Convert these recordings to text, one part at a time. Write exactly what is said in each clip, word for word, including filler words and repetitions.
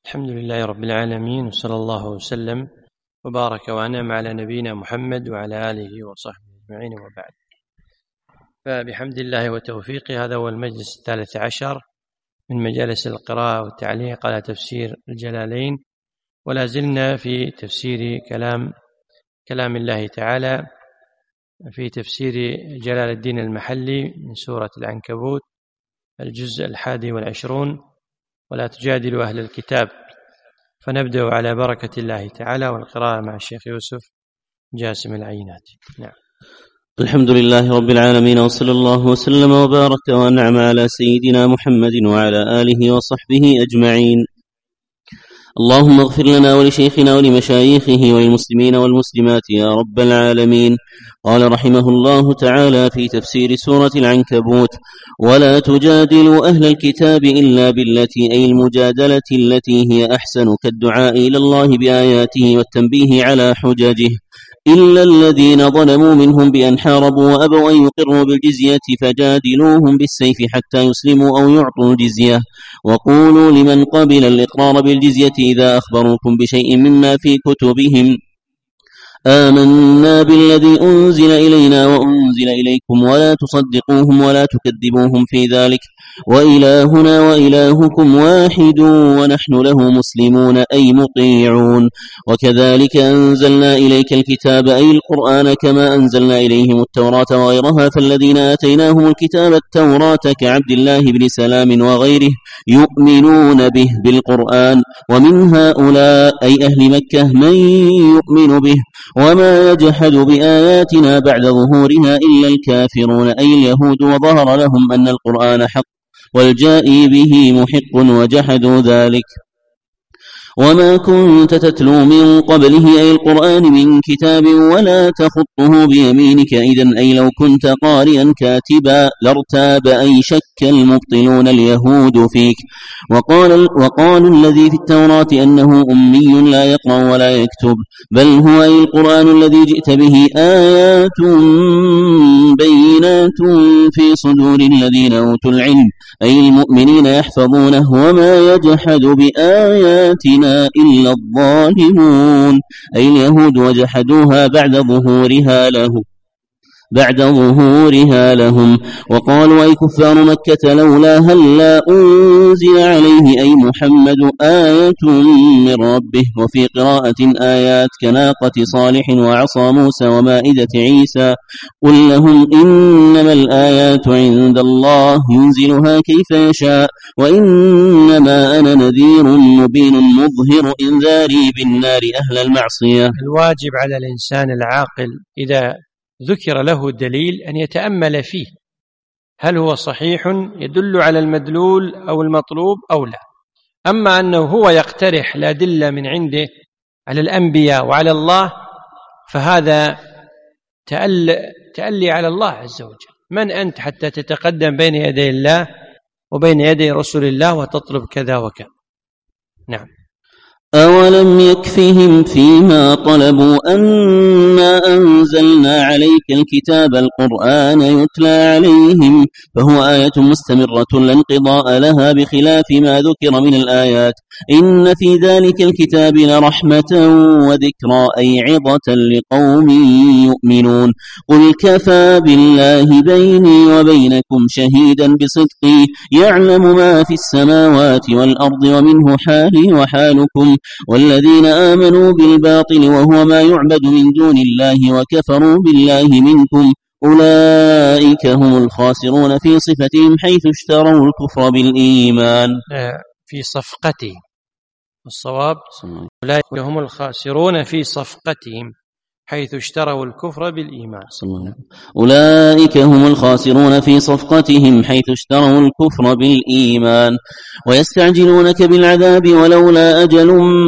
الحمد لله رب العالمين، وصلى الله وسلم وبارك وأنعم على نبينا محمد وعلى آله وصحبه أجمعين، وبعد. فبحمد الله وتوفيقه هذا هو المجلس الثالث عشر من مجالس القراءة والتعليق على تفسير الجلالين، ولا زلنا في تفسير كلام كلام الله تعالى في تفسير جلال الدين المحلي من سورة العنكبوت الجزء الحادي والعشرون، ولا تجادلوا أهل الكتاب. فنبدأ على بركة الله تعالى والقراءة مع الشيخ يوسف جاسم العيناتي. نعم. الحمد لله رب العالمين، وصلى الله وسلم وبارك وأنعم على سيدنا محمد وعلى آله وصحبه أجمعين. اللهم اغفر لنا ولشيخنا ولمشايخه وللمسلمين والمسلمات يا رب العالمين. قال رحمه الله تعالى في تفسير سورة العنكبوت: ولا تجادلوا أهل الكتاب إلا بالتي أي المجادلة التي هي أحسن، كالدعاء إلى الله بآياته والتنبيه على حججه، إلا الذين ظلموا منهم بأن حاربوا وأبوا أن يقروا بالجزية فجادلوهم بالسيف حتى يسلموا أو يعطوا الجزية. وقولوا لمن قبل الإقرار بالجزية إذا أخبروكم بشيء مما في كتبهم: آمنا بالذي أنزل إلينا وأنزل إليكم، ولا تصدقوهم ولا تكذبوهم في ذلك، وإلهنا وإلهكم واحد ونحن له مسلمون أي مطيعون. وكذلك أنزلنا إليك الكتاب أي القرآن كما أنزلنا إليهم التوراة وغيرها، فالذين آتيناهم الكتاب التوراة كعبد الله بن سلام وغيره يؤمنون به بالقرآن، ومن هؤلاء أي أهل مكة من يؤمن به، وما يجحد بآياتنا بعد ظهورها إلا الكافرون أي اليهود، وظهر لهم أن القرآن حق والجائي به محق وجحدوا ذلك. وما كنت تتلو من قبله أي القرآن من كتاب ولا تخطه بيمينك إذن أي لو كنت قارئا كاتبا لارتاب أي شك المبطلون اليهود فيك. وقال وقالوا الذي في التوراة أنه أمي لا يقرأ ولا يكتب، بل هو أي القرآن الذي جئت به آيات بينات في صدور الذين أوتوا العلم أي المؤمنين يحفظونه، وما يجحد بآياتنا إلا الظالمون أي اليهود، وجحدوها بعد ظهورها له بعد ظهورها لهم. وقالوا أي كفار مكة لولا هلا أنزل عليه أي محمد آية من ربه. وفي قراءة آيات كناقة صالح وعصا موسى ومائدة عيسى. قل لهم إنما الآيات عند الله ينزلها كيف يشاء، وإنما أنا نذير مبين مظهر إنذاري بالنار أهل المعصية. الواجب على الإنسان العاقل إذا ذكر له دليل أن يتأمل فيه، هل هو صحيح يدل على المدلول أو المطلوب أو لا. أما أنه هو يقترح الأدلة من عنده على الأنبياء وعلى الله، فهذا تأل تألي على الله عز وجل. من أنت حتى تتقدم بين يدي الله وبين يدي رسول الله وتطلب كذا وكذا؟ نعم. أولم يكفهم فيما طلبوا أنا أنزلنا عليك الكتاب القرآن يتلى عليهم، فهو آية مستمرة لا انقضاء لها بخلاف ما ذكر من الآيات. إن في ذلك الكتاب لرحمة وذكرى أي عظة لقوم يؤمنون. قل كفى بالله بيني وبينكم شهيدا بصدقي يعلم ما في السماوات والأرض ومنه حالي وحالكم، والذين آمنوا بالباطل وهو ما يعبد من دون الله وكفروا بالله منكم أولئك هم الخاسرون في صفتهم حيث اشتروا الكفر بالإيمان. في صفقتهم، الصواب أولئك هم الخاسرون في صفقتهم حيث اشتروا الكفر بالإيمان. أولئك هم الخاسرون في صفقتهم حيث اشتروا الكفر بالإيمان. ويستعجلونك بالعذاب ولولا أجل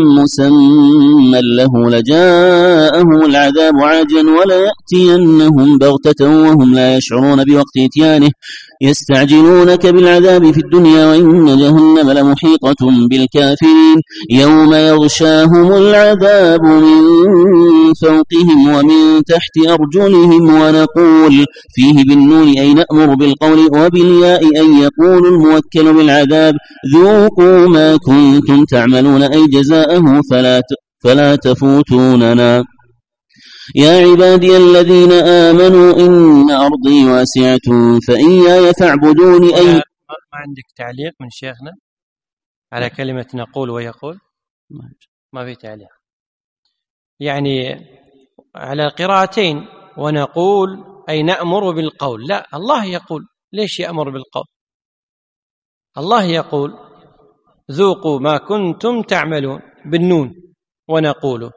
مسمى له لجاءهم العذاب عاجلا وليأتينهم بغتة وهم لا يشعرون بوقت إتيانه. يستعجلونك بالعذاب في الدنيا وإن جهنم لمحيطة بالكافرين يوم يغشاهم العذاب من فوقهم ومن تحت أرجلهم ونقول فيه بالنون أي نأمر بالقول وبالياء أي يقول الموكل بالعذاب ذوقوا ما كنتم تعملون أي جزاءه فلا فلا تفوتوننا يا عبادي الذين آمنوا إن أرضي واسعة فإياي فاعبدوني أي ما عندك تعليق من شيخنا على كلمة نقول ويقول؟ ما في تعليق. يعني على قراءتين ونقول أي نأمر بالقول، لا الله يقول، ليش يأمر بالقول؟ الله يقول ذوقوا ما كنتم تعملون بالنون ونقول،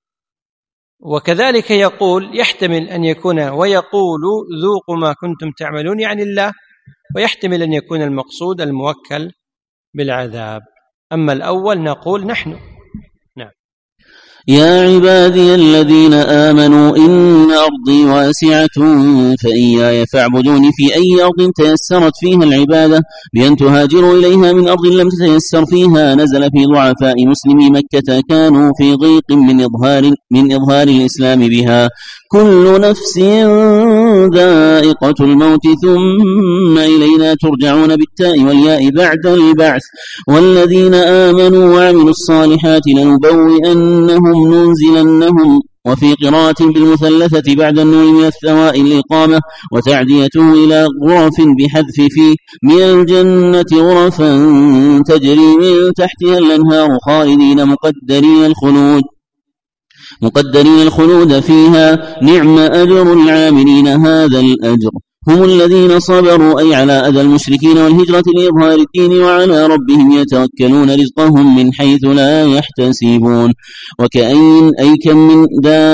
وكذلك يقول يحتمل أن يكون ويقول ذوقوا ما كنتم تعملون يعني الله، ويحتمل أن يكون المقصود الموكل بالعذاب. أما الأول نقول نحن. نعم. يا عبادي الذين آمنوا إن أرضي واسعة فإياي فاعبدوني في أي أرض تيسرت فيها العبادة بأن تهاجروا إليها من أرض لم تتيسر فيها نزل في ضعفاء مسلمي مكة كانوا في ضيق من إظهار, من إظهار الإسلام بها كل نفس ذائقة الموت ثم إلينا ترجعون بالتاء والياء بعد البعث والذين آمنوا وعملوا الصالحات لنبوئنهم ننزلنهم وفي قراءة بالمثلثة بعد النون من الثواء الإقامة وتعديته إلى غرف بحذف في من الجنة غرفا تجري من تحتها الأنهار خالدين مقدرين الخلود مقدرين الخلود فيها نعم أجر العاملين هذا الأجر هم الذين صبروا أي على أذى المشركين والهجرة لإظهار الدين وعلى ربهم يتوكلون رزقهم من حيث لا يحتسبون وكأين أي كم من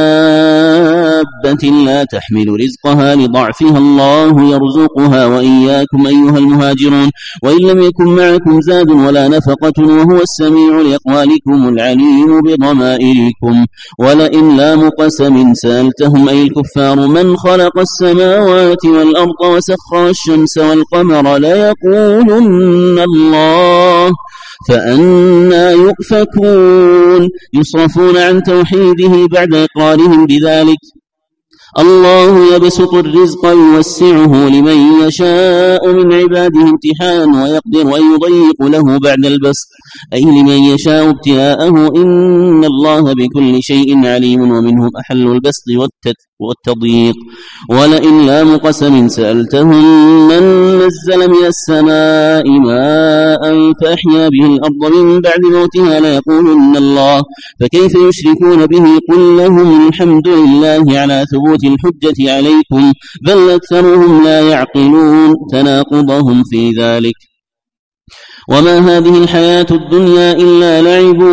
دابة لا تحمل رزقها لضعفها الله يرزقها وإياكم أيها المهاجرون وإن لم يكن معكم زاد ولا نفقة وهو السميع لأقوالكم العليم بضمائركم ولئن لام قسم سألتهم أي الكفار من خلق السماوات والأرض وسخر الشمس والقمر ليقولن الله فأنى يؤفكون يصرفون عن توحيده بعد إقرارهم بذلك الله يبسط الرزق يوسعه لمن يشاء من عباده امتحانا ويقدر أن يضيق له بعد البسط أي لمن يشاء ابتلاءه إن الله بكل شيء عليم ومنهم أحل البسط والتضييق ولئن لام قسم سألتهم من نزل من السماء ماء فأحيا به الأرض من بعد موتها ليقولن الله فكيف يشركون به قل لهم الحمد لله على ثبوت الحجة عليكم بل أكثرهم لا يعقلون تناقضهم في ذلك وما هذه الحياة الدنيا إلا لعب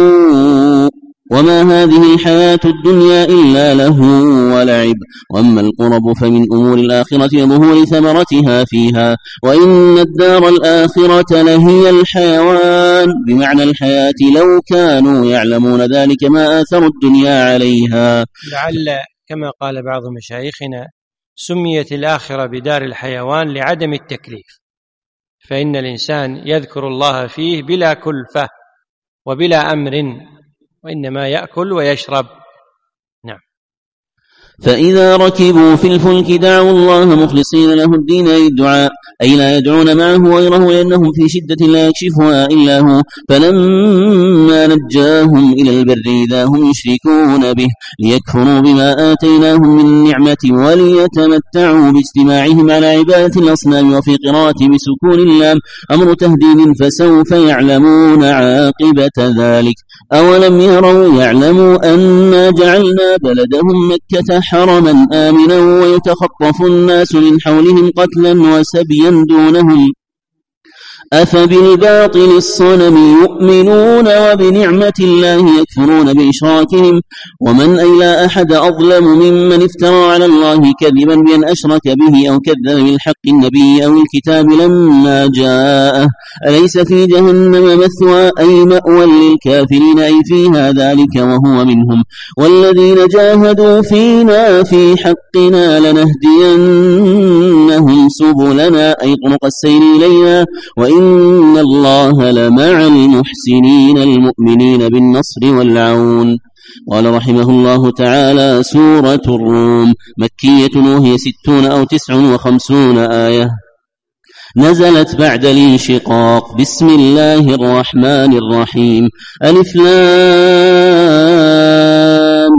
وما هذه الحياة الدنيا إلا له ولعب وأما القرب فمن أمور الآخرة ظهور ثمرتها فيها وإن الدار الآخرة لهي الحيوان بمعنى الحياة لو كانوا يعلمون ذلك ما آثروا الدنيا عليها. لعل كما قال بعض مشايخنا سميت الآخرة بدار الحيوان لعدم التكليف، فإن الإنسان يذكر الله فيه بلا كلفة وبلا أمر وإنما يأكل ويشرب. نعم. فإذا ركبوا في الفلك دعوا الله مخلصين له الدين أي الدعاء أي لا يدعون معه غيره لأنهم في شدة لا يكشفها إلا هو فلما نجاهم إلى البر إذا هم يشركون به ليكفروا بما آتيناهم من النعمة وليتمتعوا باجتماعهم على عبادة الأصنام وفي قراءة بسكون اللام أمر تهديد فسوف يعلمون عاقبة ذلك أولم يروا يعلموا أنا جعلنا بلدهم مكة حرما آمنا ويتخطف الناس من حولهم قتلا وسبيا دونهم أفبالباطل الصنم يؤمنون وبنعمة الله يكفرون بإشراكهم ومن أي لا أحد أظلم ممن افترى على الله كذبا بأن أشرك به أو كذب بالحق النبي أو الكتاب لما جاءه أليس في جهنم مثوى أي مأوى للكافرين أي فيها ذلك وهو منهم والذين جاهدوا فينا في حقنا لنهدينهم سبلنا أي طرق السير إلينا وإن الله لمع المحسنين المؤمنين بالنصر والعون. قال رحمه الله تعالى: سورة الروم مكية وهي ستون أو تسع وخمسون آية، نزلت بعد الانشقاق. بسم الله الرحمن الرحيم. ألف لام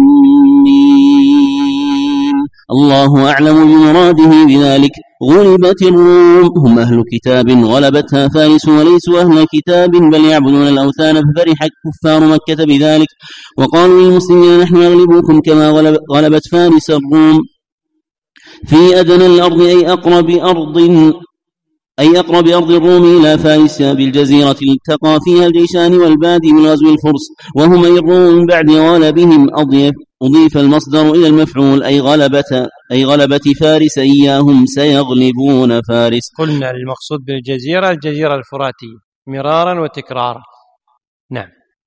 ميم. الله أعلم بمراده بذلك. غلبت الروم هم أهل كتاب غلبتها فارس وليسوا أهل كتاب بل يعبدون الأوثان ففرح كفار مكة بذلك وقالوا للمسلمين نحن نغلبكم كما غلبت فارس الروم في أدنى الأرض أي أقرب أرض أي أقرب أرض الروم إلى فارس بالجزيرة التقى فيها الجيشان والبادي من غزو الفرس وهم الروم من بعد غلبهم أضيف أضيف المصدر إلى المفعول أي غلبة أي غلبة فارس إياهم سيغلبون فارس. قلنا المقصود بالجزيرة الجزيرة الفراتية مرارا وتكرارا. نعم.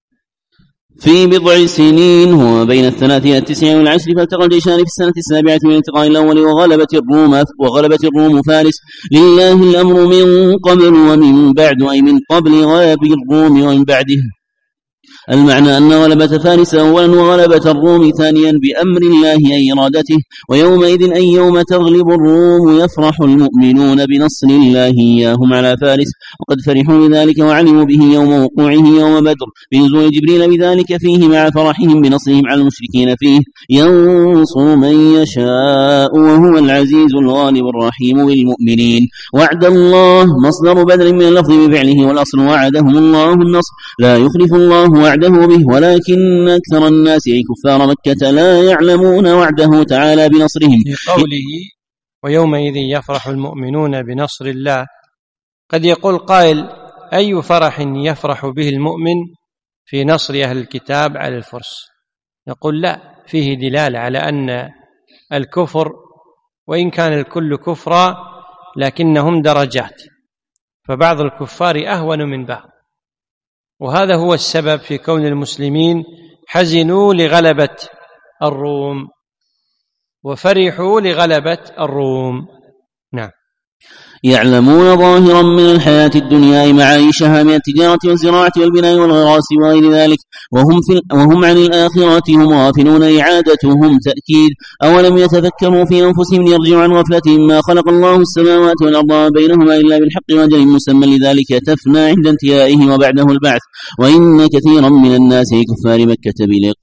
في بضع سنين هو بين الثلاثين التسع والعشر فالتقى الجيشان في السنة السابعة من التقاء الأول وغلبت الروم وغلبت الروم فارس. لله الأمر من قبل ومن بعد أي من قبل غلب الروم ومن بعده. المعنى أن غلبة فارس أولا وغلبة الروم ثانيا بأمر الله أي إرادته. ويومئذ أي يوم تغلب الروم يفرح المؤمنون بنصر الله إياهم على فارس وقد فرحوا بذلك وعلموا به يوم وقوعه يوم بدر بنزول جبريل بذلك فيه مع فرحهم بنصرهم على المشركين فيه. ينصر من يشاء وهو العزيز الغالب الرحيم بالمؤمنين. وعد الله مصدر بدل من اللفظ بفعله والأصل وعدهم الله النصر لا يخلف الله وعده به ولكن أكثر الناس أي كفار مكة لا يعلمون وعده تعالى بنصرهم. في قوله ويومئذ يفرح المؤمنون بنصر الله قد يقول قائل أي فرح يفرح به المؤمن في نصر أهل الكتاب على الفرس؟ نقول لا، فيه دلالة على أن الكفر وإن كان الكل كفرا لكنهم درجات فبعض الكفار أهون من بعض وهذا هو السبب في كون المسلمين حزنوا لغلبة الروم وفرحوا لغلبة الروم. نعم. يعلمون ظاهرا من الحياة الدنيا معايشها من التجارة والزراعة والبناء والغراس وغير ذلك وهم, في وهم عن الآخرة هم غافلون إعادتهم تأكيد. أولم يتفكروا في أنفسهم ليرجعوا عن غفلتهم ما خلق الله السماوات والأرض بينهما إلا بالحق وأجل مسمى لذلك تفنى عند انتهائه وبعده البعث وإن كثيرا من الناس كفار مكة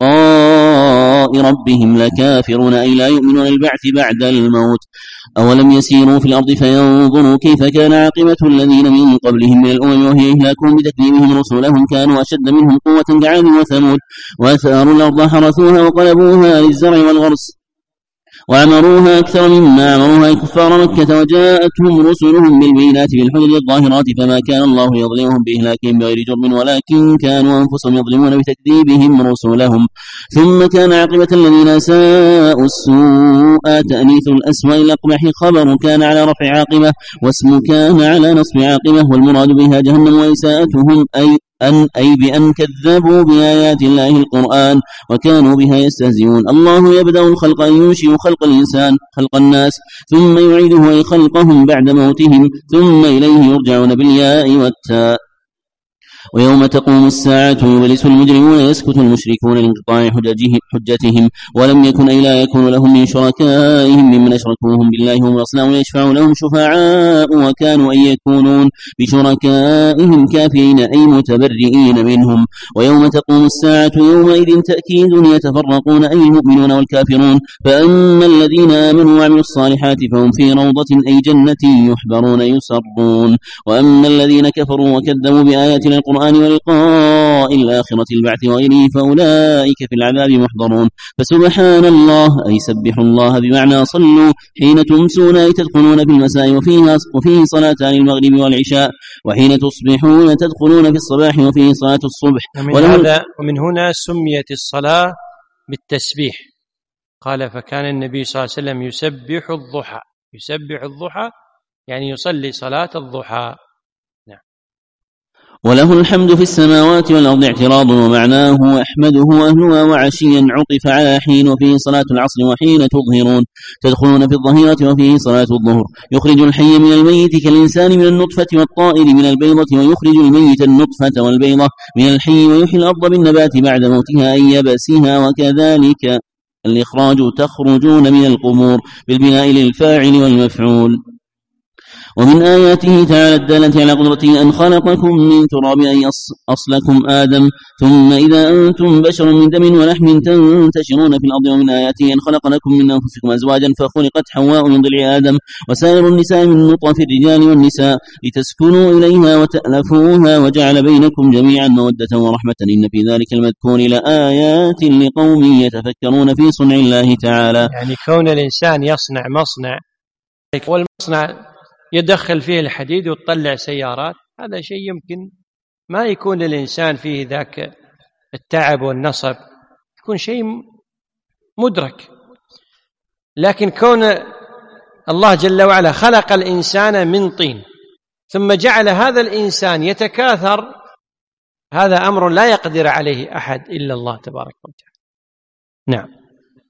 بلقاء ربهم لكافرون أي لا يؤمنون البعث بعد الموت. أولم يسيروا في الأرض فينظروا كيف كان عاقبة الذين من قبلهم من الأمم وهي إهلاكهم بتكذيبهم رسلهم كانوا أشد منهم قوة كعاد وثمود وأثاروا الأرض حرثوها وقلبوها للزرع والغرس وعمروها أكثر مما عمروها كفار مكة وجاءتهم رسلهم بالبينات بالحجج الظاهرات فما كان الله يظلمهم بإهلاكهم بغير جرم ولكن كانوا أنفسهم يظلمون بتكذيبهم رسلهم. ثم كان عاقبة الذين ساءوا السوء تأنيث الأسوأ الأقبح خبر كان على رفع عاقبة واسم كان على نصب عاقبة والمراد بها جهنم وإساءتهم أي أن أي بأن كذبوا بآيات الله القرآن وكانوا بها يستهزئون. الله يبدأ الخلق أن ينشئ خلق الإنسان خلق الناس ثم يعيده أي خلقهم بعد موتهم ثم إليه يرجعون بالياء والتاء. ويوم تقوم الساعة يبلس المجرمون يسكت المشركون لانقطاع حجتهم ولم يكن أي لا يكون لهم من شركائهم ممن أشركوهم بالله هم الأصنام يشفعوا لهم شفعاء وكانوا أن يكونون بشركائهم كافرين أي متبرئين منهم. ويوم تقوم الساعة يومئذ تأكيد يتفرقون أي المؤمنون والكافرون فأما الذين آمنوا وعملوا الصالحات فهم في روضة أي جنة يحبرون يسرون وأما الذين كفروا وكذبوا بآياتنا القرآن القرآن ولقاء الآخرة البعث وغيره فأولئك في العذاب محضرون. فسبحان الله أي سبحوا الله بمعنى صلوا حين تمسون أي تدخلون في المساء وفيه, وفيه صلاتان المغرب والعشاء، وحين تصبحون تدخلون في الصباح وفيه صلاة الصبح. ومن, هذا ومن هنا سميت الصلاة بالتسبيح. قال فكان النبي صلى الله عليه وسلم يسبح الضحى، يسبح الضحى يعني يصلي صلاة الضحى. نعم. وله الحمد في السماوات والأرض اعتراض ومعناه أحمده أهلها وعشيا عطف على حين وفيه صلاة العصر وحين تظهرون تدخلون في الظهيرة وفيه صلاة الظهر. يخرج الحي من الميت كالإنسان من النطفة والطائر من البيضة، ويخرج الميت النطفة والبيضة من الحي، ويحيي الأرض بالنبات بعد موتها أي يبسها، وكذلك الإخراج تخرجون من القبور بالبناء للفاعل والمفعول. ومن آياته تعالى الدالة على قدرته أن خلقكم من تراب أي أصلكم آدم ثم إذا أنتم بشر من دم ولحم تنتشرون في الأرض. ومن آياته أن خلق لكم من أنفسكم أزواجا فخلقت حواء من ضلع آدم وسائر النساء من نطف الرجال والنساء لتسكنوا إليها وتألفوها وجعل بينكم جميعا مودة ورحمة إن في ذلك المذكور لآيات لقوم يتفكرون في صنع الله تعالى. يعني كون الإنسان يصنع مصنع والمصنع يدخل فيه الحديد وتطلع سيارات، هذا شيء يمكن ما يكون للإنسان فيه ذاك التعب والنصب، يكون شيء مدرك. لكن كون الله جل وعلا خلق الإنسان من طين ثم جعل هذا الإنسان يتكاثر، هذا أمر لا يقدر عليه أحد إلا الله تبارك وتعالى. نعم.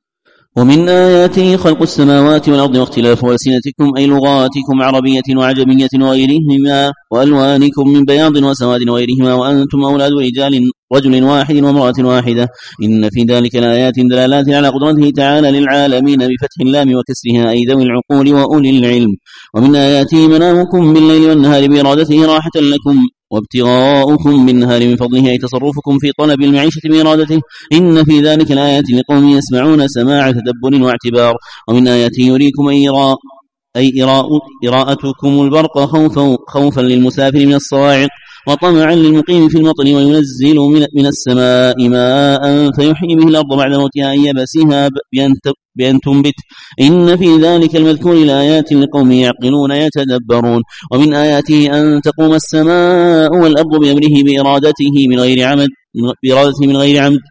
ومن آياته خلق السماوات والأرض واختلاف ألسنتكم أي لغاتكم عربية وعجمية وغيرهما وألوانكم من بياض وسواد وغيرهما، وأنتم أولاد رجال رجل واحد وامرأة واحدة إن في ذلك الآيات دلالات على قدرته تعالى للعالمين بفتح اللام وكسرها أي ذوي العقول وأولي العلم. ومن آياته منامكم بالليل والنهار بإرادته راحة لكم وابتغاؤكم بالنهار من فضله أي تصرفكم في طلب المعيشة بإرادته إن في ذلك الآيات لقوم يسمعون سماع تدبر واعتبار. ومن آياته يريكم أي إراء أي إراء إراءتكم البرق خوفا, خوفا للمسافر من الصواعق وطمعا للمقيم في المطر، وينزل من السماء ماء فيحيي به الأرض بعد موتها أن يبسها بأن تنبت إن في ذلك المذكور لآيات لقوم يعقلون يتدبرون. ومن آياته أن تقوم السماء والأرض بأمره بإرادته من غير عمد بإرادته من غير عمد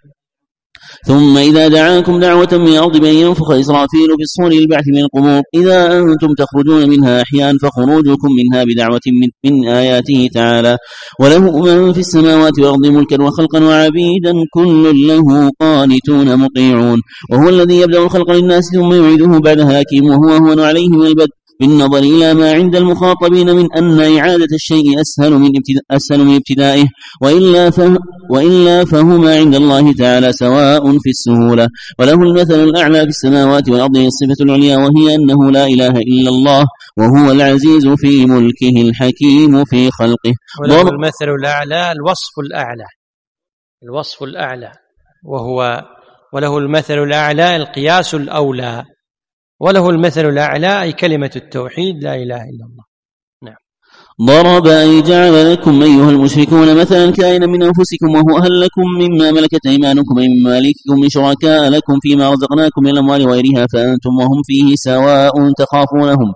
ثم إذا دعاكم دعوة من الأرض بأن ينفخ إسرافيل في الصور للبعث من القبور إذا أنتم تخرجون منها أحياء فخروجكم منها بدعوة من, من آياته تعالى. وله من في السماوات والأرض ملكا وخلقا وعبيدا كل له قانتون مطيعون. وهو الذي يبدأ الخلق للناس ثم يعيده بعد هاكم وهو هون عليه من البدء بالنظر إلى ما عند المخاطبين من أن إعادة الشيء أسهل من, أسهل من ابتدائه وإلا, فه وإلا فهما عند الله تعالى سواء في السهولة. وله المثل الأعلى في السماوات والأرض الصفة العليا وهي أنه لا إله إلا الله وهو العزيز في ملكه الحكيم في خلقه. وله المثل الأعلى الوصف الأعلى الوصف الأعلى وهو وله المثل الأعلى القياس الأولى وله المثل الأعلى أي كلمة التوحيد لا إله إلا الله. نعم. ضرب أي جعل لكم أيها المشركون مثلا كائنا من أنفسكم وهو أهل لكم مما ملكت أيمانكم أي مما مالككم من شركاء لكم فيما رزقناكم من الأموال وغيرها فأنتم وهم فيه سواء تخافونهم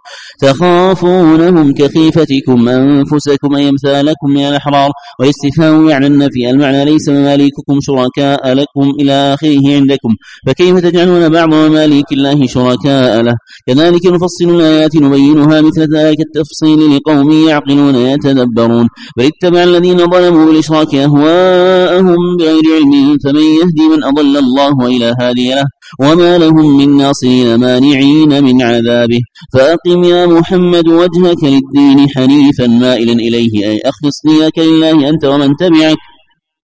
تخافونهم كخيفتكم أنفسكم أي أمثالكم من الأحرار. والاستفهام يعني النفي المعنى ليس مماليككم شركاء لكم إلى آخره عندكم فكيف تجعلون بعض مماليك الله شركاء له. كذلك نفصل الآيات نبينها مثل ذلك التفصيل لقوم يعقلون يتدبرون. بل اتبع الذين ظلموا بالإشراك أهواءهم بغير علم فمن يهدي من أضل الله وإلى هادي له وما لهم من ناصرين مانعين من عذابه. فأقم يا محمد وجهك للدين حنيفا مائلا إليه أي أخلص نياك لله أنت ومن تبعك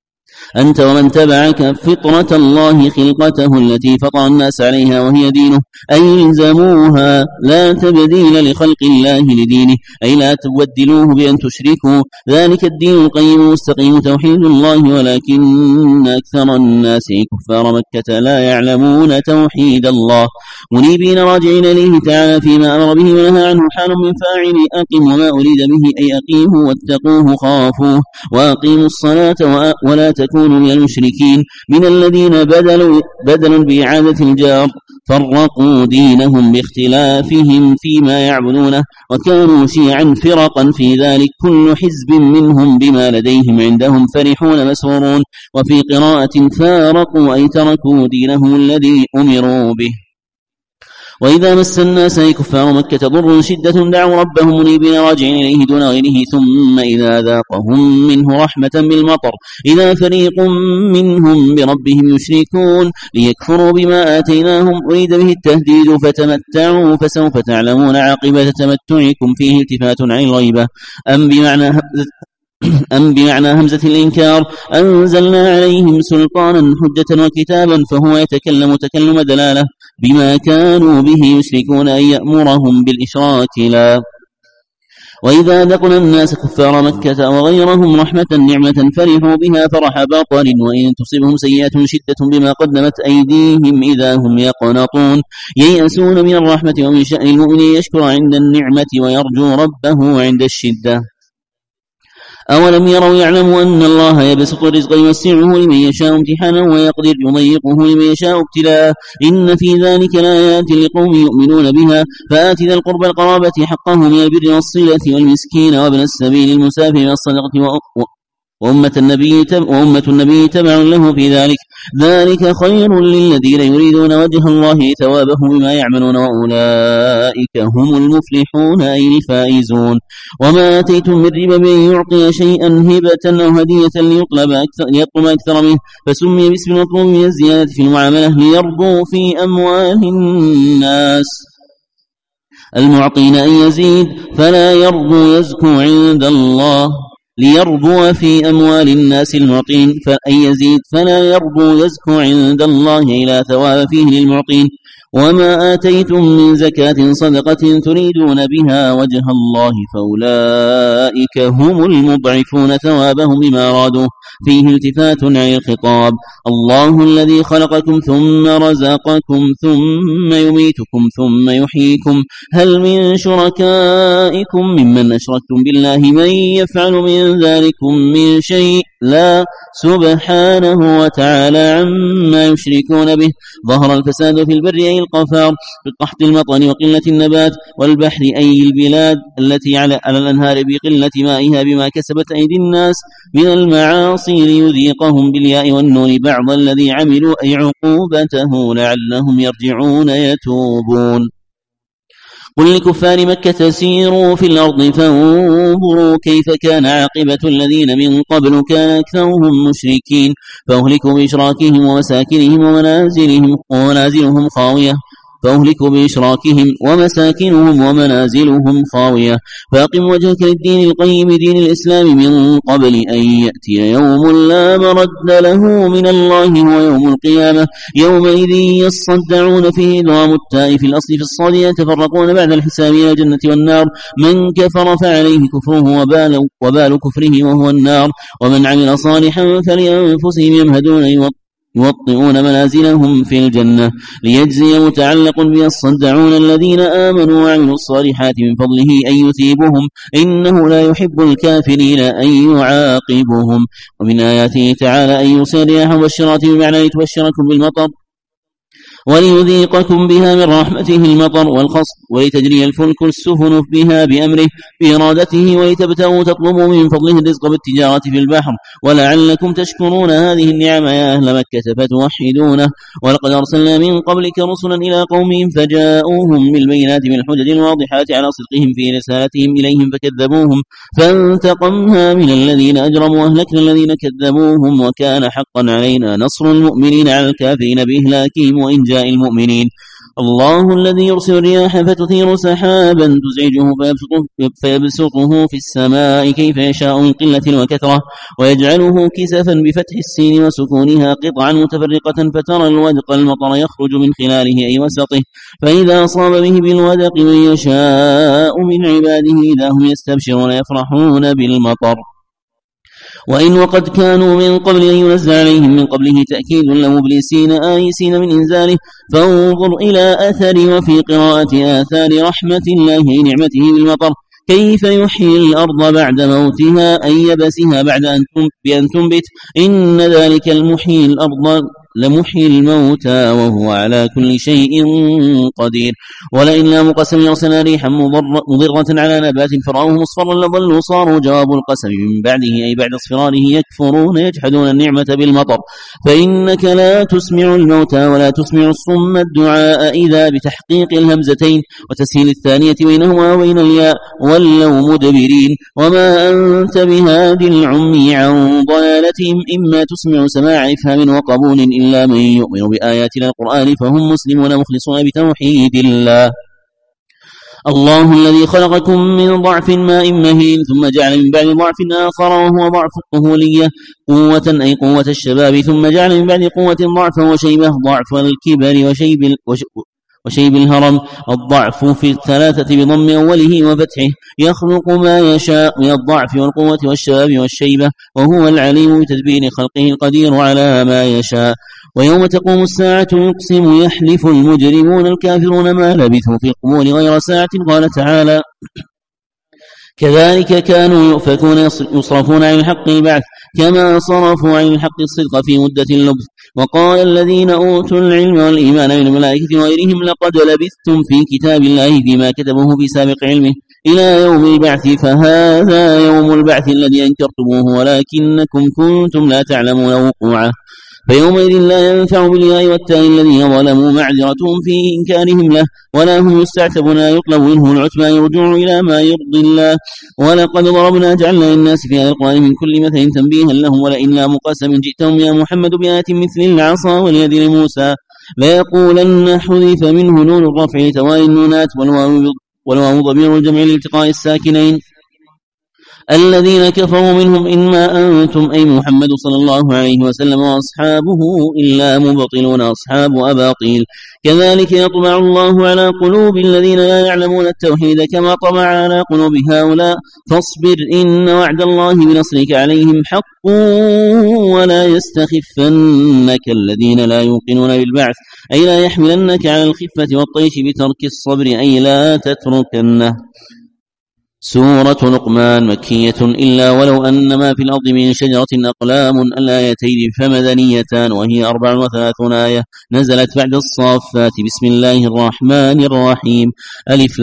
أنت ومن تبعك فطرة الله خلقته التي فطر الناس عليها وهي دينه، أي الزموها لا تبديل لخلق الله لدينه، أي لا تبدلوه بأن تشركوا، ذلك الدين القيم المستقيم توحيد الله، ولكن أكثر الناس كفار مكة لا يعلمون توحيد الله. منيبين راجعين إليه تعالى فيما أمر به ونهى عنه، حال من فاعل أقم وما أريد به أي أقيموا واتقوه خافوه وأقيموا الصلاة ولا تكونوا من المشركين، من الذين بدلوا بدل بإعادة الجار فرقوا دينهم باختلافهم فيما يعبدونه وكانوا شيعا فرقا في ذلك، كل حزب منهم بما لديهم عندهم فرحون مسرورون. وفي قراءة فارقوا أي تركوا دينهم الذي أمروا به. وإذا مس الناس أي كفار مكة ضر شدة دعوا ربهم منيبين راجعين إليه دون غيره، ثم إذا ذاقهم منه رحمة بالمطر إذا فريق منهم بربهم يشركون ليكفروا بما آتيناهم أريد به التهديد فتمتعوا فسوف تعلمون عاقبة تمتعكم فيه التفات عن الغيبة. أم بمعنى أم بمعنى همزة الإنكار أنزلنا عليهم سلطانا حجة وكتابا فهو يتكلم تكلم دلالة بما كانوا به يشركون أن يأمرهم بالإشراك لا. وإذا ذقنا الناس كفار مكة وغيرهم رحمة نعمة فرحوا بها فرح باطل، وإن تصبهم سيئة شدة بما قدمت أيديهم إذا هم يقنطون ييأسون من الرحمة. ومن شأن المؤمن يشكر عند النعمة ويرجو ربه عند الشدة. أولم يروا يعلموا أن الله يبسط الرزق يوسعه لمن يشاء امتحانا ويقدر يضيقه لمن يشاء ابتلاء، إن في ذلك لآيات لقوم يؤمنون بها. فآت ذا القربى القرابة حقه من البر والصلة والمسكين وابن السبيل المسافر والصدقة وأمة النبي وأمة النبي تبع له في ذلك، ذلك خير للذين يريدون وجه الله ثوابه بما يعملون وأولئك هم المفلحون أي الفائزون. وما آتيتم من ربا بأن يعطي شيئا هبة أو هدية ليطلب أكثر, ليطلب أكثر منه فسمي باسم المطلوب من الزيادة في المعاملة ليربوا في أموال الناس. المعطين أن يزيد فلا يربو يزكو عند الله ليربو في أموال الناس المعطين فأن يزيد فلا يربو يزكو عند الله إلى ثواب فيه للمعطين. وما آتيتم من زكاة صدقة تريدون بها وجه الله فأولئك هم المضعفون ثوابهم بما أرادوا، فيه التفات عن الخطاب. الله الذي خلقكم ثم رزقكم ثم يميتكم ثم يحييكم، هل من شركائكم ممن أشركتم بالله من يفعل من ذلكم من شيء؟ لا، سبحانه وتعالى عما يشركون به. ظهر الفساد في البر أي القفار بقحط المطر وقلة النبات، والبحر أي البلاد التي على الأنهار بقلة مائها بما كسبت أيدي الناس من المعاصي ليذيقهم بالياء والنون بعض الذي عملوا أي عقوبته لعلهم يرجعون يتوبون. قل لكفار مكة سيروا في الأرض فانظروا كيف كان عاقبة الذين من قبل كان أكثرهم مشركين فأهلكوا بإشراكهم ومساكنهم ومنازلهم ومنازلهم خاوية فأهلكوا بإشراكهم ومساكنهم ومنازلهم خاوية. فأقم وجهك للدين القيم دين الإسلام من قبل أن يأتي يوم لا مرد له من الله هو يوم القيامة، يومئذ يصدعون فيه إدغام التاء في الأصل في الصاد يتفرقون بعد الحساب إلى الجنة والنار، من كفر فعليه كفره وبال, وبال كفره وهو النار، ومن عمل صالحا فلأنفسهم يمهدون يوطئون منازلهم في الجنة ليجزي متعلق بيصدعون الذين آمنوا وعملوا الصالحات من فضله أن يثيبهم إنه لا يحب الكافرين أن يعاقبهم. ومن آياته تعالى أن يرسل رياح مبشرات بمعنى لتبشركم بالمطر وليذيقكم بها من رحمته المطر والخصب ولتجري الفلك السفن بها بأمره بإرادته ولتبتغوا تطلبوا من فضله الرزق بالتجارة في البحر ولعلكم تشكرون هذه النعم يا أهل مكة فتوحدونه. ولقد أرسلنا من قبلك رسلا إلى قومهم فجاءوهم بالبينات بالحجج الواضحات على صدقهم في رسالتهم إليهم فكذبوهم فانتقمنا من الذين أجرموا وأهلكنا الذين كذبوهم وكان حقا علينا نصر المؤمنين على الكافرين بإهلاكهم وإن أولياء المؤمنين. الله الذي يرسل الرياح فتثير سحابا تزعجه فيبسطه, فيبسطه في السماء كيف يشاء من قلة وكثرة ويجعله كسفا بفتح السين وسكونها قطعا متفرقة فترى الودق المطر يخرج من خلاله أي وسطه فإذا أصاب به بالودق من يشاء من عباده إذا هم يستبشرون يفرحون بالمطر. وإن وقد كانوا من قبل أن ينزل عليهم من قبله تأكيد لمبلسين آيسين من إنزاله فانظر إلى أثر وفي قراءة آثار رحمة الله نعمته بالمطر كيف يحيي الأرض بعد موتها أي يبسها بعد أن تنبت إن ذلك المحيي الأرض لمحيي الموتى وهو على كل شيء قدير. ولئن لام قسم يرسل ريحا مضرة على نبات فرأوه مصفرا لظلوا صاروا جواب القسم من بعده أي بعد اصفراره يكفرون يجحدون النعمة بالمطر فإنك لا تسمع الموتى ولا تسمع الصم الدعاء إذا بتحقيق الهمزتين وتسهيل الثانية بينهما وبين الياء ولوا مدبرين وما أنت بهاد العمي عن ضلالتهم إما تسمع سماع إفهام وقبول إلا من يؤمن بآياتنا القرآن فهم مسلمون مخلصون بتوحيد الله. الله الذي خلقكم من ضعف ماء مهين ثم جعل من بعد ضعف آخر وهو ضعف الطهولية قوة أي قوة الشباب ثم جعل من بعد قوة ضعفا وشيبة ضعف الكبر وشيب, وشيب الهرم الضعف في الثلاثة بضم أوله وفتحه يخلق ما يشاء من الضعف والقوة والشباب والشيبة وهو العليم بتدبير خلقه القدير على ما يشاء. ويوم تقوم الساعة يقسم يحلف المجرمون الكافرون ما لبثوا في القبور غير ساعة قال تعالى كذلك كانوا يؤفكون يصرفون عن الحق البعث كما صرفوا عن الحق الصدق في مدة اللبث. وقال الذين أوتوا العلم والإيمان من الملائكة وغيرهم لقد لبثتم في كتاب الله فيما كتبه في سابق علمه إلى يوم البعث فهذا يوم البعث الذي أنكرتموه ولكنكم كنتم لا تعلمون وقوعه فيومئذ لا ينفع بالياء والتاء الذين ظلموا معذرتهم في إنكارهم له ولا هم يستعتبون يطلب منه العتبى يرجع إلى ما يرضي الله. ولقد ضربنا جعلنا للناس في هذا القرآن من كل مثل تنبيها لهم ولئن لام قسم جئتهم يا محمد بآيات مثل العصا واليد لموسى ليقولن حذف منه نون الرفع توالي النونات والواو ضمير الجمع لالتقاء الساكنين الذين كفروا منهم إنما أنتم أي محمد صلى الله عليه وسلم وأصحابه إلا مبطلون أصحاب أباطيل كذلك يطبع الله على قلوب الذين لا يعلمون التوحيد كما طبع على قلوب هؤلاء فاصبر إن وعد الله بنصرك عليهم حق ولا يستخفنك الذين لا يوقنون بالبعث أي لا يحملنك على الخفة والطيش بترك الصبر أي لا تتركنه. سورة لقمان مكية إلا ولو أن ما في الأرض من شجرة أقلام الآيتين فمدنيتان وهي أربع وثلاثون آية نزلت بعد الصافات بسم الله الرحمن الرحيم ألف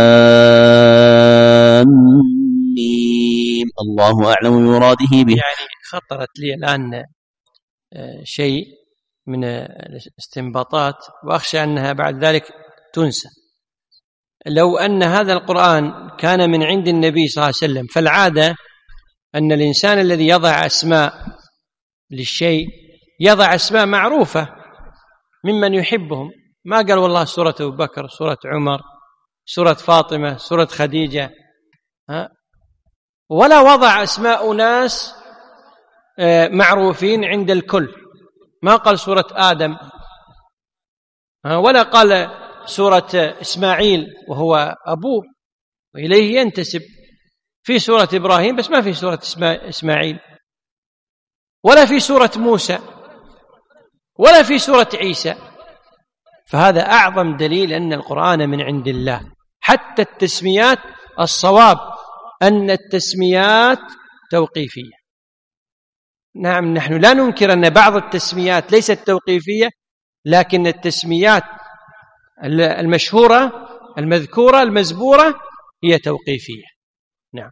لام ميم الله أعلم بمراده به. يعني خطرت لي الآن شيء من الاستنباطات وأخشى أنها بعد ذلك تنسى. لو أن هذا القرآن كان من عند النبي صلى الله عليه وسلم فالعادة أن الإنسان الذي يضع أسماء للشيء يضع أسماء معروفة ممن يحبهم ما قال والله سورة أبو بكر سورة عمر سورة فاطمة سورة خديجة ها؟ ولا وضع أسماء ناس معروفين عند الكل ما قال سورة آدم ها؟ ولا قال سورة إسماعيل وهو أبوه وإليه ينتسب في سورة إبراهيم بس ما في سورة إسماعيل ولا في سورة موسى ولا في سورة عيسى فهذا أعظم دليل أن القرآن من عند الله. حتى التسميات الصواب أن التسميات توقيفية. نعم نحن لا ننكر أن بعض التسميات ليست توقيفية لكن التسميات المشهورة المذكورة المزبورة هي توقيفية. نعم.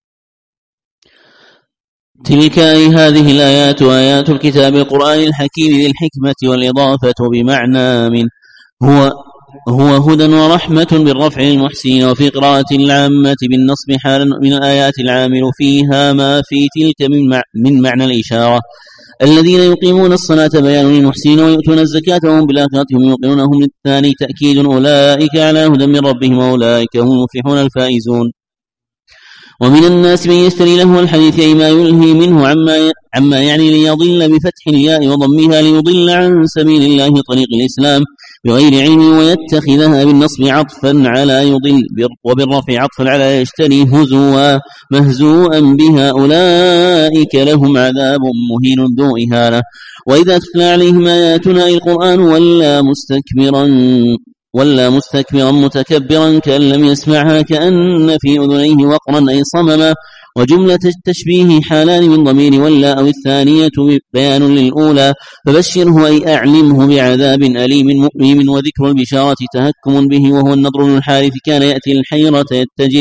تلك أي هذه الآيات آيات الكتاب القرآن الحكيم للحكمة والإضافة بمعنى من هو هو هدى ورحمة بالرفع المحسين وفي قراءة العامة بالنصب حالا من الآيات العامل فيها ما في تلك من, مع من معنى الإشارة الذين يقيمون الصلاة بيان للمحسنين ويؤتون الزكاة وهم بالآخرة هم يوقنون هم للثاني تأكيد أولئك على هدى من ربهم وأولئك هم المفلحون الفائزون. ومن الناس من يشتري له الحديث أي ما يلهي منه عما, عما يعني ليضل بفتح الياء وضمها ليضل عن سبيل الله طريق الإسلام بغير علم ويتخذها بالنصب عطفا على يضل وبالرفع عطفا على يشتري هزوا مهزوءا بها أولئك لهم عذاب مهين ذو إهانة. وإذا تتلى عليهم آياتنا القرآن ولا مستكبرا ولا مستكبرا متكبرا كأن لم يسمعها كأن في أذنيه وقرا أي صمما. وجملة التشبيه حالان من ضمير ولا أو الثانية بيان للأولى فبشره أي أعلمه بعذاب أليم مؤلم. وذكر البشارة تهكم به وهو النضر بن الحارث كان يأتي الحيرة يتجر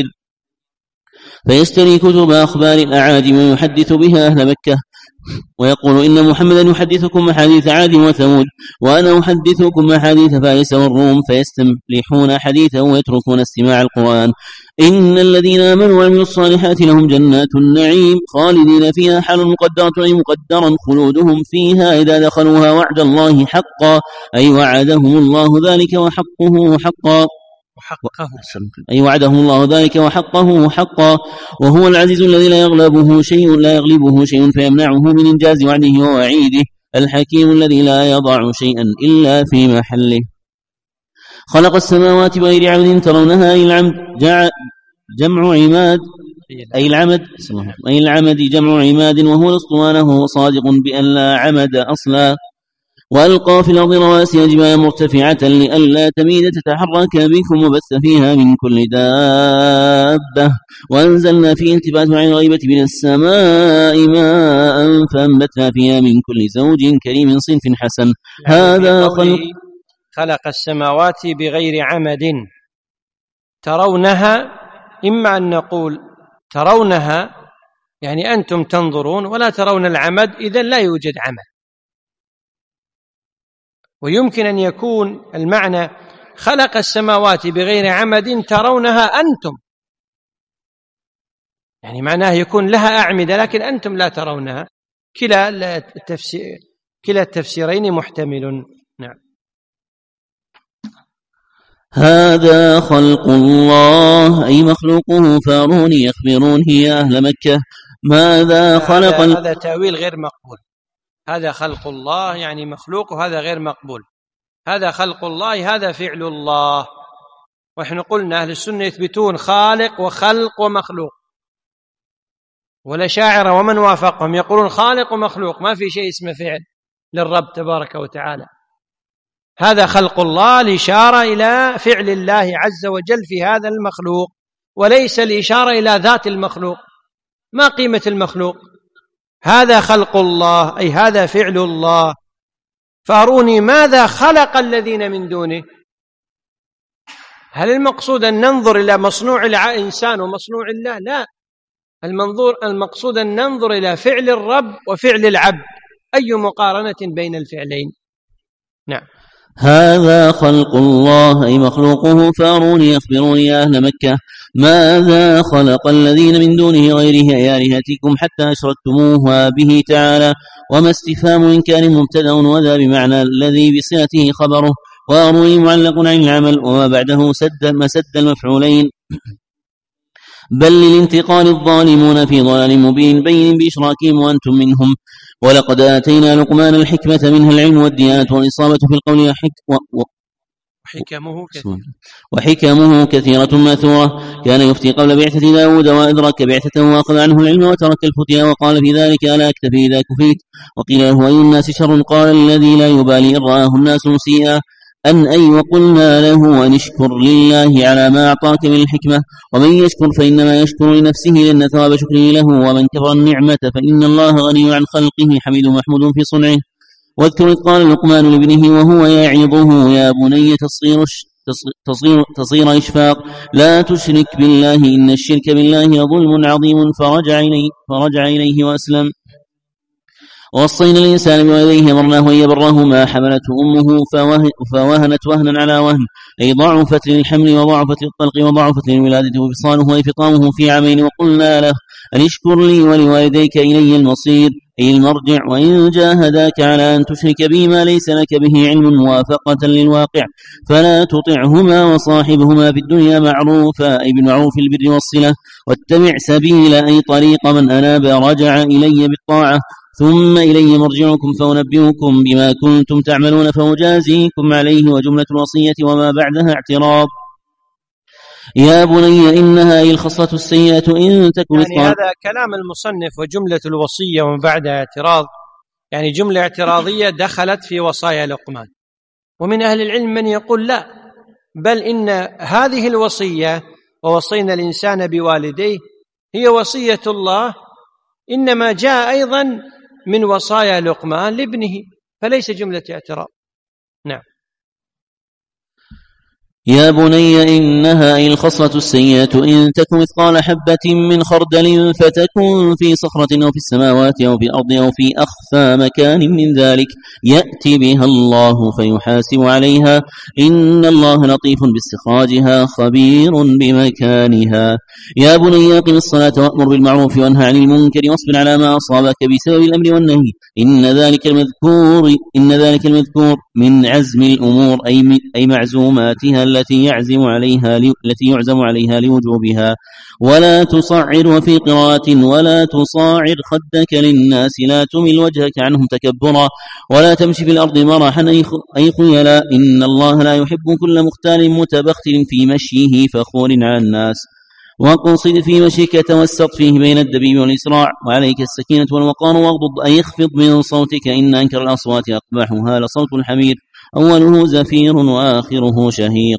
فيشتري كتب أخبار الأعاجم ويحدث بها أهل مكة ويقول إن محمدا يحدثكم أحاديث عاد وثمود وأنا أحدثكم أحاديث فارس والروم فيستملحون حديثه ويتركون استماع القرآن. إن الذين آمنوا وعملوا الصالحات لهم جنات النعيم خالدين فيها حال مقدرة أي مقدرا خلودهم فيها إذا دخلوها وعد الله حقا أي وعدهم الله ذلك وحقه حقا وحقه أي وعدهم الله ذلك وحقه حقا. وهو العزيز الذي لا يغلبه شيء لا يغلبه شيء فيمنعه من إنجاز وعده ووعيده الحكيم الذي لا يضع شيئا إلا في محله. خلق السماوات بغير عمد ترونها أي العمد جمع عماد أي العمد أي العمد جمع عماد وهو الأسطوانة وهو صادق بأن لا عمد أصلا. وألقى في الأرض رواسي جبالا مرتفعة لئلا تميد تتحرك بكم وبث فيها من كل دابة وأنزلنا فيه التفات عن الغيبة من السماء ماء فأنبتنا فيها من كل زوج كريم صنف حسن. هذا خلق خلق السماوات بغير عمد ترونها إما أن نقول ترونها يعني أنتم تنظرون ولا ترون العمد إذن لا يوجد عمد. ويمكن أن يكون المعنى خلق السماوات بغير عمد ترونها أنتم يعني معناه يكون لها أعمدة لكن أنتم لا ترونها. كلا التفسير كلا التفسيرين محتمل. نعم. هذا خلق الله أي مخلوقه فاروني يخبرون هي أهل مكة ماذا خلق. هذا, هذا تأويل غير مقبول. هذا خلق الله يعني مخلوق وهذا غير مقبول. هذا خلق الله هذا فعل الله. ونحن قلنا أهل السنة يثبتون خالق وخلق ومخلوق والأشاعرة ومن وافقهم يقولون خالق ومخلوق ما في شيء اسمه فعل للرب تبارك وتعالى. هذا خلق الله الإشارة إلى فعل الله عز وجل في هذا المخلوق وليس الإشارة إلى ذات المخلوق. ما قيمة المخلوق؟ هذا خلق الله أي هذا فعل الله. فأروني ماذا خلق الذين من دونه. هل المقصود أن ننظر إلى مصنوع الإنسان ومصنوع الله؟ لا، المنظور المقصود أن ننظر إلى فعل الرب وفعل العبد. أي مقارنة بين الفعلين؟ نعم. هذا خلق الله أي مخلوقه فاروني أخبروني يا أهل مكة ماذا خلق الذين من دونه غيره أي آلهتكم حتى أشركتموها به تعالى. وما استفهام إن كان مبتدأ وذا بمعنى الذي بصيغته خبره وأروني معلق عن العمل وما بعده سد مسد المفعولين بل للانتقال الظالمون في ضلال مبين بين بإشراكهم وأنتم منهم. ولقد آتينا لقمان الحكمة منها العلم والديانة والإصابة في القول وحكمه كثيرة وحكمه كثيرة ماثورة. كان يفتي قبل بعثة داود وأدرك بعثته وأخذ عنه العلم وترك الفتيا وقال في ذلك ألا أكتفي إذا كفيت. وقيل له أي الناس شر قال الذي لا يبالي إن رآه الناس مسيئا أن أي وقلنا له أن اشكر لله على ما أعطاك من الحكمة ومن يشكر فإنما يشكر لنفسه لأن ثواب شكره له ومن كفر النعمة فإن الله غني عن خلقه حميد محمود في صنعه. واذكر إذ قال لقمان لابنه وهو يعظه يا بني تصير, تصير, تصير إشفاق لا تشرك بالله إن الشرك بالله ظلم عظيم فرجع إليه, فرجع إليه وأسلم. ووصينا الإنسان بوالديه أمرناه وأن يبره ما حملته أمه فوهنت وهنا على وهن، أي ضعفت للحمل وضعفت للطلق وضعفت للولادة وفصاله وإفطامه في عامين. وقلنا له أن اشكر لي ولوالديك إلي المصير، أي المرجع، وإن جاهداك على أن تشرك بي ما ليس لك به علم موافقة للواقع فلا تطعهما وصاحبهما في الدنيا معروفا، أي بمعروف البر والصلة، واتبع سبيل أي طريق من أناب رجع إلي بالطاعة، ثم إلي مرجعكم فأنبئكم بما كنتم تعملون فأجازيكم عليه. وجملة الوصية وما بعدها اعتراض. يا بني إنها هي الخصلة السيئة إن تكن يعني هذا كلام المصنف. وجملة الوصية ومن بعدها اعتراض، يعني جملة اعتراضية دخلت في وصايا لقمان. ومن أهل العلم من يقول لا، بل إن هذه الوصية ووصينا الإنسان بوالديه هي وصية الله، إنما جاء أيضا من وصايا لقمان لابنه، فليس جملة اعتراض. نعم. يا بني إنها أي الخصلة السيئة إن تكن مثقال حبة من خردل فتكن في صخرة أو في السماوات أو في الأرض أو في أخفى مكان من ذلك يأتي بها الله فيحاسب عليها، إن الله لطيف باستخراجها خبير بمكانها. يا بني أقم الصلاة وأمر بالمعروف وانهى عن المنكر واصبر على ما أصابك بسبب الأمر والنهي، إن ذلك المذكور إن ذلك المذكور من عزم الأمور، أي أي معزوماتها التي يعزم عليها التي يعزم عليها لوجوبها. ولا تصعر، وفي قراءة ولا تصاعر خدك للناس لا تمل وجهك عنهم تكبرا، ولا تمشي في الأرض مرحا أي خيلا، إن الله لا يحب كل مختال متبختل في مشيه فخور على الناس. واقصد في مشيك توسط فيه بين الدبيب والإسراع، وعليك السكينة والوقار، واغضض أي اخفض من صوتك، إن أنكر الأصوات أقبحها لصوت الحمير أوله زفير وآخره شهيق.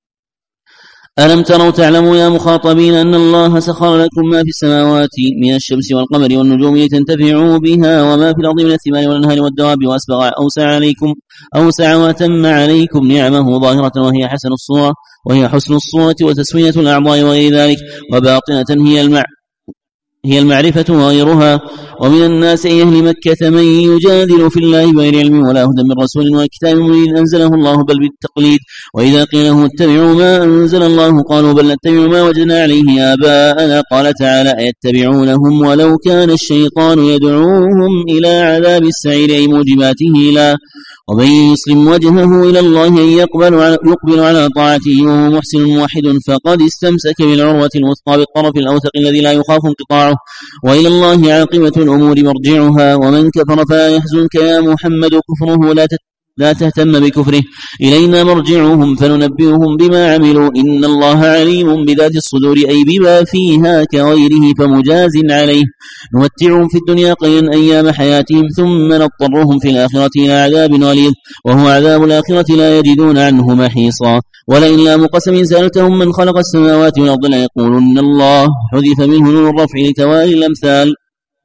ألم تروا تعلموا يا مخاطبين أن الله سخر لكم ما في السماوات من الشمس والقمر والنجوم لتنتفعوا بها، وما في الأرض من الثمار والأنهار والدواب، وأسبغ أوسع عليكم أوسع وتم عليكم نعمه ظاهرة وهي حسن الصورة وهي حسن الصورة وتسوية الأعضاء وغير ذلك، وباطنة هي المع هي المعرفة وغيرها. ومن الناس أهل مكة من يجادل في الله بغير علم ولا هدى من رسول ولا كتاب منير أنزله الله بل بالتقليد، وإذا قيل لهم اتبعوا ما أنزل الله قالوا بل نتبع ما وجدنا عليه آباءنا. قال تعالى أيتبعونهم ولو كان الشيطان يدعوهم إلى عذاب السعير أي موجباته لا. ومن يسلم وجهه إلى الله أن يقبل على, يقبل على طاعته وهو محسن موحد فقد استمسك بالعروة الوثقى بالطرف الأوثق الذي لا يخاف انقطاعه، وإلى الله عاقبة الأمور مرجعها. ومن كفر فلا يحزنك يا محمد كفره لا لا تهتم بكفره، إلينا مرجعهم فننبئهم بما عملوا، إن الله عليم بذات الصدور أي بما فيها كغيره فمجاز عليه. نمتعهم في الدنيا قليلا أيام حياتهم ثم نضطرهم في الآخرة إلى عذاب غليظ وهو عذاب الآخرة لا يجدون عنه محيصا. ولئن لام قسم سألتهم من خلق السماوات والأرض ليقولن الله، حذف منه نون الرفع لتوالي الأمثال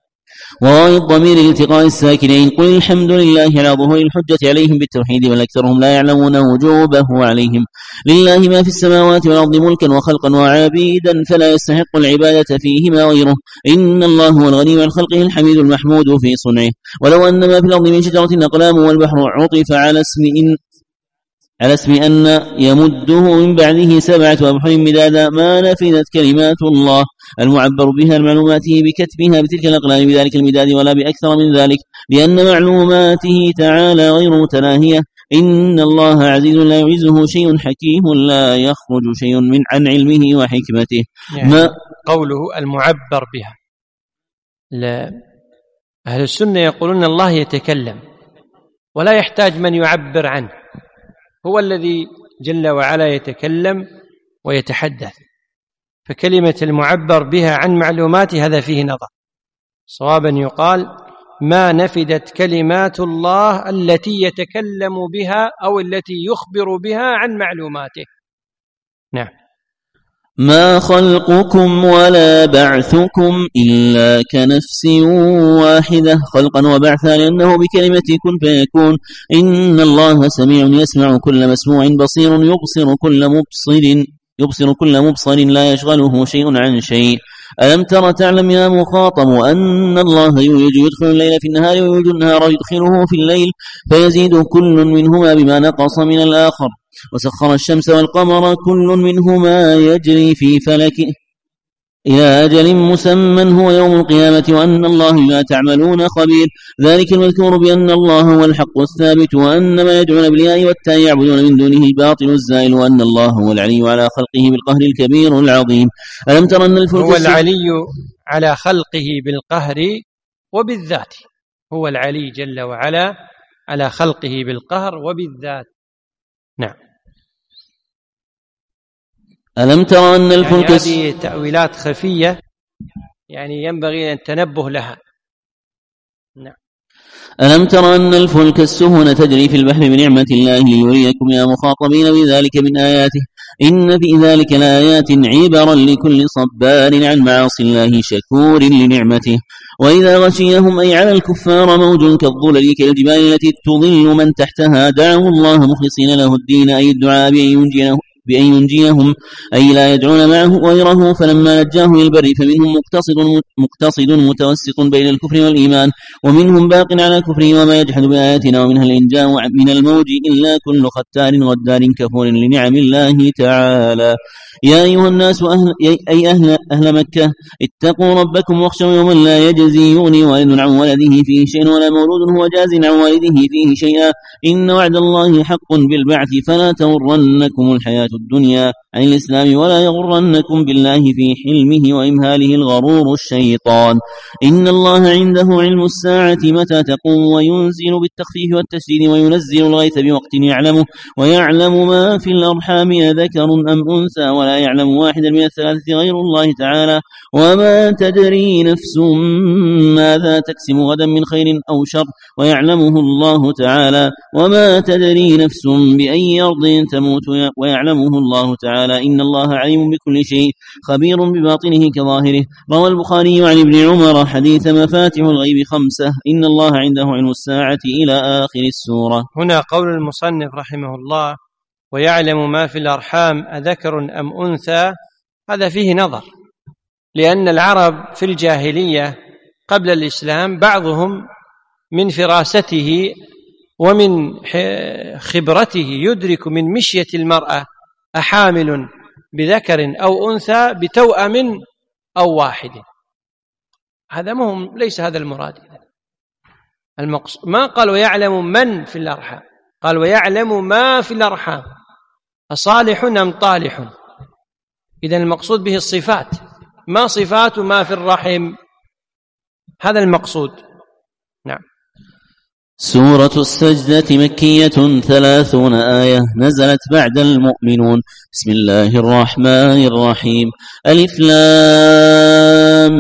وواو الضمير لالتقاء الساكنين. قل الحمد لله على ظهور الحجة عليهم بالتوحيد بل أكثرهم لا يعلمون وجوبه عليهم. لله ما في السماوات والأرض ملكا وخلقا وعبيدا فلا يستحق العبادة فيهما غيره، إن الله هو الغني عن خلقه الحميد المحمود في صنعه. ولو أن ما في الأرض من شجرة أقلام والبحر عطف على اسم إن على اسم أن يمده من بعده سبعة أبحر مدادا ما نفذت كلمات الله المعبر بها المعلوماته بكتبها بتلك الأقلام بذلك المداد ولا بأكثر من ذلك، لأن معلوماته تعالى غير متناهية. إن الله عزيز لا يعزه شيء، حكيم لا يخرج شيء من عن علمه وحكمته. يعني ما قوله المعبر بها، لا أهل السنة يقولون الله يتكلم ولا يحتاج من يعبر عنه، هو الذي جل وعلا يتكلم ويتحدث، فكلمة المعبر بها عن معلوماته هذا فيه نظر. صوابا يقال ما نفدت كلمات الله التي يتكلم بها أو التي يخبر بها عن معلوماته. نعم. ما خلقكم ولا بعثكم إلا كنفس واحدة، خلقا وبعثا لأنه بكلمة كن فيكون. إن الله سميع يسمع كل مسموع بصير يبصر كل مبصر يبصر كل مبصر لا يشغله شيء عن شيء. ألم تر تعلم يا مخاطب أن الله يولج يدخل الليل في النهار ويولج النهار يدخله في الليل فيزيد كل منهما بما نقص من الآخر وسخر الشمس والقمر كل منهما يجري في فلك إلى أجل مسمى هو يوم القيامة وأن الله بما تعملون خبير. ذلك المذكور بأن الله هو الحق الثابت وأن ما يدعون بالياء والتاء يعبدون من دونه الباطل الزائل وأن الله هو العلي على خلقه بالقهر الكبير العظيم. ألم تر أن الفلك هو العلي على خلقه بالقهر وبالذات، هو العلي جل وعلا على خلقه بالقهر وبالذات. نعم. ألم تر أن الفلك يعني هذه تأويلات خفية يعني ينبغي أن تنبه لها. نعم. ألم تر أن الفلك السفن تجري في البحر بنعمة الله ليريكم يا مخاطبين بذلك من آياته إن في ذلك لآيات عبرا لكل صبار عن معاصي الله شكور لنعمته. وإذا غشيهم أي على الكفار موج كالظلل كالجبال التي تظل من تحتها دعوا الله مخلصين له الدين أي الدعاء بأن ينجيه بأن ينجيهم أي لا يدعون معه غيره فلما نجاه للبر فمنهم مقتصد مقتصد متوسط بين الكفر والإيمان ومنهم باق على كفره وما يجحد بآياتنا ومنها الإنجاء من الموج إلا كل ختار غدار كفور لنعم الله تعالى. يا أيها الناس أهل أي أهل, أهل مكة اتقوا ربكم واخشوا يوما لا يجزي يغني والد عن ولده فيه شيء ولا مولود هو جاز عن والده فيه شيئا إن وعد الله حق بالبعث فلا تغرنكم الحياة الدنيا عن الإسلام ولا يغرنكم بالله في حلمه وإمهاله الغرور الشيطان. إن الله عنده علم الساعة متى تقوم وينزل بالتخفيف والتشديد وينزل الغيث بوقت يعلمه ويعلم ما في الأرحام ذكر أم أنثى ولا يعلم واحدا من الثلاثة غير الله تعالى وما تدري نفس ماذا تكسب غدا من خير أو شر ويعلمه الله تعالى وما تدري نفس بأي أرض تموت ويعلمه الله تعالى إن الله عليم بكل شيء خبير بباطنه كظاهره. روى البخاري عن ابن عمر حديث مفاتح الغيب خمسة إن الله عنده علم الساعة إلى آخر السورة. هنا قول المصنف رحمه الله ويعلم ما في الأرحام أذكر أم أنثى هذا فيه نظر، لأن العرب في الجاهلية قبل الإسلام بعضهم من فراسته ومن خبرته يدرك من مشية المرأة أحامل بذكر أو أنثى بتوأم أو واحد. هذا مهم، ليس هذا المراد. المقصود ما قال ويعلم من في الأرحام، قال ويعلم ما في الأرحام أصالح أم طالح. إذن المقصود به الصفات، ما صفات ما في الرحم، هذا المقصود. نعم. سورة السجدة مكية ثلاثون آية نزلت بعد المؤمنون. بسم الله الرحمن الرحيم. ألف لام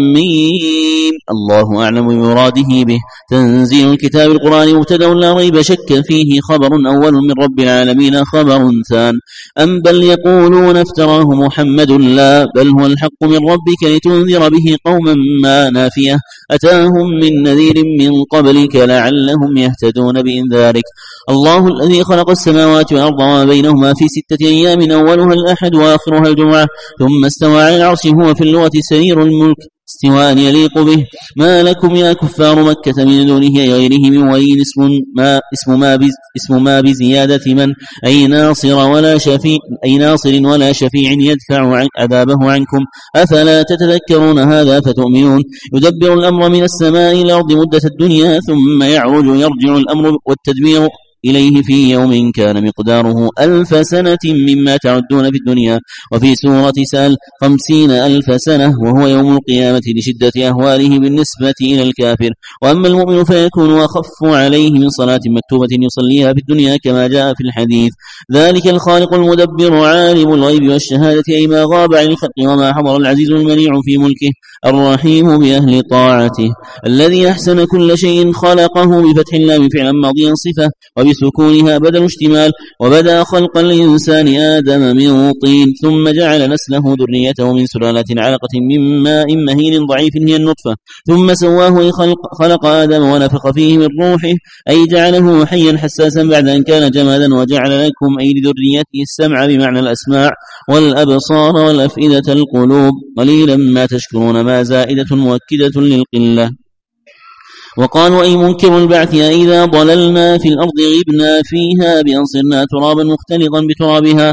ميم الله أعلم بمراده به تنزيل الكتاب القرآن مبتدأ لا ريب شك فيه خبر أول من رب العالمين خبر ثان أم بل يقولون افتراه محمد لا بل هو الحق من ربك لتنذر به قوما ما نافية أتاهم من نذير من قبلك لعلهم يهتدون بإنذارك. الله الذي خلق السماوات والأرض وما بينهما في ستة أيام أولها الأحد وآخرها الجمعة ثم استوى على العرش هو في اللغة سرير الملك استواء يليق به. ما لكم يا كفار مكة من دونه غيره من ولي اسم ما اسم ما بز اسم ما بزيادة من أي ناصر ولا شفيع أي ناصر ولا شفيع يدفع عن عذابه عنكم أفلا تتذكرون هذا فتؤمنون. يدبر الأمر من السماء إلى الأرض مدة الدنيا ثم يعرج يرجع الأمر والتدبير إليه في يوم كان مقداره ألف سنة مما تعدون في الدنيا. وفي سورة سال خمسين ألف سنة وهو يوم القيامة لشدة أهواله بالنسبة إلى الكافر. وأما المؤمن فيكون أخف عليه من صلاة مكتوبة يصليها في الدنيا كما جاء في الحديث. ذلك الخالق المدبر عالم الغيب والشهادة أي ما غاب عن الخلق وما حضر العزيز المنيع في ملكه الرحيم بأهل طاعته الذي أحسن كل شيء خلقه بفتح اللام فعلا ماضيا صفة وبسكونها بدل اشتمال. وبدأ خلق الإنسان آدم من طين ثم جعل نسله ذريته من سلالة علقة من ماء مهين ضعيف هي النطفة ثم سواه خلق, خلق آدم ونفخ فيه من روحه أي جعله حيا حساسا بعد أن كان جمادا وجعل لكم أي لذريته السمع بمعنى الأسماع والأبصار والأفئدة القلوب قليلا ما تشكرون ما زائدة مؤكدة للقلة. وقالوا أي منكر البعث إذا ضللنا في الأرض غبنا فيها بأن صرنا ترابا مختلطا بترابها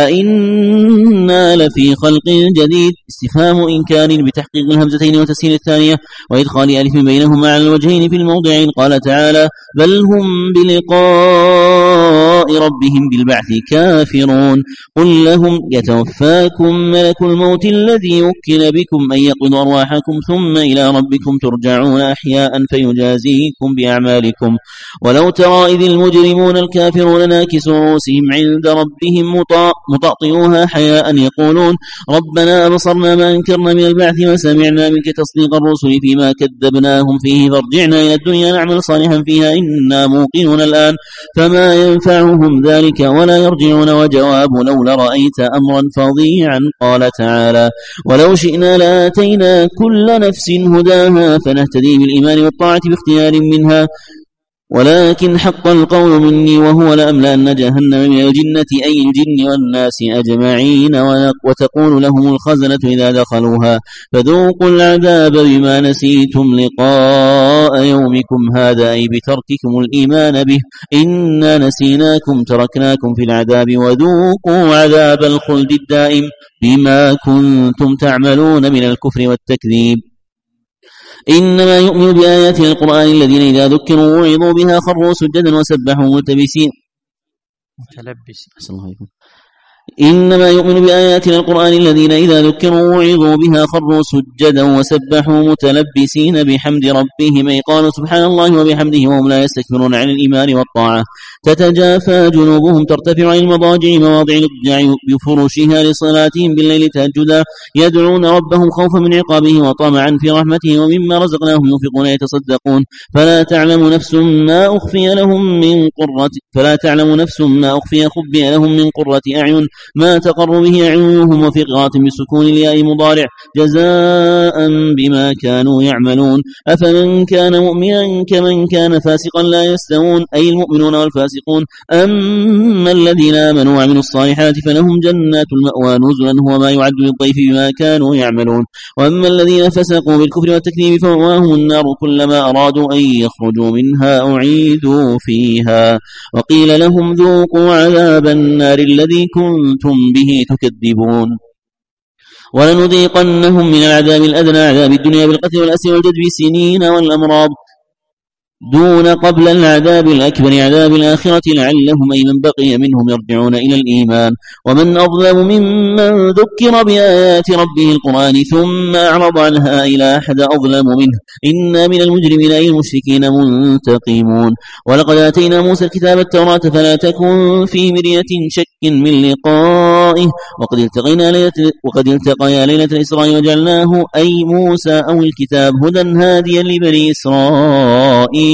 أئنا لفي خلق جديد استفهام إنكار بتحقيق الهمزتين وتسهيل الثانية وإدخال ألف بينهما على الوجهين في الموضعين. قال تعالى بل هم بلقاء ربهم بالبعث كافرون قل لهم يتوفاكم ملك الموت الذي وكل بكم أن يقبض أرواحكم ثم إلى ربكم ترجعون أحياء فيجازيكم بأعمالكم. ولو ترى إذ المجرمون الكافرون ناكسوا رؤوسهم عند ربهم مطأطئوها حياء يقولون ربنا أبصرنا ما أنكرنا من البعث وسمعنا منك تصديق الرسل فيما كذبناهم فيه فارجعنا إلى الدنيا نعمل صالحا فيها إنا موقنون الآن فما ينفعهم ذلك ولا يرجعون. وجواب لو لرأيت أمرا فظيعا قال تعالى ولو شئنا لآتينا كل نفس هداها فنهتدي بالإيمان والطاعة باختيار منها ولكن حق القول مني وهو لأملأن جهنم من الجنة أي الجن والناس أجمعين. وتقول لهم الخزنة إذا دخلوها فذوقوا العذاب بما نسيتم لقاء يومكم هذا أي بترككم الإيمان به إنا نسيناكم تركناكم في العذاب وذوقوا عذاب الخلد الدائم بما كنتم تعملون من الكفر والتكذيب. إنما يؤمن بآيات القرآن الذين إذا ذكروا وعظوا بها خروا سجدا وسبحوا ملتبسين متلبسين إنما يؤمن بآيات القرآن الذين إذا ذكروا وعظوا بها خروا سجدا وسبحوا متلبسين بحمد ربهم أي قالوا سبحان الله وبحمده وهم لا يستكبرون عن الإيمان والطاعة. تتجافى جنوبهم ترتفع عن المضاجع مواضع الاضطجاع بفرشها لصلاتهم بالليل تهجدا يدعون ربهم خوفا من عقابه وطمعا في رحمته ومما رزقناهم ينفقون يتصدقون فلا تعلم نفس ما أخفي لهم من قرة فلا تعلم نفس ما أخفي خبئ لهم من قرة أعين ما تقر به أعينهم. وفي قراءة بسكون الياء مضارع جزاء بما كانوا يعملون أفمن كان مؤمنا كمن كان فاسقا لا يستوون أي المؤمنون والفاسقون. أما الذين آمنوا وعملوا الصالحات فلهم جنات المأوى نزلا هو ما يعد للضيف بما كانوا يعملون. وأما الذين فسقوا بالكفر والتكذيب فمأواهم النار كلما أرادوا أن يخرجوا منها أعيدوا فيها وقيل لهم ذوقوا عذاب النار الذي كنتم به تكذبون. ولنذيقنهم من العذاب الأدنى عذاب الدنيا بالقتل والأسر والجدب سنين والأمراض دون قبل العذاب الأكبر عذاب الآخرة لعلهم أي من بقي منهم يرجعون إلى الإيمان. ومن أظلم ممن ذكر بآيات ربه القرآن ثم أعرض عنها إلى أحد أظلم منه إنا من المجرمين أي المشركين منتقمون. ولقد آتينا موسى الكتاب التوراة فلا تكن في مرية شك من لقائه وقد التقينا ليلة وقد التقيا ليلة الإسراء وجعلناه أي موسى أو الكتاب هدى هاديا لبني إسرائيل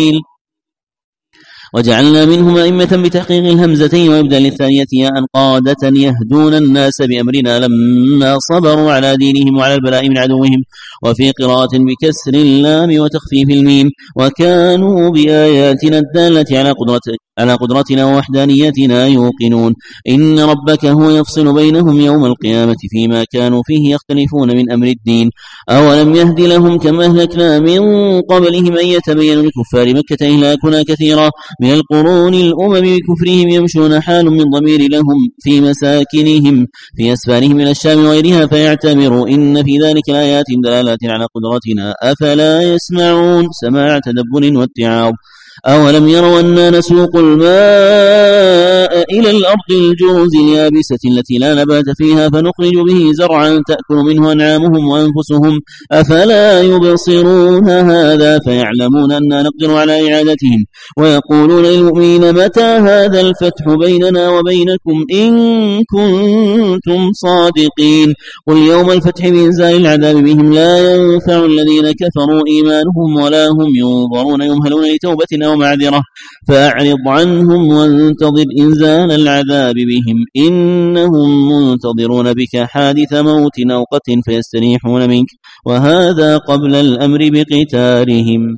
وجعلنا منهم أئمة بتحقيق الهمزتين وإبدال الثانية ياء قادة يهدون الناس بأمرنا لما صبروا على دينهم وعلى البلاء من عدوهم. وفي قراءة بكسر اللام وتخفيف الميم وكانوا بآياتنا الدالة على قدرة على قدرتنا ووحدانيتنا يوقنون. إن ربك هو يفصل بينهم يوم القيامة فيما كانوا فيه يختلفون من أمر الدين. أولم يهد لهم كما أهلكنا من قبلهم أن يتبين لكفار مكة إهلاكنا كثيرا من القرون الأمم بكفرهم يمشون حال من ضمير لهم في مساكنهم في أسفارهم من الشام وغيرها فيعتبروا إن في ذلك الآيات دلالات على قدرتنا أفلا يسمعون سماع تدبر واتعاظ. أولم يروا أننا نسوق الماء إلى الأرض الجرز اليابسة التي لا نبات فيها فنخرج به زرعا تأكل منه أنعامهم وأنفسهم أفلا يبصرون هذا فيعلمون أننا نقدر على إعادتهم. ويقولون للمؤمنين متى هذا الفتح بيننا وبينكم إن كنتم صادقين قل يوم الفتح بإنزال العذاب بهم لا ينفع الذين كفروا إيمانهم ولا هم ينظرون يمهلون لتوبة ومعذرة فأعرض عنهم وانتظر إنزال العذاب بهم إنهم منتظرون بك حادث موت أو قتل فيستريحون منك وهذا قبل الأمر بقتالهم.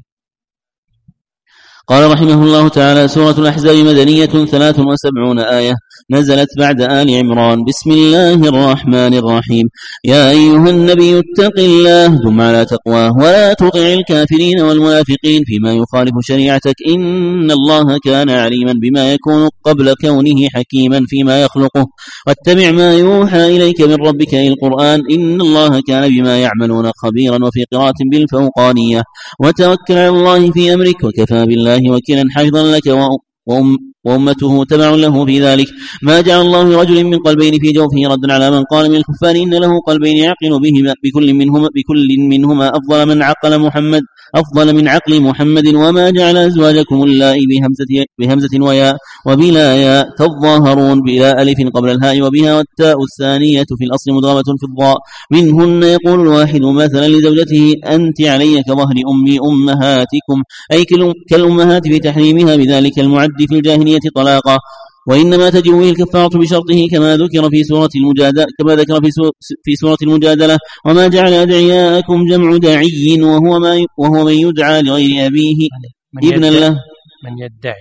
قال رحمه الله تعالى: سورة الأحزاب مدنية ثلاث وسبعون آية، نزلت بعد آل عمران. بسم الله الرحمن الرحيم. يا أيها النبي اتق الله دم على تقواه ولا تطع الكافرين والمنافقين فيما يخالف شريعتك إن الله كان عليما بما يكون قبل كونه حكيما فيما يخلقه واتبع ما يوحى إليك من ربك أي القرآن إن الله كان بما يعملون خبيرا وفي قراءة بالفوقانية وتوكل على الله في أمرك وكفى بالله وكيلا حافظا لك وأم وأمته تبع له في ذلك. ما جعل الله رجل من قلبين في جوفه ردا على من قال من الكفار إن له قلبين يعقل بهما بكل منهما, بكل منهما أفضل من عقل محمد أفضل من عقل محمد. وما جعل أزواجكم اللائي بهمزة, بهمزة وياء وبلا ياء تظاهرون بلا ألف قبل الهاء وبها والتاء الثانية في الأصل مدغمة في الضاء. منهن يقول الواحد مثلا لزوجته أنت علي كظهر أمي أمهاتكم أي كالأمهات في تحريمها بذلك المعد في الجاهلية طلاقا. وإنما تجب به الكفارة بشرطه كما ذكر في سورة المجادلة كما ذكر في, في سورة المجادلة. وما جعل أدعياءكم جمع داعي وهو, ما وهو من يدعى لغير أبيه ابنا له من يدعي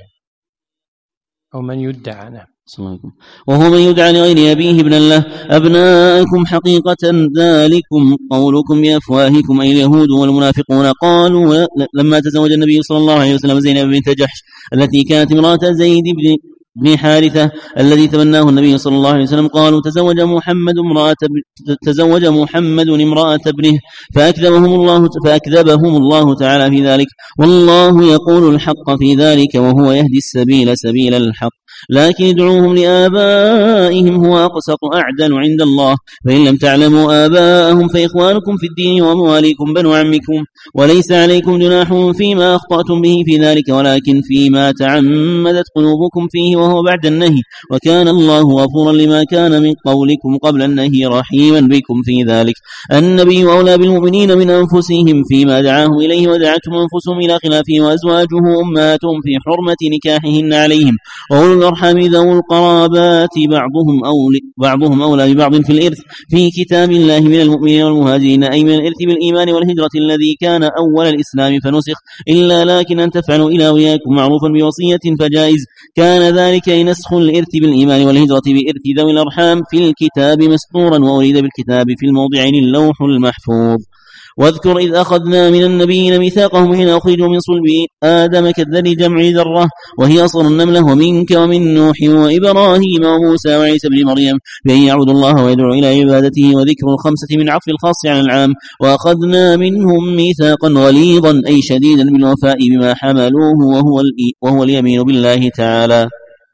أو من يدعى نعم وهو من يدعى لغير أبيه ابنا له. أبناءكم حقيقة ذلكم قولكم بأفواهكم أي اليهود والمنافقون. قالوا لما تزوج النبي صلى الله عليه وسلم زينب بنت جحش التي كانت امرأة زيد بن بن حارثة الذي تبناه النبي صلى الله عليه وسلم قالوا تزوج محمد امرأة تزوج محمد امرأة ابنه فأكذبهم الله فأكذبهم الله تعالى في ذلك والله يقول الحق في ذلك وهو يهدي السبيل سبيل الحق لكن ادعوهم لآبائهم هو أقسط أعدل عند الله فإن لم تعلموا آباءهم فإخوانكم في الدين ومواليكم بنو عمكم وليس عليكم جناح فيما أخطأتم به في ذلك ولكن فيما تعمدت قلوبكم فيه وهو بعد النهي وكان الله غفورا لما كان من قولكم قبل النهي رحيما بكم في ذلك. النبي أولى بالمؤمنين من أنفسهم فيما دعاهم إليه ودعتهم أنفسهم إلى خلافه وأزواجه أمهاتهم في حرمة نكاحهن عليهم وأولو الأرحام ذوو القرابات بعضهم أولي بعضهم أولى ببعض في الإرث في كتاب الله من المؤمنين والمهاجرين أي من الإرث بالإيمان والهجرة الذي كان أول الإسلام فنسخ إلا لكن أن تفعلوا إلى أولياءكم معروفا بوصية فجائز. كان ذلك نسخ الإرث بالإيمان والهجرة بإرث ذوي الأرحام في الكتاب مسطورا وأريد بالكتاب في الموضعين اللوح المحفوظ. واذكر إذ أخذنا من النبيين ميثاقهم حين أخرجوا من صلب آدم كالذري جمع ذرة وهي أصغر النملة ومنك ومن نوح وإبراهيم وموسى وعيسى بن مريم بأن يعبدوا الله ويدعوا إلى عبادته وذكر الخمسة من عطف الخاص على العام. وأخذنا منهم ميثاقا غليظا أي شديدا بالوفاء بما حملوه وهو, وهو اليمين بالله تعالى.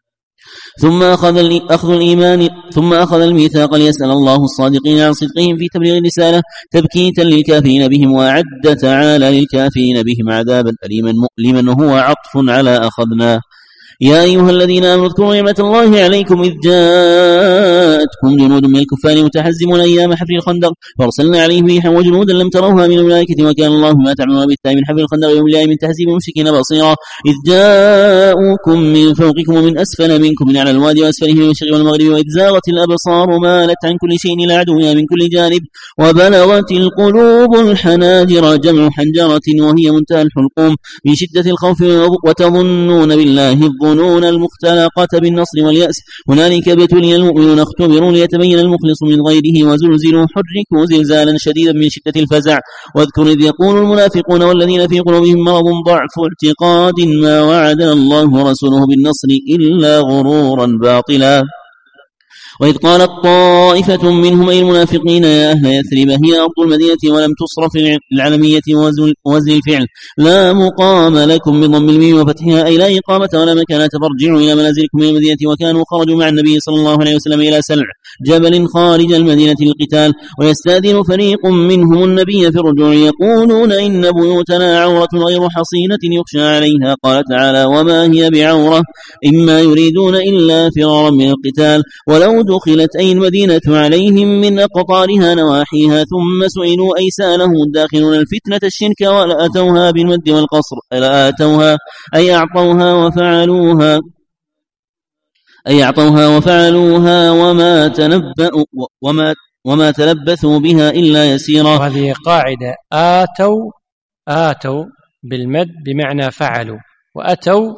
ثم أخذ أخذ الإيمان ثم أخذ الميثاق ليسأل الله الصادقين عن صدقهم في تبليغ الرسالة تبكيتا للكافرين بهم وأعد تعالى للكافرين بهم عذابا أليما مؤلما وهو عطف على أخذنا. يا أيها الذين آمنوا اذكروا نعمة الله عليكم إذ جاءتكم جنود من الكفار متحزمون أيام حفر الخندق فارسلنا عليهم ريحا وجنودا لم تروها من الملائكة وكان الله بما تعملون بالتالي من حفر الخندق يوم الله من تهزيم المشركين بصيرا. إذ جاءوكم من فوقكم ومن أسفل منكم من على الوادي وأسفله من المشرق والمغرب وإذ زاغت الأبصار مالت عن كل شيء إلى عدوها من كل جانب وبلغت القلوب الحناجر جمع حنجرة وهي منتهى الحلقوم من شدة الخوف وتظنون بالله الظنون المختلقة بالنصر واليأس هنالك ابتلي المؤمنون اختبروا ليتبين المخلص من غيره وزلزلوا حركوا زلزالا شديدا من شدة الفزع. واذكر إذ يقول المنافقون والذين في قلوبهم مرض ضعف اعتقاد ما وعدنا الله ورسوله بالنصر إلا غرورا باطلا. وإذ قالت طائفة منهم أي المنافقين يا أهل يثرب هي أرض المدينة ولم تصرف العلمية وزن الفعل لا مقام لكم بضم الميم وفتحها أي لا إقامة ولا مكان ترجعوا إلى منازلكم من المدينة وكانوا خرجوا مع النبي صلى الله عليه وسلم إلى سلع جبل خارج المدينة للقتال، ويستأذن فريق منهم النبي في الرجوع يقولون إن بيوتنا عورة غير حصينة يخشى عليها. قال تعالى: وما هي بعورة إما يريدون إلا فرارا من القتال. ولو دخلت أي المدينة عليهم من أقطارها نواحيها ثم سئلوا أي سألهم الداخلون الفتنة الشرك ولأتوها بالمد والقصر، لآتوها أي أعطوها وفعلوها أي أعطوها وفعلوها وما تنبأوا وما وما تلبثوا بها إلا يسيرا. وهذه قاعدة: آتوا آتوا بالمد بمعنى فعلوا، وأتوا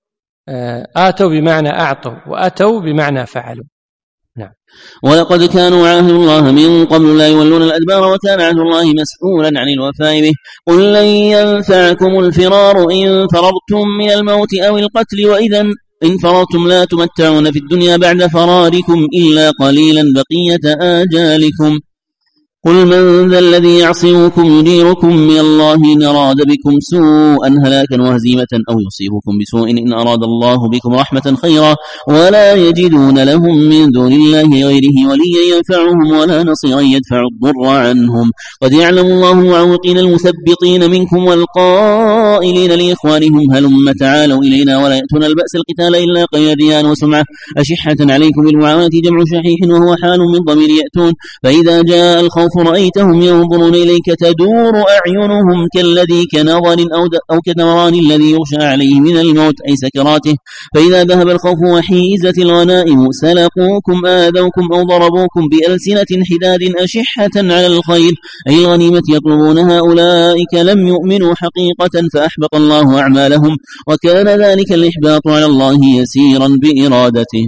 آتوا بمعنى أعطوا، وأتوا بمعنى فعلوا. نعم. ولقد كانوا عاهدوا الله من قبل لا يولون الأدبار وكان عهد الله مسؤولا عن الوفاء به. قل لن ينفعكم الفرار إن فررتم من الموت أو القتل، وإذا إن فررتم لا تمتعون في الدنيا بعد فراركم إلا قليلا بقية آجالكم. قل من ذا الذي يعصمكم يجيركم من الله إن أراد بكم سوءا هلاكا وهزيمة أو يصيبكم بسوء إن أراد الله بكم رحمة خيرا ولا يجدون لهم من دون الله غيره وليا ينفعهم ولا نصيرا يدفع الضر عنهم. قد يعلم الله المعوقين المثبطين منكم والقائلين لإخوانهم هلم تعالوا إلينا ولا يأتون البأس القتال إلا قليلا رياء وسمعة أشحة عليكم بالمعاونة جمع شحيح وهو حال من ضمير يأتون. فإذا جاء الخوف رأيتهم ينظرون إليك تدور أعينهم كالذي كنظر أو كدوران الذي يغشى عليه من الموت أي سكراته. فإذا ذهب الخوف وحيزت الغنائم سلقوكم آذوكم أو ضربوكم بألسنة حداد أشحة على الخير أي الغنيمة يطلبونها أولئك لم يؤمنوا حقيقة فأحبط الله أعمالهم وكان ذلك الإحباط على الله يسيرا بإرادته.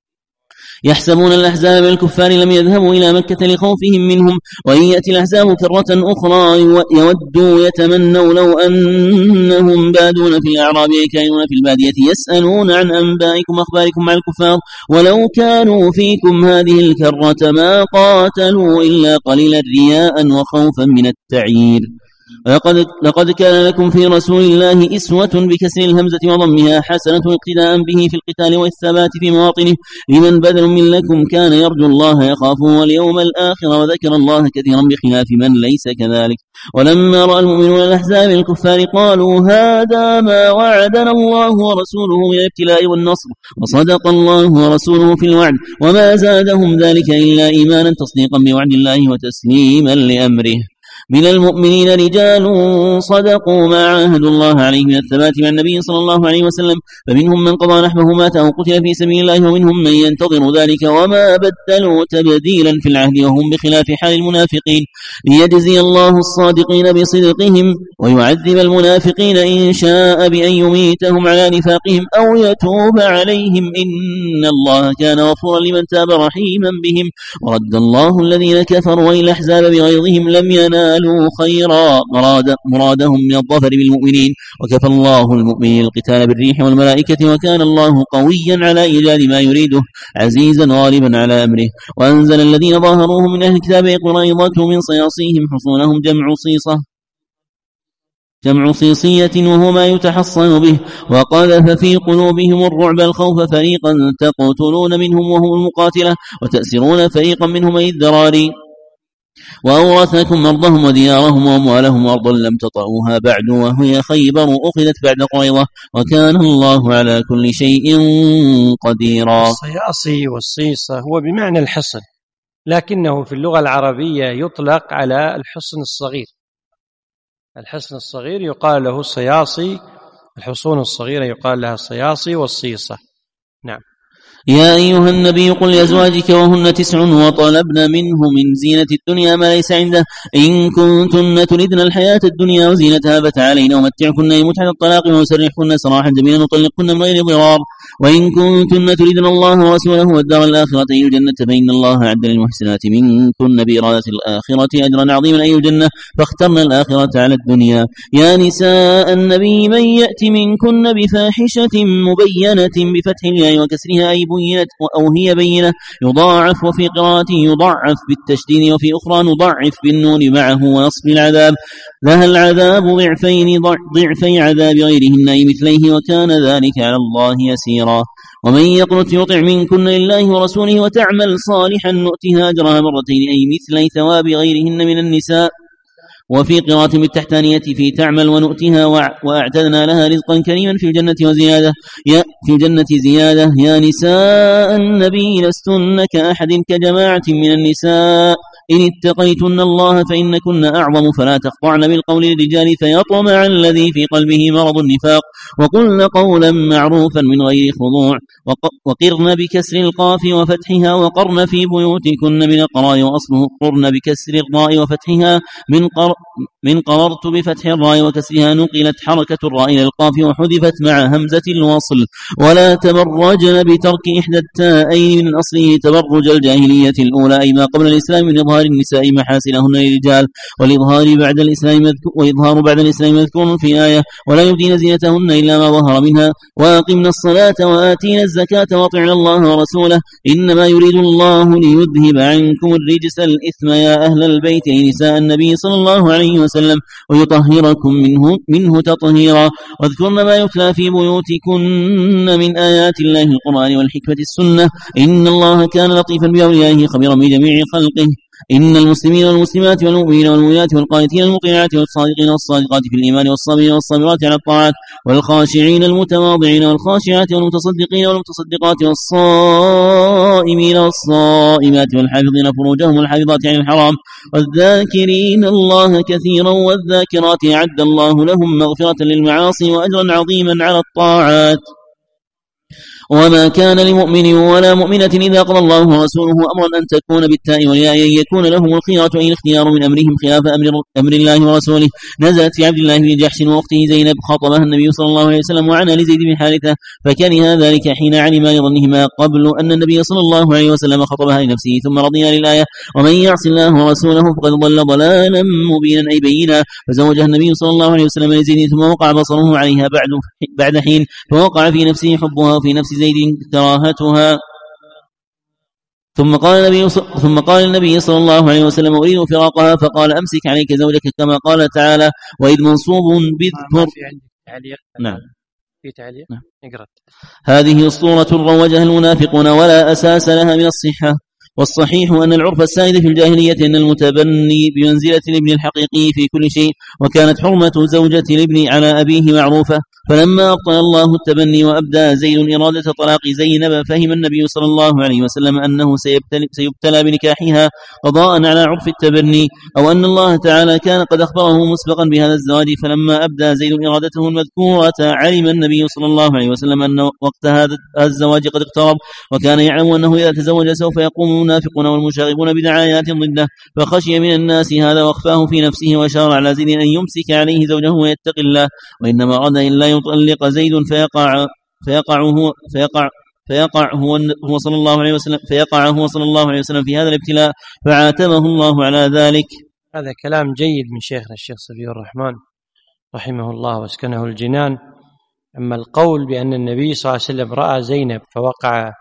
يحسبون الأحزاب الكفار لم يذهبوا إلى مكة لخوفهم منهم وإن يأتي الأحزاب كرة أخرى يودوا يتمنوا لو أنهم بادون في الأعراب كانون في البادية يسألون عن أنبائكم أخباركم مع الكفار ولو كانوا فيكم هذه الكرة ما قاتلوا إلا قليلا رياء وخوفا من التعيير. لقد, لقد كان لكم في رسول الله إسوة بكسر الهمزة وضمها حسنة اقتداء به في القتال والثبات في مواطنه لمن بدل من لكم كان يرجو الله يخافه واليوم الآخر وذكر الله كثيرا بخلاف من ليس كذلك. ولما رأى المؤمنون الأحزاب الكفار قالوا هذا ما وعدنا الله ورسوله من الابتلاء والنصر وصدق الله ورسوله في الوعد وما زادهم ذلك إلا إيمانا تصديقا بوعد الله وتسليما لأمره. من المؤمنين رجال صدقوا ما عاهدوا الله عليه من الثبات مع النبي صلى الله عليه وسلم فمنهم من قضى نحبه مات أو قتل في سبيل الله ومنهم من ينتظر ذلك وما بدلوا تبديلا في العهد وهم بخلاف حال المنافقين ليجزي الله الصادقين بصدقهم ويعذب المنافقين إن شاء بأن يميتهم على نفاقهم أو يتوب عليهم إن الله كان غفورا لمن تاب رحيما بهم. ورد الله الذين كفروا وإلى الأحزاب بغيظهم لم ينالوا خيرا مراد مرادهم من الظفر بالمؤمنين وكفى الله المؤمنين القتال بالريح والملائكة وكان الله قويا على إيجاد ما يريده عزيزا غالبا على أمره. وأنزل الذين ظاهروهم من أهل الكتاب قريضة من صياصيهم حصونهم جمع صيصة جمع صيصية وهو ما يتحصن به وقذف في قلوبهم الرعب الخوف فريقا تقتلون منهم وهم المقاتلة وتأسرون فريقا منهم أي الذراري وأورثكم أرضهم وديارهم وأموالهم وأرضا لم تطعوها بعد وهي خيبر أخذت بعد قريضة وكان الله على كل شيء قديرا. الصياصي والصيصة هو بمعنى الحصن لكنه في اللغة العربية يطلق على الحصن الصغير. الحصن الصغير يقال له الصياصي، الحصون الصغيرة يقال لها الصياصي والصيصة. نعم. يا أيها النبي قل لأزواجك وهن تسع وطلبن منه من زينة الدنيا ما ليس عنده إن كنتن تردن الحياة الدنيا وزينتها فتعالين ومتعكن متعة الطلاق وسرحكن سراحا جميلا وطلقكن من غير ضرار وإن كنتن تردن الله ورسوله والدار الآخرة أي الجنة فإن الله أعد للمحسنات منكن بإرادة الآخرة أجرا عظيما أي الجنة فاخترن الآخرة على الدنيا. يا نساء النبي من يأتي منكن بفاحشة مبينة بفتح الياء وكسرها أي بينت أو هي بينة يضاعف وفي قراءة يضعف بالتشديد وفي أخرى نضعف بالنون معه ونصب العذاب لها العذاب ضعفين ضعفي عذاب غيرهن أي مثليه وكان ذلك على الله يسيرا. ومن يقنت يطع منكن لله ورسوله وتعمل صالحا نؤتها أجرها مرتين أي مثلي ثواب غيرهن من النساء. وفي قراءة بالتحتانية في تعمل ونؤتها وأعتدنا لها رزقا كريما في الجنة وزيادة يا في الجنة زيادة يا نساء النبي لستن كأحد كجماعة من النساء إن اتقيتن الله فإنكن أعظم فلا تخضعن بالقول للرجال فيطمع الذي في قلبه مرض النفاق وقلن قولا معروفا من غير خضوع وقرن بكسر القاف وفتحها وقرن في بيوتكن من القراء وأصله قرن بكسر الراء وفتحها من قر من قررت بفتح الراء وكسرها نقلت حركة الراء إلى القاف وحذفت مع همزة الوصل. ولا تبرجن بترك إحدى التاءين من أصله تبرج الجاهلية الأولى أي ما قبل الإسلام من إظهار النساء محاسنهن للرجال والإظهار بعد الإسلام مذكور وإظهار بعد الإسلام مذكور في آية ولا يبدين زينتهن إلا ما ظهر منها وأقمنا الصلاة وآتينا الزكاة وأطعنا الله ورسوله إنما يريد الله ليذهب عنكم الرجس الإثم يا أهل البيت نساء النبي صلى الله عليه وسلم ويطهركم منه, منه تطهيرا واذكرن ما يتلى في بيوتكن من آيات الله القرآن والحكمة السنة إن الله كان لطيفا بأوليائه خبيرا بجميع خلقه. إن المسلمين والمسلمات والمؤمنين والمؤمنات والقانتين المطيعات والصادقين والصادقات في الإيمان والصابرين والصابرات على الطاعات والخاشعين المتواضعين والخاشعات والمتصدقين والمتصدقات والصائمين والصائمات والحافظين فروجهم والحافظات عن الحرام والذاكرين الله كثيرا والذاكرات أعد الله لهم مغفرة للمعاصي وأجرا عظيما على الطاعات. وما كان لمؤمن ولا مؤمنة إذا قضى الله ورسوله أمرا أن تكون بالتاء والياء أن يكون لهم الخيرة أي الاختيار من أمرهم خلاف أمر, أمر الله ورسوله. نزلت في عبد الله بن جحش وأخته زينب خاطبها النبي صلى الله عليه وسلم وعنى لزيد بن حارثة فكره ذلك حين علم لظنهما قبل أن النبي صلى الله عليه وسلم خطبها لنفسه ثم رضي للآية ومن يعص الله ورسوله فقد ضل ضلالا مبينا أي بينا فزوجها النبي صلى الله عليه وسلم لزيد ثم وقع بصره عليها بعد بعد حين فوقع في نفسه حبها وفي نفس زيد كراهتها ثم قال النبي ثم قال النبي صلى الله عليه وسلم أريد فراقها فقال أمسك عليك زوجك كما قال تعالى وإذ منصوب بذكر نعم في تعليق نعم. اقرأ هذه الصورة روجها المنافقون ولا أساس لها من الصحة والصحيح أن العرف السائد في الجاهلية أن المتبني بمنزلة الابن الحقيقي في كل شيء وكانت حرمة زوجة الابن على أبيه معروفة فلما أبطل الله التبني وأبدى زيد إرادة طلاق زينب فهم النبي صلى الله عليه وسلم أنه سيبتلى, سيبتلى بنكاحها قضاء على عرف التبني أو أن الله تعالى كان قد أخبره مسبقا بهذا الزواج فلما أبدى زيد إرادته المذكورة علم النبي صلى الله عليه وسلم أن وقت هذا الزواج قد اقترب وكان يعلم أنه إذا تزوج سوف يقوم المنافقون والمشاغبون بدعايات ضده فخشي من الناس هذا واخفاه في نفسه وشار على زيد أن يمسك عليه زوجه ويتقي الله وإنما أراد إن لا يطلق زيد فيقع فيقع هو فيقع فيقع هو هو صلى الله عليه وسلم فيقع هو صلى الله عليه وسلم في هذا الابتلاء فعاتبه الله على ذلك. هذا كلام جيد من شيخنا الشيخ صفي الرحمن رحمه الله واسكنه الجنان. أما القول بأن النبي صلى الله عليه وسلم رأى زينب فوقع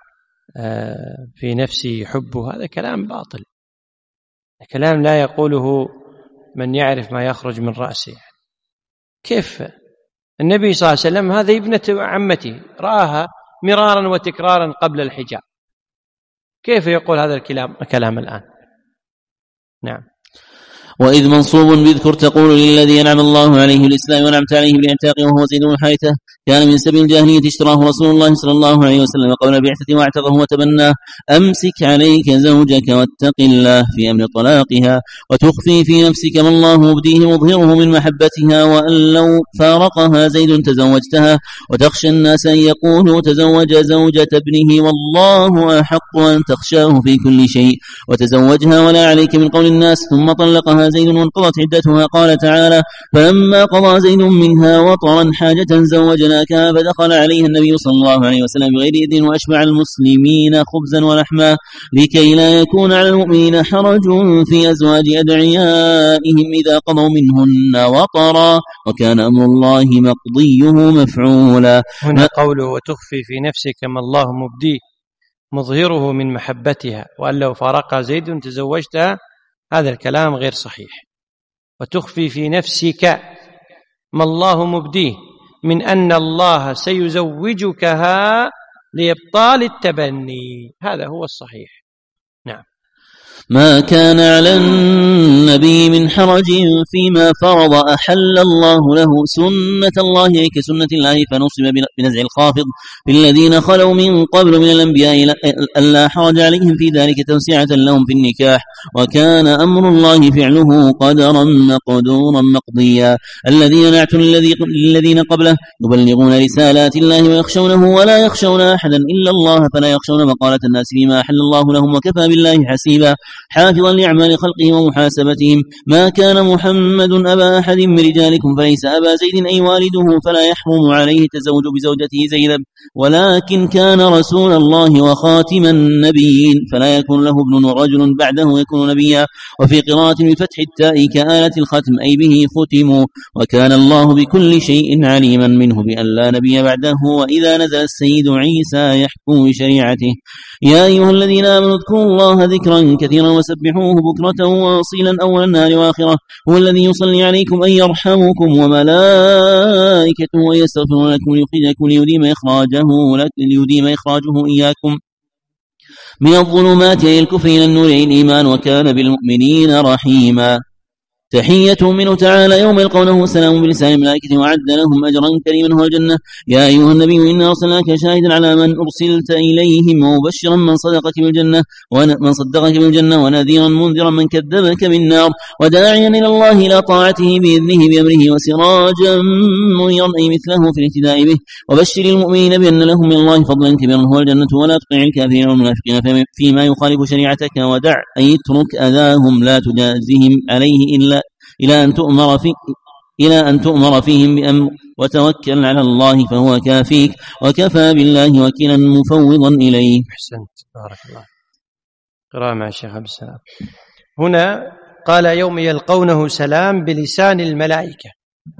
في نفسه حبه هذا كلام باطل كلام لا يقوله من يعرف ما يخرج من رأسه. كيف النبي صلى الله عليه وسلم هذه ابنة عمته رآها مرارا وتكرارا قبل الحجاب كيف يقول هذا الكلام كلام الآن؟ نعم. وإذ منصوب بذكر تقول للذي أنعم الله عليه الإسلام ونعمت عليه بالاعتاق وهو زيد بن حارثة كان من سبيل الجاهلية اشتراه رسول الله صلى الله عليه وسلم قبل البعثة واعتقه وتبناه أمسك عليك زوجك واتق الله في أمر طلاقها وتخفي في نفسك ما الله مبديه مظهره من محبتها وأن لو فارقها زيد تزوجتها وتخشى الناس أن يقولوا تزوج زوجة ابنه والله أحق أن تخشاه في كل شيء وتزوجها ولا عليك من قول الناس ثم طلقها زيد وانقضت عدتها قال تعالى فلما قضى زيد منها وطرا حاجة زوجناكها فدخل عليها النبي صلى الله عليه وسلم بغير إذن وأشبع المسلمين خبزا ولحما لكي لا يكون على المؤمنين حرج في أزواج أدعيائهم إذا قضوا منهن وطرا وكان أمر الله مقضيه مفعولا. هنا قوله وتخفي في نفسك ما الله مبديه مظهره من محبتها وأن لو فارقها زيد تزوجتها هذا الكلام غير صحيح. وتخفي في نفسك ما الله مبديه من أن الله سيزوجكها لإبطال التبني، هذا هو الصحيح. نعم. ما كان على النبي من حرج فيما فرض أحل الله له سنة الله أي كسنة الله، فنصب بنزع الخافض في الذين خلوا من قبل من الأنبياء ألا حرج عليهم في ذلك توسعة لهم في النكاح، وكان أمر الله فعله قدرا مقدورا مقضيا. الذين نعت للذين قبله يبلغون رسالات الله ويخشونه ولا يخشون أحدا إلا الله فلا يخشون مقالة الناس فيما أحل الله لهم وكفى بالله حسيبا حافظا لأعمال خلقهم ومحاسبتهم. ما كان محمد أبا أحد من رجالكم فليس أبا زيد أي والده، فلا يحرم عليه التزوج بزوجته زينب، ولكن كان رسول الله وخاتم النبيين، فلا يكون له ابن رجل بعده يكون نبيا. وفي قراءة بفتح التاء كآلة الختم أي به ختموا، وكان الله بكل شيء عليما منه بأن لا نبي بعده. وإذا نزل السيد عيسى يحكم بشريعته يا أيها الذين آمنوا اذكروا الله ذكرا كثيرا وسبحوه بكرة وأصيلا أول النهار وآخرة، هو الذي يصلي عليكم أن يرحمكم وملائكته ويستغفرون لكم ليخرجكم ليديم إخراجه ليديم إخراجه إياكم من الظلمات إلى الكفر إلى النور إلى الإيمان، وكان بالمؤمنين رحيما. تحية منه تعالى يوم يلقونه سلام بلسان الملائكة وعد لهم أجرا كريما هو الجنة. يا أيها النبي إنا أرسلناك شاهدا على من أرسلت إليهم ومبشرا من صدقك بالجنة من صدقك بالجنة ونذيرا منذرا من كذبك بالنار، وداعيا إلى الله إلى طاعته بإذنه بأمره وسراجا منيرا أي مثله في الاهتداء به. وبشر المؤمنين بأن لهم من الله فضلا كبيرا هو الجنة، ولا تطع الكافرين والمنافقين فيما يخالف شريعتك ودع أي اترك أذاهم لا تجازهم عليه إلا إلى أن تؤمر في إلى أن تؤمر فيهم بأمر، وتوكل على الله فهو كافيك وكفى بالله وكيلا مفوضا إليه. أحسنت، بارك الله. قراءة مع الشيخ عبد السلام. هنا قال يوم يلقونه سلام بلسان الملائكة.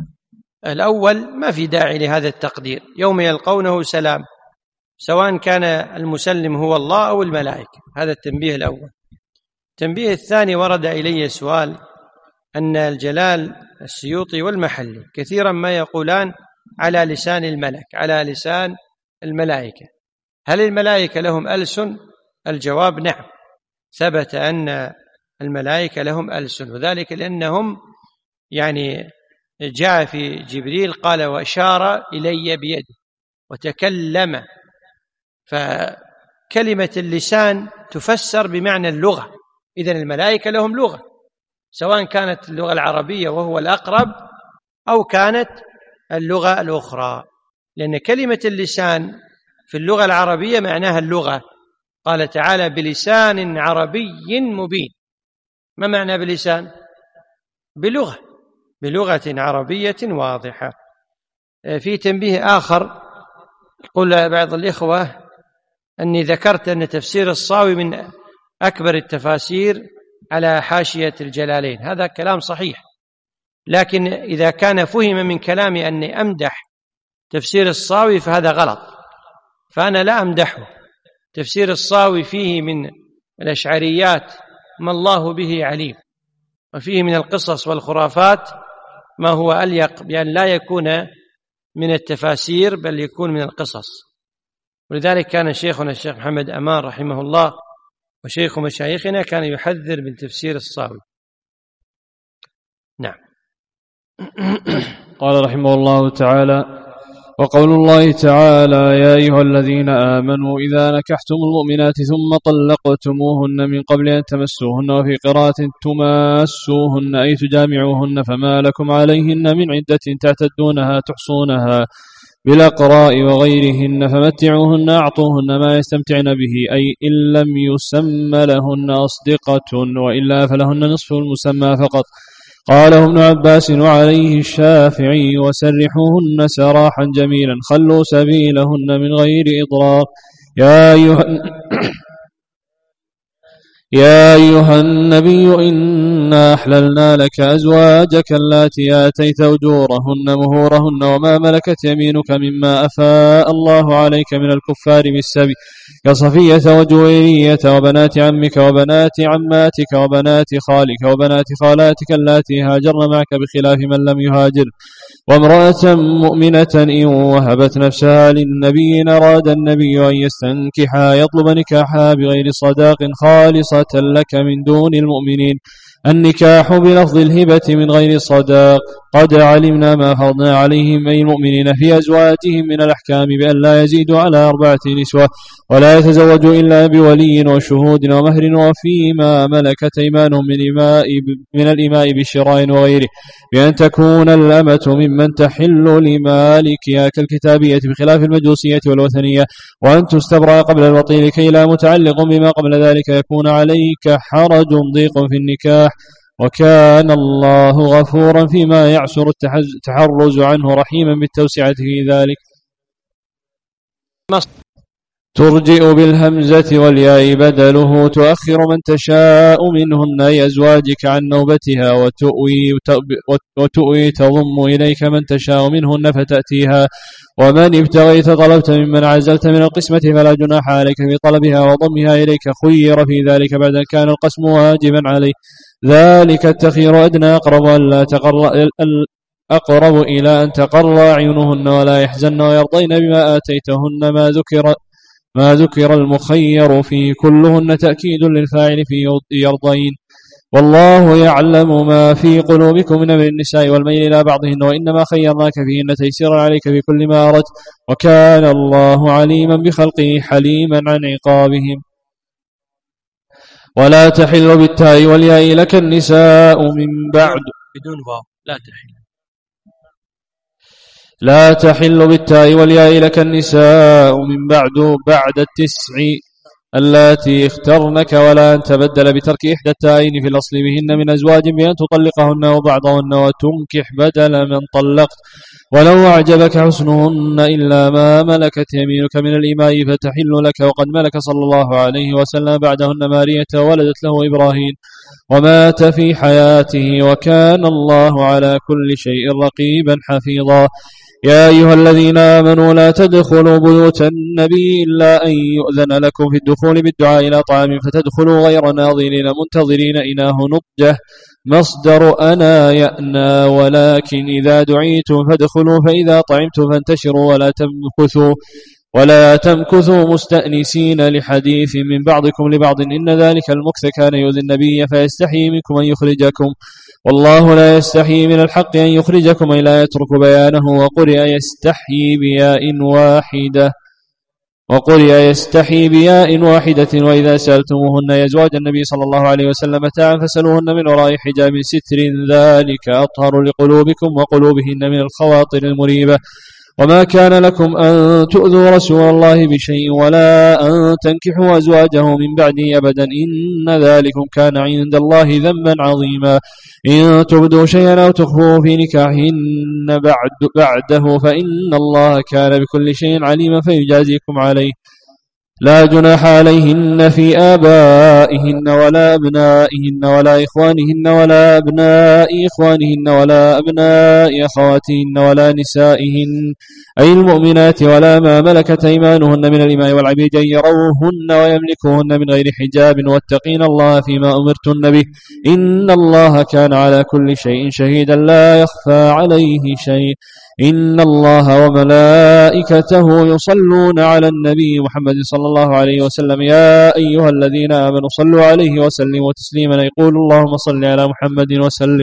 الأول ما في داعي لهذا التقدير، يوم يلقونه سلام، سواء كان المسلم هو الله أو الملائكة، هذا التنبيه الأول. التنبيه الثاني ورد إلي سؤال أن الجلال السيوطي والمحلي كثيرا ما يقولان على لسان الملك، على لسان الملائكة. هل الملائكة لهم ألسن؟ الجواب نعم، ثبت أن الملائكة لهم ألسن، وذلك لأنهم يعني جاء في جبريل قال وأشار إلي بيده وتكلم، فكلمة اللسان تفسر بمعنى اللغة، إذن الملائكة لهم لغة، سواء كانت اللغة العربية وهو الأقرب أو كانت اللغة الأخرى، لأن كلمة اللسان في اللغة العربية معناها اللغة. قال تعالى بلسان عربي مبين. ما معنى بلسان؟ بلغة، بلغة عربية واضحة. في تنبيه آخر، يقول بعض الإخوة أني ذكرت أن تفسير الصاوي من أكبر التفاسير على حاشية الجلالين، هذا كلام صحيح، لكن إذا كان فهم من كلامي أني أمدح تفسير الصاوي فهذا غلط، فأنا لا أمدحه. تفسير الصاوي فيه من الأشعريات ما الله به عليم، وفيه من القصص والخرافات ما هو أليق بأن لا يكون من التفاسير بل يكون من القصص. ولذلك كان شيخنا الشيخ محمد أمان رحمه الله وشيخ مشايخنا كان يحذر من تفسير الصاوي. نعم. قال رحمه الله تعالى: وقول الله تعالى: يا أيها الذين آمنوا إذا نكحتم المؤمنات ثم طلقتموهن من قبل أن تمسوهن، وفي قراءة تماسوهن أي تجامعوهن، فما لكم عليهن من عدة تعتدونها تحصونها بالأقراء وغيرهن، فمتعوهن أعطوهن ما يستمتعن به، أي إن لم يسم لهن أصدقة، وإلا فلهن نصف المسمى فقط. قاله ابن عباس وعليه الشافعي: وسرحوهن سراحا جميلا، خلوا سبيلهن من غير إضرار. يا أيها يا أيها النبي إنا أحللنا لك أزواجك اللاتي آتيت أجورهن مهورهن وما ملكت يمينك مما أفاء الله عليك من الكفار بالسبي كصفية وجويرية وبنات عمك وبنات عماتك وبنات خالك وبنات خالاتك اللاتي هاجرن معك بخلاف من لم يهاجر وامرأة مؤمنة إن وهبت نفسها للنبي إن أراد النبي أن يستنكحها يطلب نكاحها بغير صداق خالصة لك من دون المؤمنين النكاح بلفظ الهبة من غير صداق قد علمنا ما فرضنا عليهم أي المؤمنين في أزواجهم من الأحكام بأن لا يزيدوا على أربعة نسوة ولا يتزوجوا إلا بولي وشهود ومهر وفيما ملكت أيمانهم من, إماء من الإماء بالشراء وغيره بأن تكون الأمة ممن تحل لمالكها كالكتابية بخلاف المجوسية والوثنية وأن تستبرأ قبل الوطي لكي لا متعلق بما قبل ذلك يكون عليك حرج ضيق في النكاح وكان الله غفورا فيما يعسر التحرز عنه رحيما بالتوسعة في ذلك. ترجئ بالهمزة والياء بدله تؤخر من تشاء منهن أي أزواجك عن نوبتها وتؤوي, وتؤوي تضم إليك من تشاء منهن فتأتيها ومن ابتغيت طلبت ممن عزلت من القسمة فلا جناح عليك في طلبها وضمها إليك خير في ذلك بعد أن كان القسم واجبا عليه ذلك التخير أدنى أقرب ألا تقر أقرب إلى أن تقر أعينهن ولا يحزن ويرضين بما آتيتهن ما ذكر ما ذكر المخير في كلهن تأكيد للفاعل في يرضين والله يعلم ما في قلوبكم من النساء والميل إلى بعضهن وإنما خيرناك فيهن تيسيرا عليك في كل ما أردت وكان الله عليما بخلقه حليما عن عقابهم. ولا تحل بالتاء والياء لك النساء من بعد بدون واو لا تحل لا تحل بالتاء والياء لك النساء من بعد بعد التسع اللاتي اخترنك ولا أن تبدل بترك إحدى التائين في الأصل بهن من أزواج بأن تطلقهن وبعضهن وتنكح بدل من طلقت ولو أعجبك حسنهن إلا ما ملكت يمينك من الإماء فتحل لك وقد ملك صلى الله عليه وسلم بعدهن مارية ولدت له إبراهيم ومات في حياته وكان الله على كل شيء رقيبا حفيظا. يا أيها الذين آمنوا لا تدخلوا بيوت النبي إلا أن يؤذن لكم في الدخول بالدعاء إلى طعام فتدخلوا غير ناظرين منتظرين إناه نضجه مصدر أنا يأنى ولكن إذا دعيتم فادخلوا فإذا طعمتم فانتشروا ولا تمكثوا ولا تمكثوا مستأنسين لحديث من بعضكم لبعض إن ذلك المكث كان يؤذي النبي فيستحيي منكم أن يخرجكم والله لا يستحيي من الحق أن يخرجكم أي لا يترك بيانه وقرئ يستحيي بياء واحدة وقرئ يستحيي بياء واحدة وإذا سألتموهن يزواج النبي صلى الله عليه وسلم متاعا فسألوهن من وراء حجاب ستر ذلك أطهر لقلوبكم وقلوبهن من الخواطر المريبة وما كان لكم أن تؤذوا رسول الله بشيء ولا أن تنكحوا أزواجه من بعده أبدا إن ذلكم كان عند الله ذنبا عظيما. إن تبدوا شيئا أو تخفوه في نكاحهن بعد بعده فإن الله كان بكل شيء عليما فيجازيكم عليه. لا جناح عليهن في آبائهن ولا أبنائهن ولا إخوانهن ولا أبناء إخوانهن ولا أبناء أخواتهن ولا نسائهن أي المؤمنات ولا ما ملكت أيمانهن من الإماء والعبيد أن يروهن ويملكوهن من غير حجاب واتقين الله فيما أمرتن به إن الله كان على كل شيء شهيدا لا يخفى عليه شيء. إن الله وملائكته يصلون على النبي محمد صلى الله عليه وسلم يا أيها الذين آمنوا صلوا عليه وسلموا تسليما يقول اللهم صل على محمد وسلم.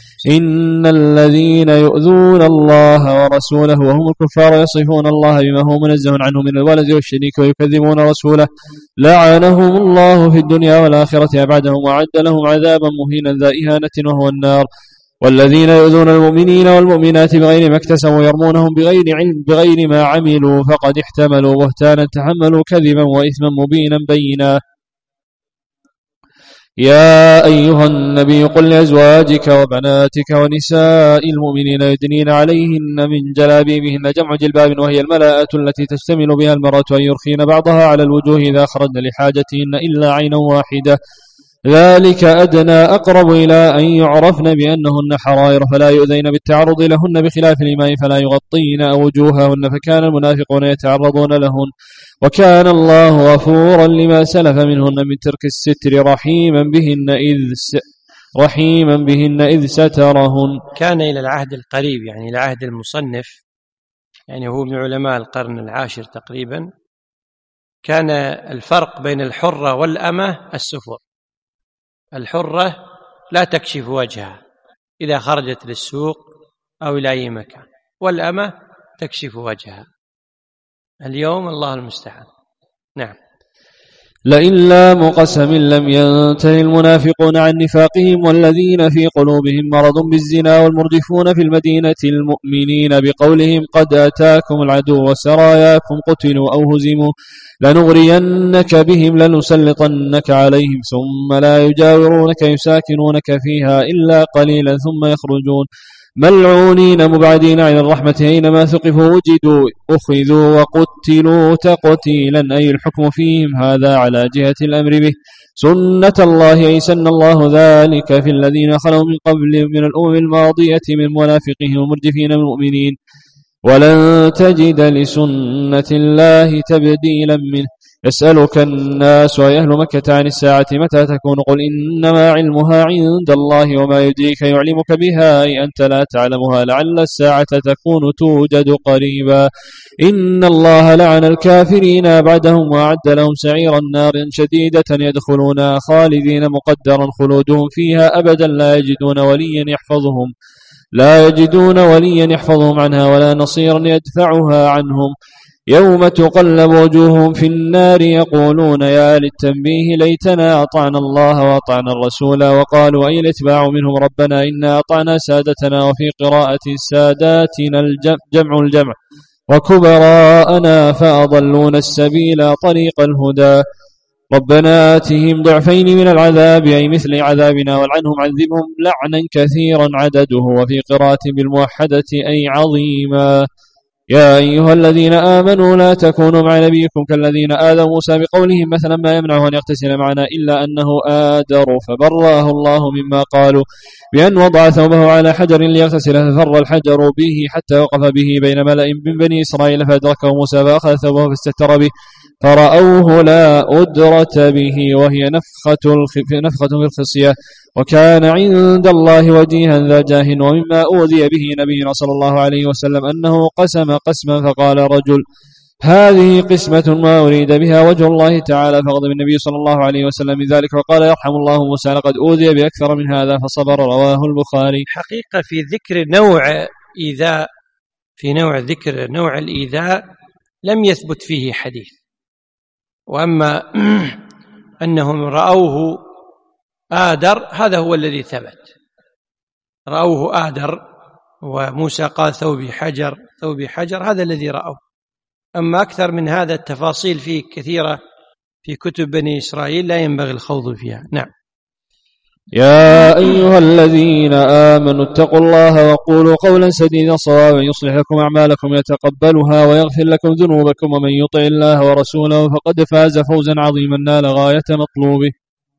إن الذين يؤذون الله ورسوله وهم الكفار يصفون الله بما هو منزه عنه من الولد والشريك ويكذبون رسوله لعنهم الله في الدنيا والآخرة أبعدهم وعد لهم عذابا مهينا ذا إهانة وهو النار. والذين يؤذون المؤمنين والمؤمنات بغير ما اكتسبوا يرمونهم بغير علم بغير ما عملوا فقد احتملوا بهتانا تحملوا كذبا وإثما مبينا بينا. يا أيها النبي قل لأزواجك وبناتك ونساء المؤمنين يدنين عليهن من جلابيبهن جمع جلباب وهي الملاءة التي تشتمل بها المرأة أن يرخين بعضها على الوجوه إذا خرجن لحاجتهن إلا عينا واحدة ذلك أدنى أقرب إلى أن يعرفن بأنهن حرائر فلا يؤذين بالتعرض لهن بخلاف الإماء فلا يغطين وجوههن فكان المنافقون يتعرضون لهن وكان الله غفورا لما سلف منهن من ترك الستر رحيما بهن إذ س... رحيما بهن إذ سترهن. كان إلى العهد القريب يعني إلى عهد المصنف، يعني هو من علماء القرن العاشر تقريبا، كان الفرق بين الحرة والأمة السفر. الحرة لا تكشف وجهها إذا خرجت للسوق أو إلى أي مكان، والأمة تكشف وجهها. اليوم الله المستعان. نعم. لئن لام قسم لم ينته المنافقون عن نفاقهم والذين في قلوبهم مرض بالزنا والمرجفون في المدينة المؤمنين بقولهم قد أتاكم العدو وسراياكم قتلوا أو هزموا لنغرينك بهم لنسلطنك عليهم ثم لا يجاورونك يساكنونك فيها إلا قليلا ثم يخرجون ملعونين مبعدين عن الرحمة أينما ثقفوا وجدوا أخذوا وقتلوا تقتيلا أي الحكم فيهم هذا على جهة الأمر به سنة الله أي سن الله ذلك في الذين خلوا من قبل من الأمم الماضية من منافقهم ومرجفين المؤمنين ولن تجد لسنة الله تبديلا منه. يسألك الناس وأهل مكة عن الساعة متى تكون قل إنما علمها عند الله وما يدريك يعلمك بها أي أنت لا تعلمها لعل الساعة تكون توجد قريبا. إن الله لعن الكافرين أبعدهم وأعد لهم سعيرا نار شديدة يدخلونها خالدين مقدرا خلودهم فيها أبدا لا يجدون وليا يحفظهم لا يجدون وليا يحفظهم عنها ولا نصيرا يدفعها عنهم. يوم تقلب وجوههم في النار يقولون يا للتنبيه ليتنا أطعنا الله وأطعنا الرسول وقالوا أي الاتباع منهم ربنا إنا أطعنا سادتنا وفي قراءة ساداتنا الجمع الجمع وكبراءنا فأضلون السبيل طريق الهدى ربنا آتهم ضعفين من العذاب أي مثل عذابنا والعنهم عذبهم لعنا كثيرا عدده وفي قراءة بالموحدة أي عظيما. يا أيها الذين آمنوا لا تكونوا مع نبيكم كالذين آذوا موسى بقولهم مثلا ما يمنعه أن يغتسل معنا إلا أنه آدر فبرأه الله مما قالوا بأن وضع ثوبه على حجر ليغتسل ففر الحجر به حتى وقف به بين ملأ من بني إسرائيل فأدركه موسى فأخذ ثوبه فاستتر به فرأوه لا أدرة به وهي نفخة, نفخة في الخصية وكان عند الله وجيها ذا جاه. ومما أوذي به نبينا صلى الله عليه وسلم أنه قسم قسما فقال رجل هذه قسمة ما أريد بها وجه الله تعالى فغضب النبي صلى الله عليه وسلم من ذلك وقال يرحم الله موسى لقد أوذي بأكثر من هذا فصبر. رواه البخاري. حقيقة في ذكر نوع إيذاء في نوع ذكر نوع الإيذاء لم يثبت فيه حديث، وأما أنهم رأوه آدر هذا هو الذي ثبت، رأوه آدر وموسى قال ثوبي حجر ثوبي حجر هذا الذي رأوه. أما أكثر من هذا التفاصيل فيه كثيرة في كتب بني إسرائيل لا ينبغي الخوض فيها. نعم. يا أيها الذين آمنوا اتقوا الله وقولوا قولا سديدا صوابا يصلح لكم أعمالكم يتقبلها ويغفر لكم ذنوبكم ومن يطع الله ورسوله فقد فاز فوزا عظيما نال غاية مطلوبه.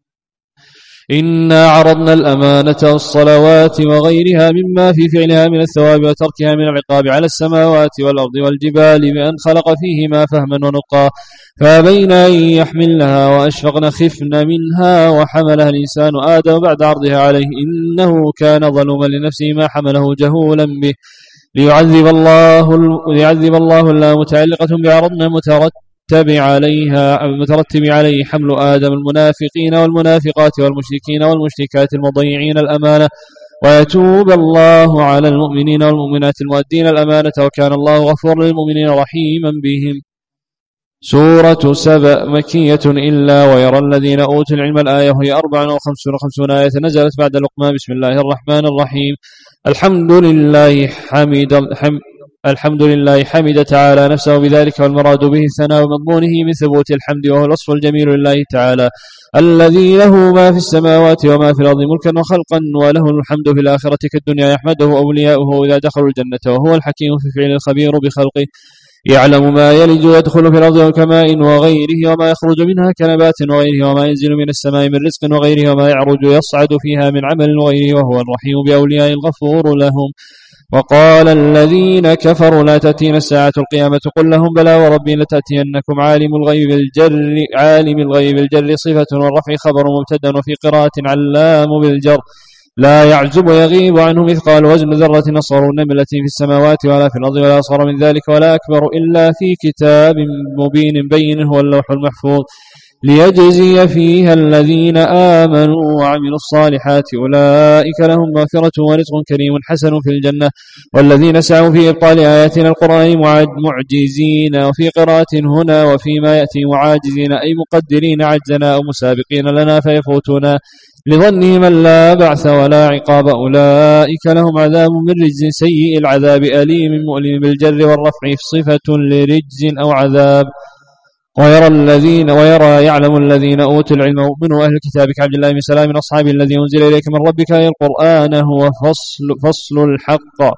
إنا عرضنا الأمانة والصلوات وغيرها مما في فعلها من الثواب وتركها من العقاب على السماوات والأرض والجبال بأن خلق فيهما فهما ونطقا فأبين أن يحملنها وأشفقن خفن منها وحملها الإنسان آدم بعد عرضها عليه إنه كان ظلوما لنفسه ما حمله جهولا به ليعذب الله ليعذب الله الله متعلقة بعرضنا مترتب عليها المترتب عليه حمل آدم المنافقين والمنافقات والمشركين والمشركات المضيعين الأمانة ويتوب الله على المؤمنين والمؤمنات المؤدين الأمانة وكان الله غفورا للمؤمنين رحيما بهم. سورة سبأ مكية إلا ويرى الذين أوتوا العلم الآية وهي أربع وخمسون وخمسون آية نزلت بعد لقمان. بسم الله الرحمن الرحيم. الحمد لله حمد حم الحمد لله حمد تعالى نفسه بذلك والمراد به الثناء ومضمونه من ثبوت الحمد وهو الوصف الجميل لله تعالى الذي له ما في السماوات وما في الأرض ملكا وخلقا وله الحمد في الآخرة كالدنيا يحمده أولياؤه إذا دخلوا الجنة وهو الحكيم في فعل الخبير بخلقه يعلم ما يلج ويدخل في الأرض كماء وغيره وما يخرج منها كنبات وغيره وما ينزل من السماء من رزق وغيره وما يعرج يصعد فيها من عمل وغيره وهو الرحيم بأولياء الغفور لهم. وقال الذين كفروا لا تأتينا الساعة القيامة قل لهم بلى وربي لتأتينكم عالم الغيب الجر عالم الغيب الجر صفة والرفع خبر مبتدا وفي قراءة علام بالجر لا يعزب يغيب عنه مثقال وزن ذرة نصغر نملة في السماوات ولا في الأرض ولا أصغر من ذلك ولا أكبر إلا في كتاب مبين بين هو اللوح المحفوظ ليجزي فيها الذين آمنوا وعملوا الصالحات أولئك لهم مغفرة ورزق كريم حسن في الجنة والذين سعوا في إبطال آياتنا القرآن معجزين وفي قراءة هنا وفيما يأتي معاجزين أي مقدرين عجزنا أو مسابقين لنا فيفوتنا لظنهم أن لا بعث ولا عقاب أولئك لهم عذاب من رجز سيء العذاب أليم مؤلم بالجر والرفع صفة لرجز أو عذاب. ويرى الذين ويرى يعلم الذين أوتوا العلم من أهل الكتاب كعبد الله بن سلام من أصحاب الذي أنزل إليك من ربك أي القرآن هو فصل, فصل الحق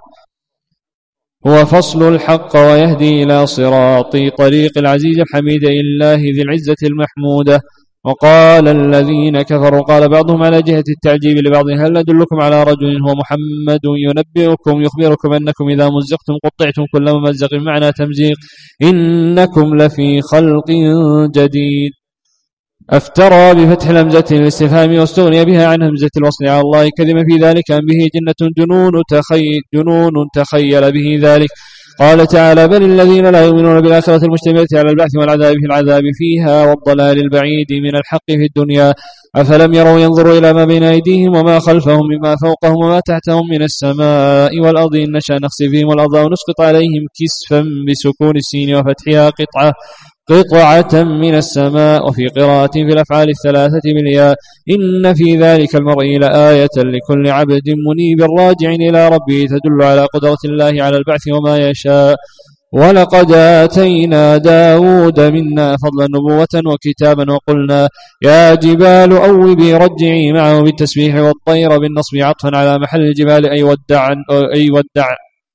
هو فصل الحق ويهدي إلى صراط طريق العزيز الحميد الله ذي العزة المحمودة. وقال الذين كفروا قال بعضهم على جهة التعجيب لبعض هل ندلكم على رجل هو محمد ينبئكم يخبركم أنكم إذا مزقتم قطعتم كل ممزق معنى تمزيق إنكم لفي خلق جديد. أفترى بفتح الهمزة الاستفهام واستغني بها عن همزة الوصل على الله كذب في ذلك أم به جنة جنون تخيل, جنون تخيل به ذلك. قال تعالى بل الذين لا يؤمنون بالآخرة المشتملة على البعث والعذاب في العذاب فيها والضلال البعيد من الحق في الدنيا أفلم يروا ينظروا إلى ما بين أيديهم وما خلفهم مما فوقهم وما تحتهم من السماء والأرض إن نشأ نخسف بهم والأرض ونسقط عليهم كسفا بسكون السين وفتحها قطعة قطعة من السماء وفي قراءة في الأفعال الثلاثة بالياء إن في ذلك المرء لآية لكل عبد منيب راجع إلى ربه تدل على قدرة الله على البعث وما يشاء. ولقد آتينا داود منا فضلا نبوة وكتابا وقلنا يا جبال أوبي رجعي معه بالتسبيح والطير بالنصب عطفا على محل الجبال أي ودع, أي ودع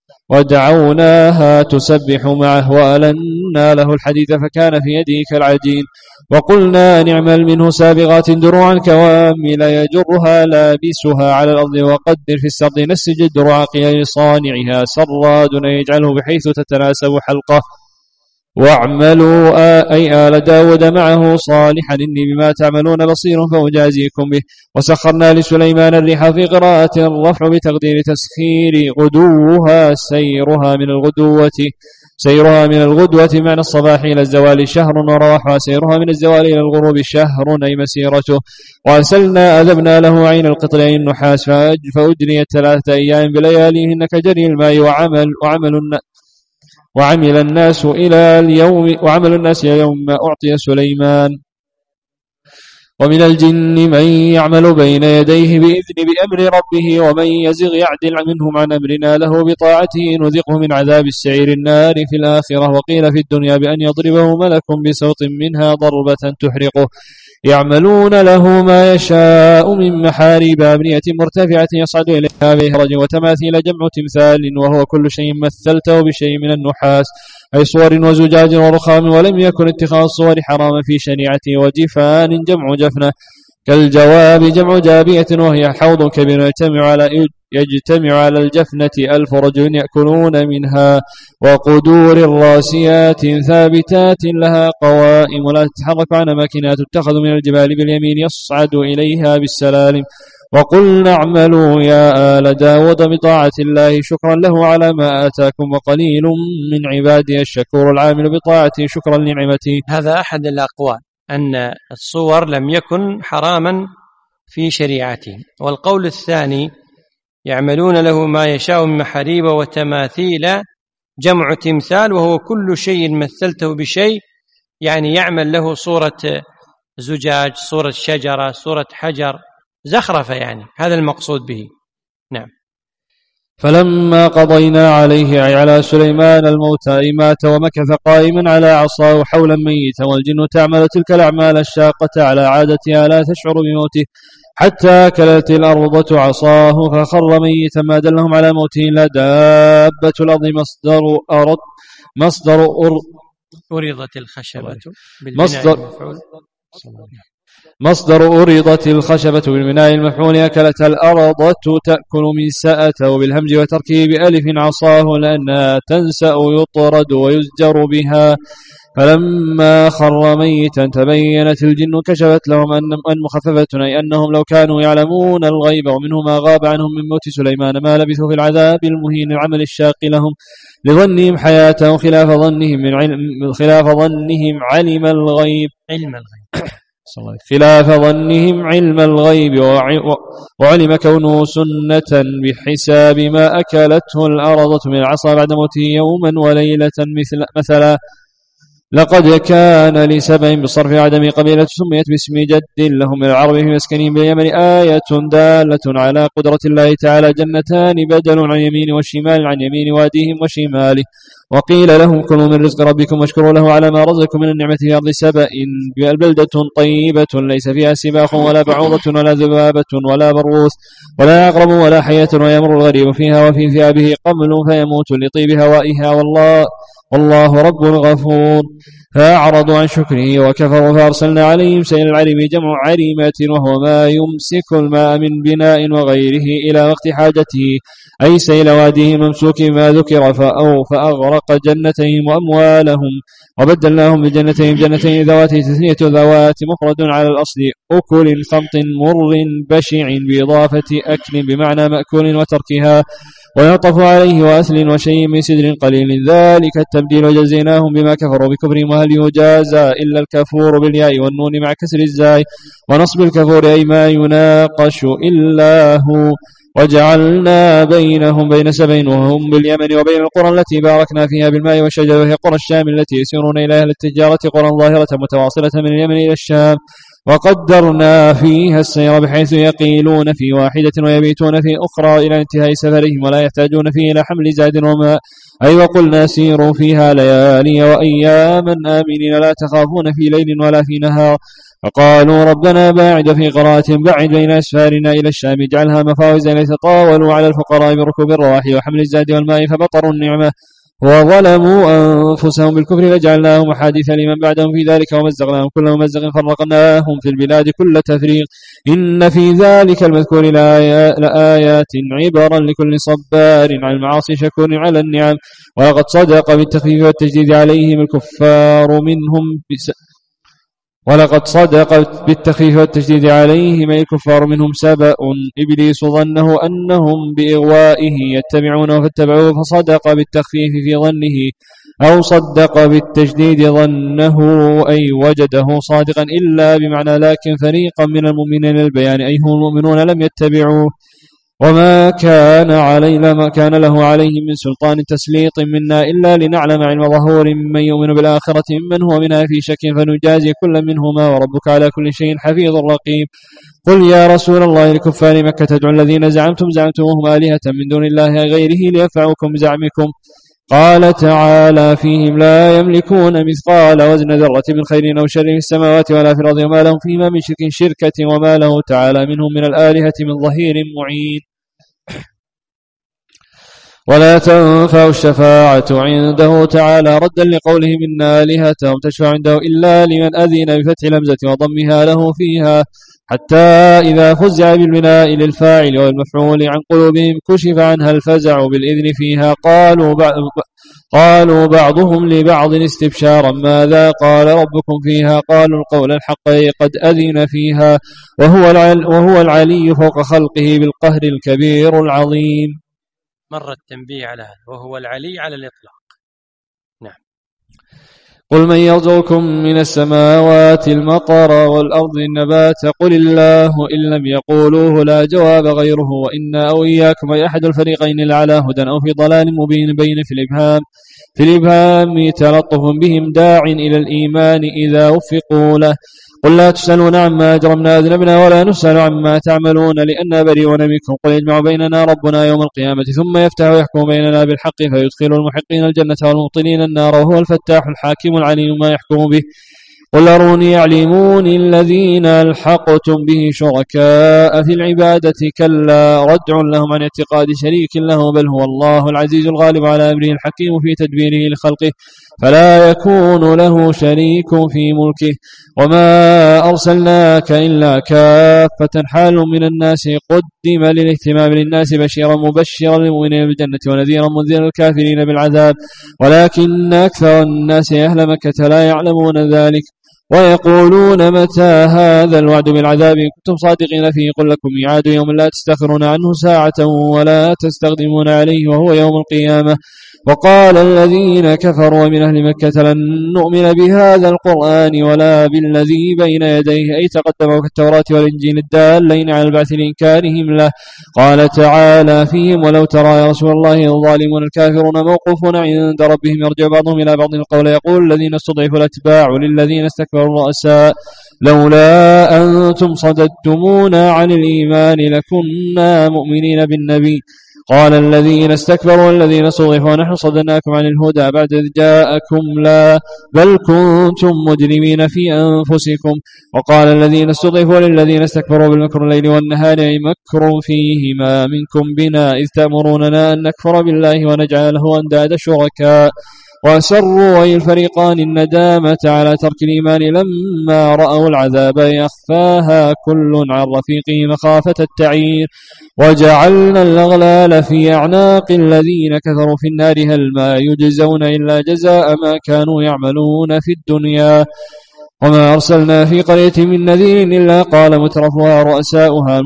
ودعوناها تسبح معه وألنا له الحديد فكان في يده كالعجين وقلنا نعمل منه سابغات دروعا كوامل يجرها لابسها على الأرض وقدر في السرد نسج الدروع قيل لصانعها سراد يجعله بحيث تتناسب حلقه واعملوا أي آل داود معه صالحا إني بما تعملون بصير فأجازيكم به. وسخرنا لسليمان الريح في قراءة الرفع بتقدير تسخير غدوها سيرها من الغدوة سيرها من الغدوة معنى الصباح إلى الزوال شهر ورواحها سيرها من الزوال إلى الغروب شهر أي مسيرته. وأرسلنا أذبنا له عين القطر أي النحاس فأجريت ثلاثة أيام بلياليهن كجري الماء وعمل وعمل وعمل الناس إلى اليوم وعمل الناس إلى يوم ما أعطي سليمان. ومن الجن من يعمل بين يديه بإذن بأمر ربه ومن يزغ يعدل منهم عن أمرنا له بطاعته نذقه من عذاب السعير النار في الآخرة. وقيل في الدنيا بأن يضربه ملك بصوت منها ضربة تحرقه يعملون له ما يشاء من محاريب أبنية مرتفعة يصعد إليها بهرج وتماثيل جمع تمثال وهو كل شيء مثلته بشيء من النحاس أي صور وزجاج ورخام ولم يكن اتخاذ الصور حراما في شريعته. وجفان جمع جفنة كالجواب جمع جابية وهي حوض كبير يجتمع على يجتمع على الجفنة ألف رجل يأكلون منها وقدور راسيات ثابتات لها قوائم لا تتحرك عن أماكنها تتخذ من الجبال باليمين يصعد إليها بالسلالم. وقلنا اعملوا يا آل داود بطاعة الله شكرا له على ما آتاكم وقليل من عبادي الشكور العامل بطاعته شكرا لنعمته. هذا أحد الأقوال أن الصور لم يكن حراما في شريعته. والقول الثاني يعملون له ما يشاء من محاريب وتماثيل جمع تمثال وهو كل شيء مثلته بشيء يعني يعمل له صورة زجاج صورة شجرة صورة حجر زخرفة يعني هذا المقصود به. نعم. فلما قضينا عليه أي على سليمان الموت أي مات ومكث قائما على عصاه حولا ميتا والجن تعمل تلك الأعمال الشاقة على عادتها لا تشعر بموته حتى كلت الأرض عصاه فخر ميتا ما دلهم على موته إلا دابة الأرض مصدر أرض مصدر أر أريضت الخشبة مصدر مصدر أريضت الخشبة بالبناء المفعول أكلتها الأرض تأكل من سأته وبالهمج وتركه بألف عصاه لأنها تنسأ يطرد ويزجر بها فلما خر ميتا تبينت الجن كشفت لهم أن مخففة أي أنهم لو كانوا يعلمون الغيب ومنه ما غاب عنهم من موت سليمان ما لبثوا في العذاب المهين العمل الشاق لهم لظنهم حياته خلاف ظنهم من علم خلاف ظنهم علم الغيب علم الغيب خلاف ظنهم علم الغيب وعلم كونه سنة بحساب ما أكلته الأرض من العصا بعد موته يوما وليلة مثل مثلا لقد كان لسبع بصرف عدم قبيلة سميت باسم جد لهم العرب في مسكنهم باليمن آية دالة على قدرة الله تعالى جنتان بدل عن يمين والشمال عن يمين واديهم وشماله وقيل لهم كلوا من رزق ربكم واشكروا له على ما رزقكم من النعمة في أرض سبأ بلدة طيبة ليس فيها سباق ولا بعوضة ولا ذبابة ولا بروث ولا عقرب ولا حية ويمر الغريب فيها وفي ثيابه قمل فيموت لطيب هوائها والله والله رب غفور فأعرضوا عن شكره وكفروا فأرسلنا عليهم سيل العرم جمع عريمة وهو ما يمسك الماء من بناء وغيره إلى وقت حاجته أي سيل واديه ممسوك ما ذكر فأو فأغرق جنتهم وأموالهم وبدلناهم بجنتين جنتين ذوات تثنية ذوات مفرد على الأصل أكل خمط مر بشع بإضافة أكل بمعنى مأكول وتركها ويعطف عليه وأثل وشيء من سدر قليل ذلك التبديل وجزيناهم بما كفروا بكفرهم وهل يجازى إلا الكفور بالياء والنون مع كسر الزاي ونصب الكفور أي ما يناقش إلا هو وجعلنا بينهم بين سبعين وهم باليمن وبين القرى التي باركنا فيها بالماء والشجر وهي قرى الشام التي يسيرون إليها للتجارة قرى ظاهرة متواصلة من اليمن إلى الشام وقدرنا فيها السير بحيث يقيلون في واحدة ويبيتون في أخرى إلى انتهاء سفرهم ولا يحتاجون فيه إلى حمل زاد وماء أي وقلنا سيروا فيها ليالي وأياما آمنين لا تخافون في ليل ولا في نهار فقالوا ربنا باعد في قراءة بعد بين أسفارنا إلى الشام اجعلها مفاوز ليتطاولوا على الفقراء بركوب الرواحي وحمل الزاد والماء فبطروا النعمة وظلموا أنفسهم بالكفر فجعلناهم أحاديث لمن بعدهم في ذلك ومزقناهم كل ممزق فرقناهم في البلاد كل تفريق إن في ذلك المذكور لآيات عبرا لكل صبار على المعاصي شكور على النعم ولقد صدق بالتخفيف والتجديد عليهم الكفار منهم بس ولقد صدق بالتخفيف والتشديد عليهم أي الكفار منهم سبأ إبليس ظنه أنهم بإغوائه يتبعونه فاتبعوه فصدق بالتخفيف في ظنه أو صدق بالتشديد ظنه أي وجده صادقا إلا بمعنى لكن فريقا من المؤمنين للبيان أي هم المؤمنون لم يتبعوه وما كان علي لما كان له عليهم من سلطان تسليط منا إلا لنعلم علم ظهور من يؤمن بالآخرة ممن هو منها في شك فنجازي كل منهما وربك على كل شيء حفيظ رقيب قل يا رسول الله لكفار مكة تدعوا الذين زعمتم زعمتموهم آلهة من دون الله غيره لينفعوكم بزعمكم قال تعالى فيهم لا يملكون مثقال وزن ذرة من خير أو شر في السماوات ولا في الأرض وما لهم فيما من شرك شركة وما له تعالى منهم من الآلهة من ظهير معين ولا تنفع الشفاعة عنده تعالى ردا لقولهم إن آلهتهم تشفع عنده إلا لمن أذن بفتح الهمزة وضمها له فيها حتى إذا فزع بالبناء للفاعل والمفعول عن قلوبهم كشف عنها الفزع بالإذن فيها قالوا بعض قالوا بعضهم لبعض استبشارا ماذا قال ربكم فيها قالوا القول الحق قد أذن فيها وهو العلي, وهو العلي فوق خلقه بالقهر الكبير العظيم. مر التنبيه على هذا وهو العلي على الإطلاق. نعم. قل من يرزقكم من السماوات المطر والأرض النبات قل الله إن لم يقولوه لا جواب غيره وإنا أو إياكم أي أحد الفريقين لعلى هدى أو في ضلال مبين بين في الإبهام في الإبهام تلطف بهم داع إلى الإيمان إذا وفقوا له قل لا تسألون عما أجرمنا أذنبنا ولا نسأل عما تعملون لأننا بريئون منكم. قل يجمع بيننا ربنا يوم القيامة ثم يفتح ويحكم بيننا بالحق فيدخل المحقين الجنة والمبطلين النار وهو الفتاح الحاكم العليم ما يحكم به. قل أروني يعلموني الذين ألحقتم به شركاء في العبادة كلا ردع لهم عن اعتقاد شريك له بل هو الله العزيز الغالب على أمره الحكيم في تدبيره لخلقه فلا يكون له شريك في ملكه. وما أرسلناك إلا كافة حال من الناس قدم للاهتمام للناس بشيرا مبشرا للمؤمنين بالجنة ونذيرا منذرا الكافرين بالعذاب ولكن أكثر الناس أهل مكة لا يعلمون ذلك ويقولون متى هذا الوعد بالعذاب إن كنتم صادقين فيه. قل لكم ميعاد يوم لا تستأخرون عنه ساعة ولا تستقدمون عليه وهو يوم القيامة. وقال الذين كفروا من أهل مكة لن نؤمن بهذا القرآن ولا بالذي بين يديه أي تقدموا كالتوراة والإنجيل الدالين على البعث لإنكارهم له. قال تعالى فيهم ولو ترى يا رسول الله الظالمون الكافرون موقوفون عند ربهم يرجع بعضهم إلى بعض القول يقول الذين استضعفوا الأتباع للذين استكبروا الرؤساء لولا أنتم صددتمونا عن الإيمان لكنا مؤمنين بالنبي. قال الذين استكبروا والذين استضعفوا نحن صددناكم عن الهدى بعد إذ جاءكم لا بل كنتم مجرمين في أنفسكم. وقال الذين استضعفوا للذين استكبروا بالمكر الليل والنهار أي مكر فيهما منكم بنا إذ تأمروننا أن نكفر بالله ونجعله أندادا شركاء. وأسروا أي الفريقان الندامة على ترك الإيمان لما رأوا العذاب يخفاها كل عن رفيقه مخافة التعير. وجعلنا الأغلال في أعناق الذين كفروا في النار هل ما يجزون إلا جزاء ما كانوا يعملون في الدنيا. وما أرسلنا في قرية من نذير إلا قال مترفوها رؤساؤها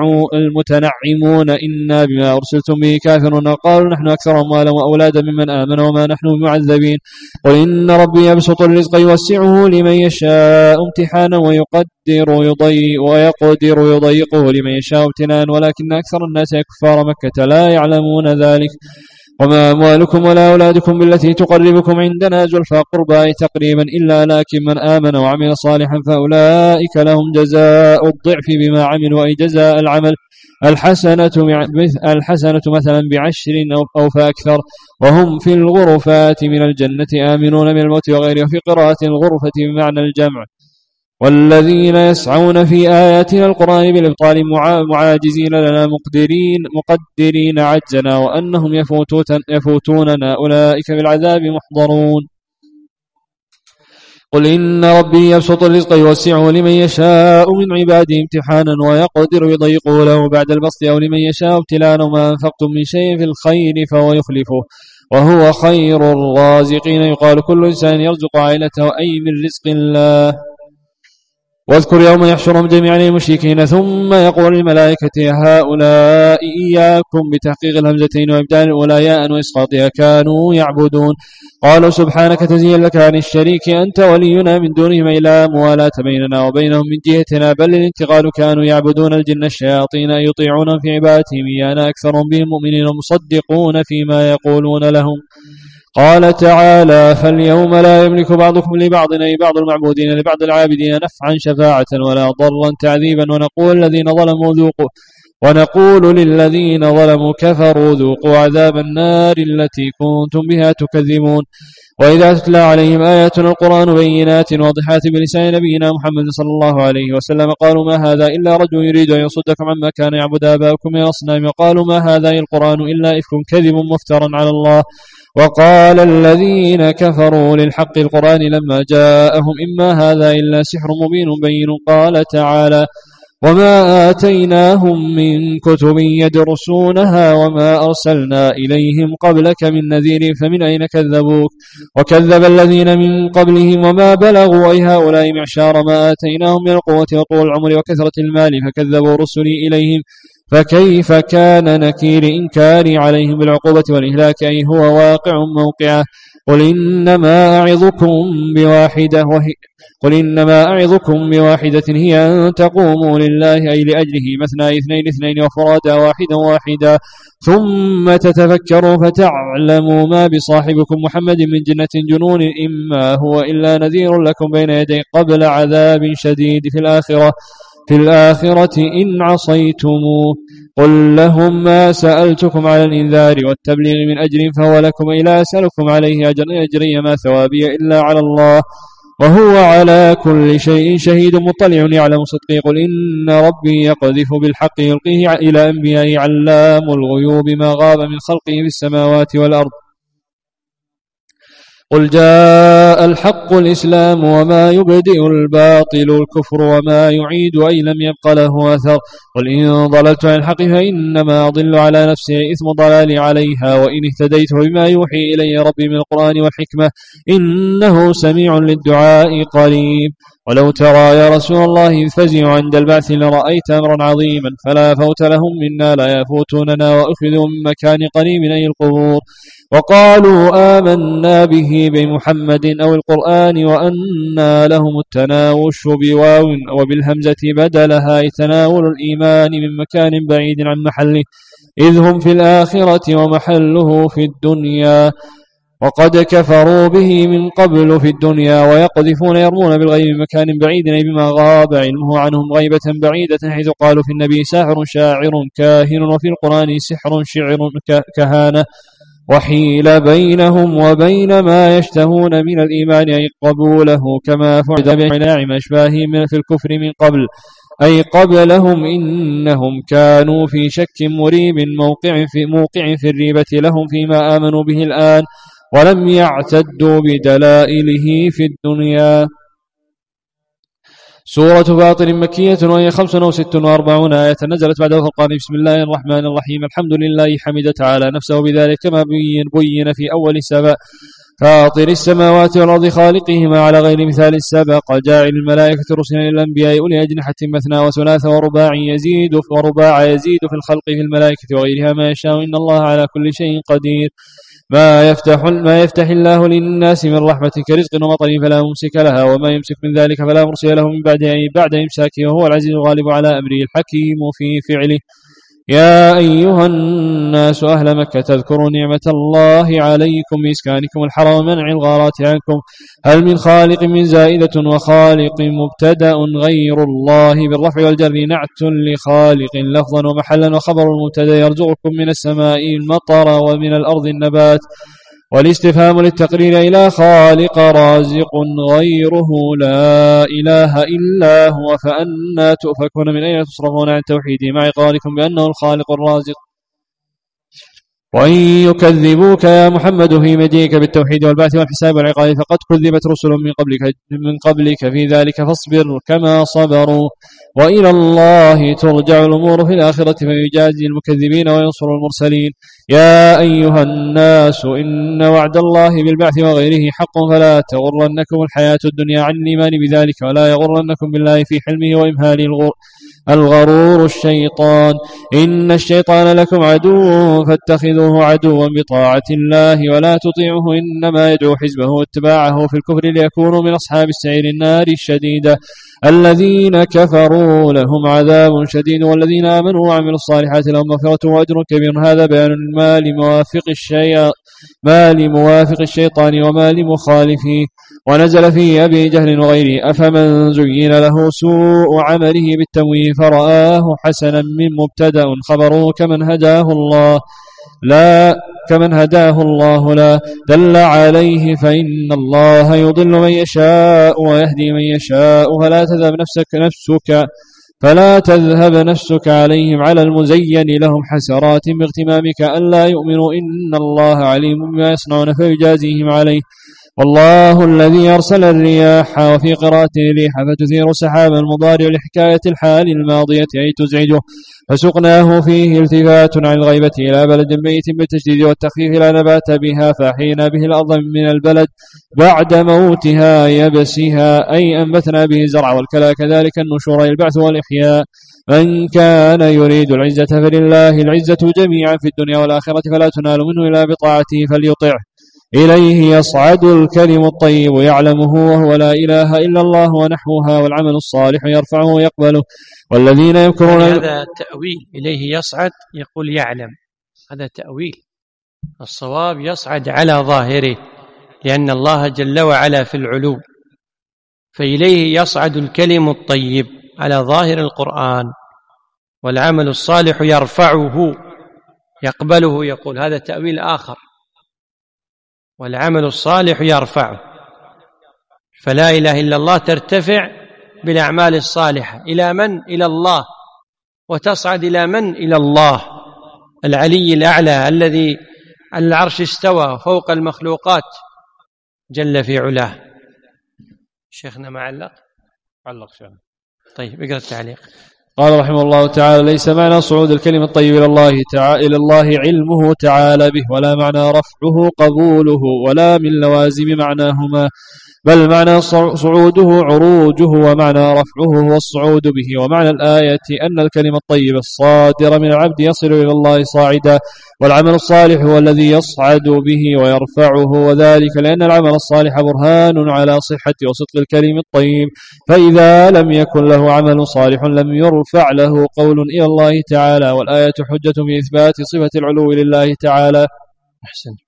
المتنعمون إنا بما أرسلتم به كافرون قالوا نحن أكثر أموالا وأولادا ممن آمن وما نحن بمعذبين. قل إن ربي يبسط الرزق يوسعه لمن يشاء امتحانا ويقدر يضيق ويقدر يضيقه لمن يشاء ابتلاء ولكن أكثر الناس كفار مكة لا يعلمون ذلك. وما أموالكم ولا أولادكم بالتي تقربكم عندنا زلفى قربى تقريبا إلا لكن من آمن وعمل صالحا فأولئك لهم جزاء الضعف بما عملوا أي جزاء العمل الحسنة, الحسنة مثلا بعشر أو فأكثر وهم في الغرفات من الجنة آمنون من الموت وغيره. في قراءة الغرفة بمعنى الجمع. والذين يسعون في آياتنا القرآن بالإبطال معاجزين لنا مقدرين مقدرين عجزنا وأنهم يفوتوننا أولئك بالعذاب محضرون. قل إن ربي يبسط الرزق يوسعه لمن يشاء من عباده امتحانا ويقدر يضيقه له بعد البسط أو لمن يشاء ابتلاء وما أنفقتم من شيء في الخير فهو يخلفه وهو خير الرازقين. يقال كل إنسان يرزق عائلته أي من رزق الله. واذكر يوم يحشرهم جميعا المشركين ثم يقول للملائكة هؤلاء إياكم بتحقيق الهمزتين وإبدال الأولى ياء وإسقاطها كانوا يعبدون. قالوا سبحانك تزيا لك عن الشريك أنت ولينا من دونهم إلى موالاة بيننا وبينهم من جهتنا بل الانتقال كانوا يعبدون الجن الشياطين يطيعون في عبادتهم إيانا أكثرهم بهم مؤمنين مصدقون فيما يقولون لهم. قال تعالى فاليوم لا يملك بعضكم لبعض أي بعض المعبودين لبعض العابدين نفعا شفاعة ولا ضرا تعذيبا ونقول الذين ظلموا ذوقوا ونقول للذين ظلموا كفروا ذوقوا عذاب النار التي كنتم بها تكذبون. وإذا تتلى عليهم آياتنا القرآن بينات واضحات بلسان نبينا محمد صلى الله عليه وسلم قالوا ما هذا إلا رجل يريد أن يصدكم عما كان يعبد آباؤكم من الأصنام وقالوا ما هذا القرآن إلا إفك كذب مفترى على الله. وقال الذين كفروا للحق القرآن لما جاءهم إما هذا إلا سحر مبين بين. قال تعالى وما آتيناهم من كتب يدرسونها وما أرسلنا إليهم قبلك من نذير فمن أين كذبوك وكذب الذين من قبلهم وما بلغوا أي هؤلاء معشار ما آتيناهم من القوة وطول العمر وكثرة المال فكذبوا رسلي إليهم فكيف كان نكير إنكاري عليهم بالعقوبة والإهلاك أي هو واقع موقعه. قل إنما أعظكم بواحدة وهي قل إنما أعظكم بواحدة هي أن تقوموا لله أي لأجله مثنى اثنين اثنين وفرادا واحدا واحدا ثم تتفكروا فتعلموا ما بصاحبكم محمد من جنة جنون إما هو إلا نذير لكم بين يدي قبل عذاب شديد في الآخرة في الآخرة إن عصيتموه قل لهم ما سألتكم على الإنذار والتبليغ من أجر فهو لكم إلا أسألكم عليه أجري ما ثوابي إلا على الله وهو على كل شيء شهيد مطلع يعلم صدقي قل إن ربي يقذف بالحق يلقيه إلى أنبيائه علام الغيوب ما غاب من خلقه في السماوات والأرض قل جاء الحق الإسلام وما يبدئ الباطل الكفر وما يعيد أي لم يبق له أثر قل إن ضللت عن الحق فإنما أضل على نفسي إثم ضلالي عليها وإن اهتديت بما يوحي إلي ربي من القرآن والحكمة إنه سميع للدعاء قريب ولو ترى يا رسول الله إذ فزعوا عند البعث لرأيت أمرا عظيما فلا فوت لهم منا لا يفوتوننا وأخذوا من مكان قريب أي القبور وقالوا آمنا به بمحمد أو القرآن وأنى لهم التناوش بواو وبالهمزة بدلها تناول الإيمان من مكان بعيد عن محله إذ هم في الآخرة ومحله في الدنيا وقد كفروا به من قبل في الدنيا ويقذفون يرمون بالغيب من مكان بعيد أي بما غاب علمه عنهم غيبة بعيدة حيث قالوا في النبي ساحر شاعر كاهن وفي القرآن سحر شعر كهانة وحيل بينهم وبين ما يشتهون من الإيمان أي قبوله كما فعل بعناعم أشباههم في الكفر من قبل أي قبلهم إنهم كانوا في شك مريب موقع في, موقع في الريبة لهم فيما آمنوا به الآن ولم يعتدوا بدلائله في الدنيا. سورة فاطر مكية وهي خمس وست وأربعون آية نزلت بعد الفرقان. بسم الله الرحمن الرحيم الحمد لله حمد تعالى نفسه بذلك كما بين, بين في أول سبأ فاطر السماوات والأرض خالقهما على غير مثال السابق جاعل الملائكة رسلا للأنبياء أولي أجنحة مثنى وثلاث ورباع يزيد ورباع يزيد في الخلق في الملائكة وغيرها ما يشاء إن الله على كل شيء قدير. ما يفتح ما يفتح الله للناس من رحمة كرزق ومطر فلا ممسك لها وما يمسك من ذلك فلا مرسل له من بعد أي بعد إمساكه وهو العزيز الغالب على أمره الحكيم في فعله. يا أيها الناس أهل مكة اذكروا نعمة الله عليكم بإسكانكم الحرم ومنع الغارات عنكم هل من خالق من زائدة وخالق مبتدأ غير الله بالرفع والجر نعت لخالق لفظا ومحلا وخبر المبتدأ يرزقكم من السماء المطر ومن الأرض النبات والاستفهام للتقرير إلى خالق رازق غيره لا إله إلا هو فأنا تؤفكون من أين تصرفون عن توحيده مع إقراركم بأنه الخالق الرازق. وإن يكذبوك يا محمد في مجيئك بالتوحيد والبعث والحساب والعقاب فقد كذبت رسل من قبلك من قبلك في ذلك فاصبر كما صبروا وإلى الله ترجع الأمور في الآخرة فيجازي المكذبين وينصر المرسلين. يا أيها الناس إن وعد الله بالبعث وغيره حق فلا تغرنكم الحياة الدنيا عن الإيمان بذلك ولا يغرنكم بالله في حلمه وإمهاله الغر الغرور الشيطان إن الشيطان لكم عدو فاتخذوه عدوا بطاعة الله ولا تطيعه إنما يدعو حزبه واتباعه في الكفر ليكونوا من أصحاب السعير النار الشديدة الذين كفروا لهم عذاب شديد والذين آمنوا وعملوا الصالحات لهم مغفرة وأجر كبير. هذا بيان ما لموافق الشيء ما لموافق الشيطان وما لمخالفه ونزل في أبي جهل وغيره أفمن زين له سوء عمله بالتمويه فرآه حسنا من مبتدأ خبره كمن هداه الله لا كمن هداه الله لا دل عليه فإن الله يضل من يشاء ويهدي من يشاء فلا تذهب نفسك نفسك فلا تذهب نفسك عليهم على المزين لهم حسرات باغتمامك أن لا يؤمنوا إن الله عليم بما يصنعون فيجازيهم عليه. والله الذي أرسل الرياح وفي قراءة الريح فتثير سحابا المضارع لحكاية الحال الماضية أي تزعجه فسقناه فيه التفات عن الغيبة إلى بلد ميت بالتشديد والتخفيف لا نبات بها فأحيينا به الأرض من البلد بعد موتها يبسها أي أنبتنا به الزرع والكلا كذلك النشور البعث والإحياء. من كان يريد العزة فلله العزة جميعا في الدنيا والآخرة فلا تنال منه إلا بطاعته فليطعه إليه يصعد الكلم الطيب يعلمه وهو لا إله إلا الله ونحوها، والعمل الصالح يرفعه ويقبله. والذين يذكرون يعني هذا تأويل، إليه يصعد يقول يعلم، هذا تأويل. الصواب يصعد على ظاهره، لأن الله جل وعلا في العلو، فإليه يصعد الكلم الطيب على ظاهر القرآن، والعمل الصالح يرفعه يقبله، يقول هذا تأويل آخر. والعمل الصالح يرفعه، فلا إله إلا الله ترتفع بالأعمال الصالحة إلى من؟ إلى الله، وتصعد إلى من؟ إلى الله العلي الأعلى الذي على العرش استوى فوق المخلوقات جل في علاه. شيخنا ما علق؟ علق شيخ. طيب اقرأ التعليق. قال رحمه الله تعالى: ليس معنى صعود الكلم الطيب إلى الله تعالى إلى الله علمه تعالى به، ولا معنى رفعه قبوله، ولا من لوازم معناهما، بل معنى صعوده عروجه، ومعنى رفعه هو الصعود به. ومعنى الآية أن الكلم الطيب الصادر من العبد يصل إلى الله صاعدا، والعمل الصالح هو الذي يصعد به ويرفعه، وذلك لأن العمل الصالح برهان على صحة وصدق الكلم الطيب، فإذا لم يكن له عمل صالح لم يرفع له قول إلى الله تعالى. والآية حجة في إثبات صفة العلو لله تعالى. أحسنت.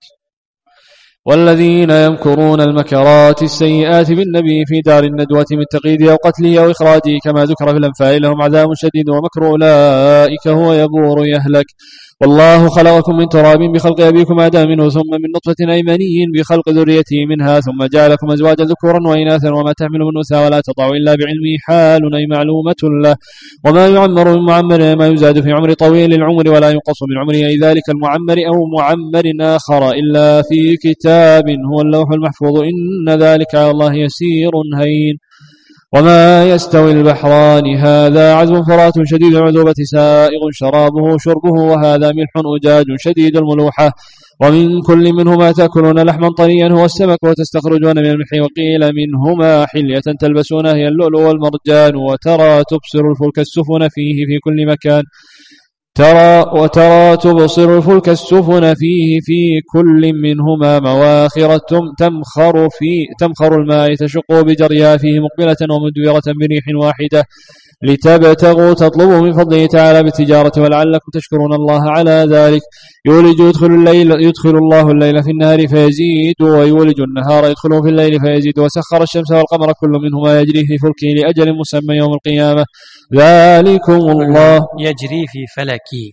والذين يمكرون المكرات السيئات بالنبي في دار الندوة من تقييده أو قتله أو إخراجه كما ذكر في الأنفال لهم عذاب شديد، ومكر أولئك هو يبور يهلك. والله خلقكم من تراب بخلق أبيكم آدم منه، ثم من نطفة أي مني بخلق ذريته منها، ثم جعلكم أزواجا ذكورا وإناثا، وما تحمل من أنثى ولا تضع إلا بعلمه حال أي معلومة له. وما يعمر من معمر ما يزاد في عمر طويل العمر ولا ينقص من عمره أي ذلك المعمر أو معمر آخر إلا في كتاب هو اللوح المحفوظ، إن ذلك على الله يسير هين. وما يستوي البحران هذا عذب فرات شديد العذوبة سائغ شرابه شربه، وهذا ملح أجاج شديد الملوحة، ومن كل منهما تأكلون لحما طريا هو السمك وتستخرجون من الملح، وقيل منهما حلية تلبسونها هي اللؤلؤ والمرجان، وترى تبصر الفلك السفن فيه في كل مكان ترى وترى تبصر الفلك السفن فيه في كل منهما مواخر تمخر في تمخر الماء تشق بجريها فيه مقبلة ومدبرة بريح واحدة، لتبتغوا تطلبوا من فضله تعالى بالتجارة ولعلكم تشكرون الله على ذلك. يولج يدخل الليل يدخل الله الليل في النهار فيزيد، ويولج النهار يدخله في الليل فيزيد، وسخر الشمس والقمر كل منهما يجري في فلكه لأجل مسمى يوم القيامة، ذلكم الله يجري في فلكه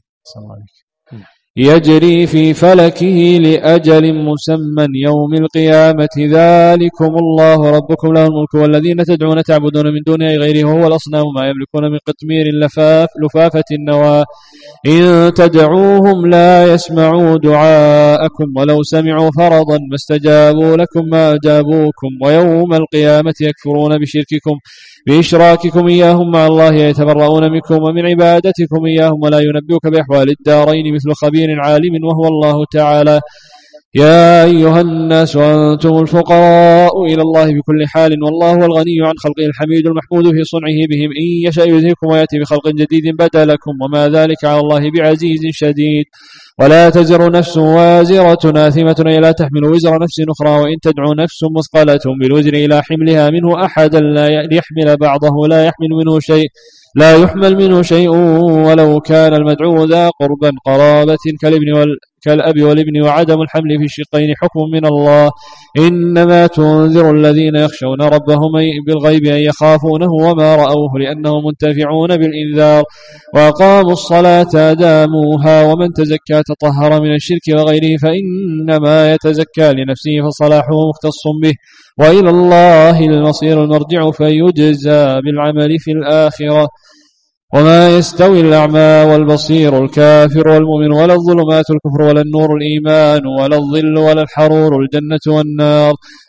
يجري في فلكه لأجل مسمى يوم القيامة، ذلكم الله ربكم له الملك، والذين تدعون تعبدون من دونه غيره وهو الأصنام ما يملكون من قطمير لفاف لفافة النوى، إن تدعوهم لا يسمعوا دعاءكم ولو سمعوا فرضا ما استجابوا لكم ما أجابوكم، ويوم القيامة يكفرون بشرككم بإشراككم إياهم مع الله، يتبرؤون منكم ومن عبادتكم إياهم، ولا ينبئك بأحوال الدارين مثل خبير عالم وهو الله تعالى. يا أيها الناس أنتم الفقراء إلى الله بكل حال، والله هو الغني عن خلقه الحميد المحمود في صنعه بهم، إن يشاء يذهبكم ويأتي بخلق جديد بدلكم، وما ذلك على الله بعزيز شديد. ولا تزر نفس وازرة آثمة لا تحمل وزر نفس أخرى، وإن تدعو نفس مثقلة بالوزر إلى حملها منه أحدا لا يحمل بعضه لا يحمل منه شيء لا يحمل منه شيء ولو كان المدعو ذا قربا قرابة كالابن وال كالأب والابن، وعدم الحمل في الشقين حكم من الله، إنما تنذر الذين يخشون ربهم بالغيب أن يخافونه وما رأوه لأنهم منتفعون بالإنذار، وأقاموا الصلاة أداموها، ومن تزكى تطهر من الشرك وغيره فإنما يتزكى لنفسه فصلاحه مختص به، وإلى الله المصير المرجع فيجزى بالعمل في الآخرة. وما يستوي الأعمى والبصير الكافر والمؤمن، ولا الظلمات الكفر ولا النور الإيمان، ولا الظل ولا الحرور الجنة والنار،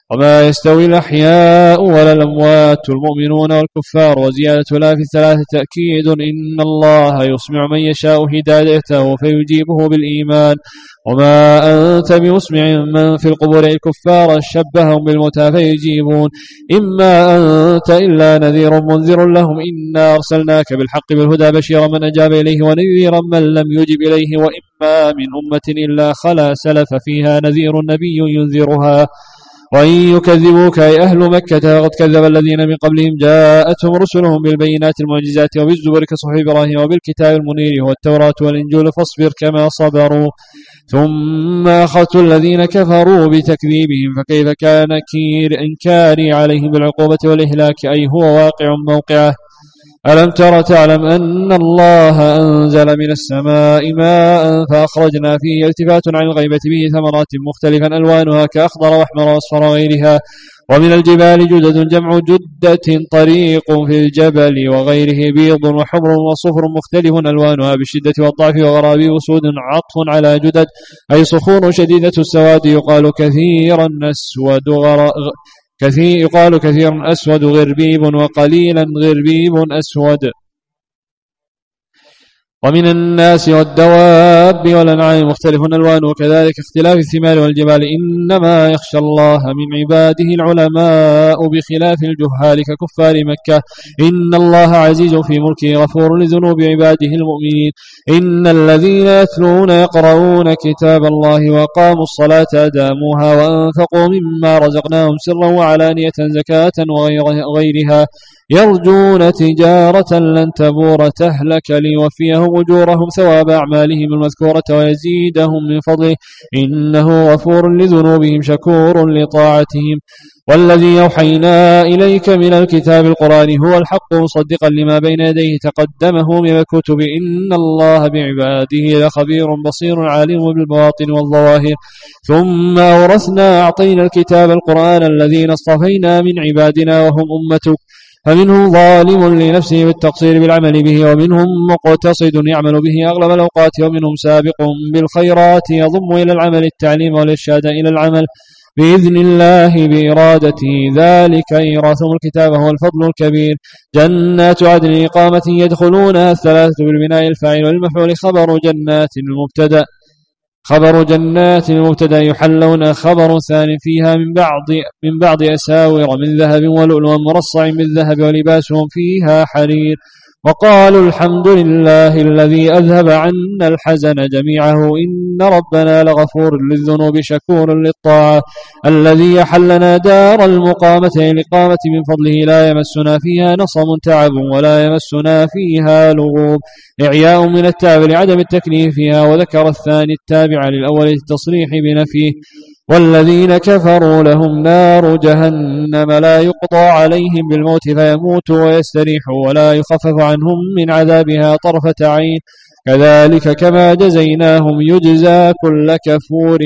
وما يستوي الأحياء ولا الأموات المؤمنون والكفار. وزيادة لا في الثلاثة تأكيد إن الله يسمع من يشاء هدايته فيجيبه بالإيمان. وما أنت بمسمع من في القبور الكفار شبههم بالموتى فيجيبون. إما أنت إلا نذير منذر لهم إنا أرسلناك بالحق بالهدى بشيرا من أجاب إليه ونذيرا من لم يجب إليه. وإما من أمة إلا خلا سلف فيها نذير نبي ينذرها. وإن يكذبوك أي أهل مكة فقد كذب الذين من قبلهم جاءتهم رسلهم بالبينات المعجزات وبالزبر كصحف إبراهيم وبالكتاب المنير والتوراة والإنجيل فاصبر كما صبروا. ثم أخذت الذين كفروا بتكذيبهم فكيف كان نكير إنكاري عليهم بالعقوبة والإهلاك أي هو واقع موقعه. ألم تر تعلم أن الله أنزل من السماء ماء فأخرجنا فيه التفات عن الغيبة به ثمرات مختلفا ألوانها كأخضر وأحمر وأصفر وغيرها. ومن الجبال جدد جمع جدة طريق في الجبل وغيره بيض وحمر وصفر مختلف ألوانها بالشدة والضعف وغرابيب سود عطف على جدد أي صخور شديدة السواد يقال كثيرا أسود غر... كثير يقال كثيرا أسود غربيب وقليلا غربيب أسود. ومن الناس والدواب والأنعام مختلف ألوان وكذلك اختلاف الثمار والجبال. إنما يخشى الله من عباده العلماء بخلاف الجهال ككفار مكة. إن الله عزيز في ملكه غفور لذنوب عباده المؤمنين. إن الذين يتلون يقرؤون كتاب الله وقاموا الصلاة أداموها وأنفقوا مما رزقناهم سرا وعلانية زكاة وغيرها يرجون تجارة لن تبور تهلك ليوفيهم أجورهم ثواب أعمالهم المذكورة ويزيدهم من فضله إنه غفور لذنوبهم شكور لطاعتهم. والذي يوحينا إليك من الكتاب القرآن هو الحق مصدقا لما بين يديه تقدمه من الكتب إن الله بعباده لخبير بصير عالم بالبواطن والظواهر. ثم أورثنا أعطينا الكتاب القرآن الذين اصطفينا من عبادنا وهم أمتك فمنهم ظالم لنفسه بالتقصير بالعمل به ومنهم مقتصد يعمل به أغلب الأوقات ومنهم سابق بالخيرات يضم إلى العمل التعليم والإرشاد إلى العمل بإذن الله بإرادته ذلك إيراثهم الكتاب هو الفضل الكبير. جنات عدن إقامة يدخلونها الثلاثة بالبناء الفاعل والمفعول خبر جنات المبتدأ خبر جنات المبتدأ يحلون خبر ثاني فيها من بعض من بعض أساور من ذهب ولؤلؤ مرصع بالذهب ولباسهم فيها حرير. وقالوا الحمد لله الذي أذهب عنا الحزن جميعه إن ربنا لغفور للذنوب شكور للطاعة. الذي يحلنا دار المقامة الإقامة من فضله لا يمسنا فيها نصب تعب ولا يمسنا فيها لغوب إعياء من التعب لعدم التكليف فيها. وذكر الثاني التابع للأول التصريح بنفيه. والذين كفروا لهم نار جهنم لا يقضى عليهم بالموت فيموتوا ويستريحوا ولا يخفف عنهم من عذابها طرفة عين كذلك كما جزيناهم يجزى كل كفور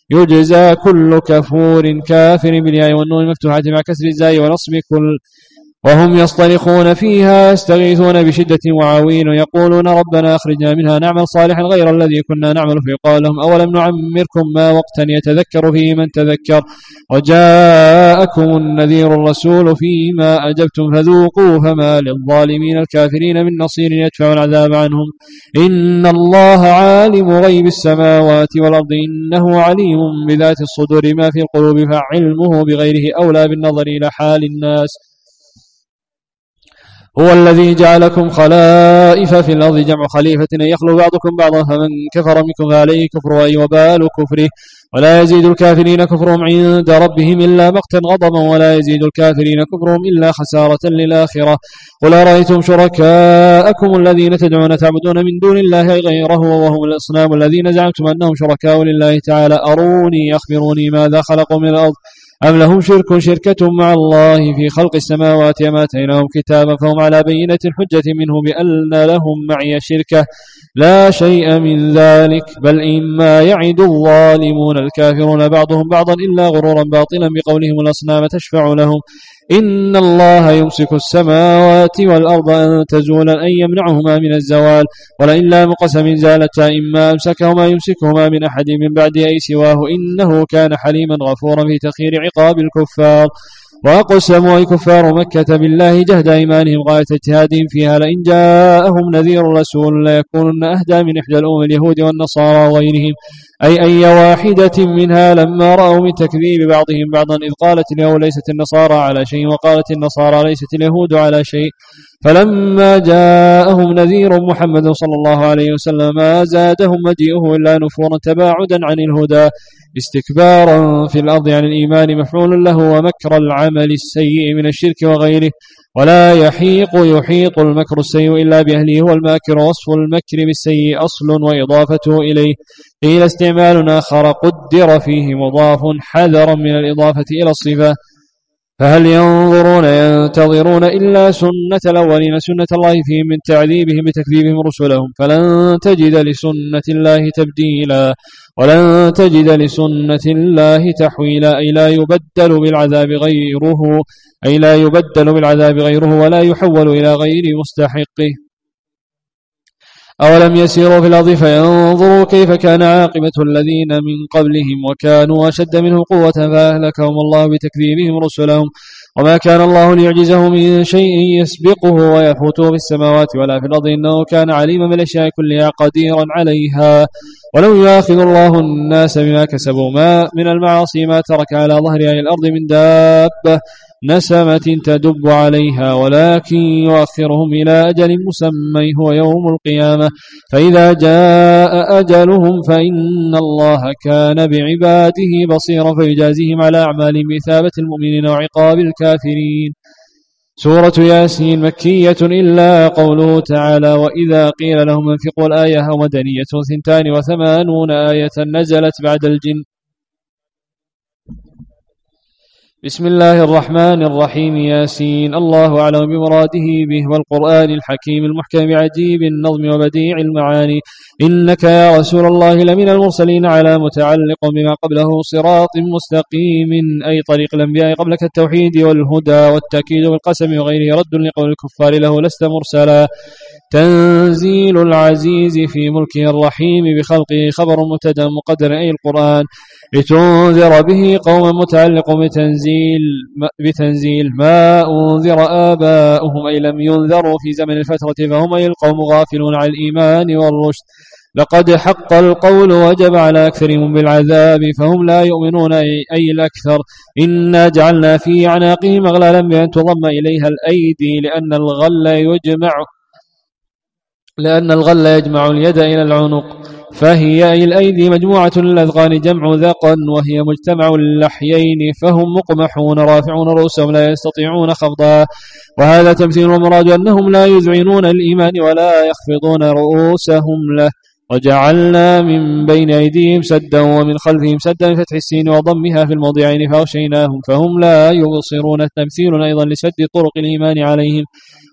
يجزى كل كفور كافر بالياء والنون المفتوحة مع كسر الزاي ونصب كل. وهم يصطرخون فيها يستغيثون بشدة وعويل يقولون ربنا أخرجنا منها نعمل صالحا غير الذي كنا نعمل فيه. قال لهم أولم نعمركم ما وقتا يتذكر فيه من تذكر وجاءكم النذير الرسول فيما أجبتم فذوقوا فما للظالمين الكافرين من نصير يدفع العذاب عنهم. إن الله عالم غيب السماوات والأرض إنه عليم بذات الصدور ما في القلوب فعلمه بغيره أولى بالنظر إلى حال الناس. هو الذي جعلكم خلائف في الأرض جمع خليفة أن يخلو بعضكم بعضا فمن كفر منكم فعليه كفر أي وبال كفره ولا يزيد الكافرين كفرهم عند ربهم إلا مقتا غضبا ولا يزيد الكافرين كفرهم إلا خسارة للآخرة. قل أرأيتم شركاءكم الذين تدعون تعبدون من دون الله غيره وهم الأصنام الذين زعمتم أنهم شركاء لله تعالى أروني أخبروني ماذا خلقوا من الأرض أم لهم شرك شركة مع الله في خلق السماوات أم آتيناهم كتابا فهم على بينة حجة منه بأن لهم معي شركة لا شيء من ذلك بل إما يعد الظالمون الكافرون بعضهم بعضا إلا غرورا باطلا بقولهم الأصنام تشفع لهم إن الله يمسك السماوات والأرض أن تزولا أن يمنعهما من الزوال ولئن لام قسم زالتا إما أمسكهما يمسكهما من أحد من بعد أي سواه إنه كان حليما غفورا في تخير عقاب الكفار. وأقسموا أي كفار مكة بالله جهد أيمانهم غاية اجتهادهم فيها لئن جاءهم نذير رسول ليكونن أهدى من إحدى الأمم اليهود والنصارى وغيرهم أي أي واحدة منها لما رأوا من تكذيب بعضهم بعضا إذ قالت اليهود ليست النصارى على شيء وقالت النصارى ليست اليهود على شيء فلما جاءهم نذير محمد صلى الله عليه وسلم ما زادهم مجيئه إلا نفورا تباعدا عن الهدى استكبارا في الأرض عن الإيمان مفعول له ومكر العمل السيء من الشرك وغيره ولا يحيق يحيط المكر السيء إلا بأهله والماكر وصف المكر بالسيء أصل وإضافته إليه قيل استعمال آخر قدر فيه مضاف حذرا من الإضافة إلى الصفة فهل ينظرون ينتظرون إلا سنة الأولين سنة الله فيهم من تعذيبهم بتكذيبهم رسلهم فلن تجد لسنة الله تبديلا ولن تجد لسنة الله تحويلا أي لا يبدل بالعذاب غيره أي لا يبدل بالعذاب غيره ولا يحول إلى غير مستحقه. أولم يسيروا في الأرض فينظروا كيف كان عاقبة الذين من قبلهم وكانوا أشد منهم قوة فأهلكهم الله بتكذيبهم رسلهم وما كان الله ليعجزه من شيء يسبقه ويفوته في السماوات ولا في الأرض إنه كان عليما بالأشياء كلها قديرا عليها ولو يؤاخذ الله الناس بما كسبوا ما من المعاصي ما ترك على ظهرها الأرض من دابة نسمة تدب عليها ولكن يؤخرهم إلى أجل مسمى هو يوم القيامة فإذا جاء أجلهم فإن الله كان بعباده بصيرا فيجازيهم على أعمالهم بإثابة المؤمنين وعقاب الكافرين. سورة ياسين مكية إلا قوله تعالى وإذا قيل لهم انفقوا الآية مدنية ثنتان وثمانون آية نزلت بعد الجن. بسم الله الرحمن الرحيم ياسين الله أعلم بمراده به والقرآن الحكيم المحكم بعجيب النظم وبديع المعاني إنك يا رسول الله لمن المرسلين على متعلق بما قبله صراط مستقيم أي طريق الأنبياء قبلك التوحيد والهدى والتأكيد والقسم وغيره رد لقول الكفار له لست مرسلا تنزيل العزيز في ملكه الرحيم بخلقه خبر مبتدا مقدر أي القرآن لتنذر به قوما متعلق بتنزيل بتنزيل ما أنذر آباؤهم أي لم ينذروا في زمن الفترة فهم أي القوم غافلون عن الإيمان والرشد لقد حق القول وجب على أكثرهم بالعذاب فهم لا يؤمنون أي الأكثر إنا جعلنا في أعناقهم أغلالا بأن تضم إليها الأيدي لأن الغل يجمع لأن الغل يجمع اليد إلى العنق فهي أي الأيدي مجموعة للأذقان جمع ذقن وهي مجتمع اللحيين فهم مقمحون رافعون رؤوسهم لا يستطيعون خفضها وهذا تمثيل ومراد أنهم لا يذعنون الإيمان ولا يخفضون رؤوسهم له وجعلنا من بين أيديهم سدا ومن خلفهم سدا بفتح السين وضمها في الموضعين فأغشيناهم فهم لا يبصرون تمثيل أيضا لسد طرق الإيمان عليهم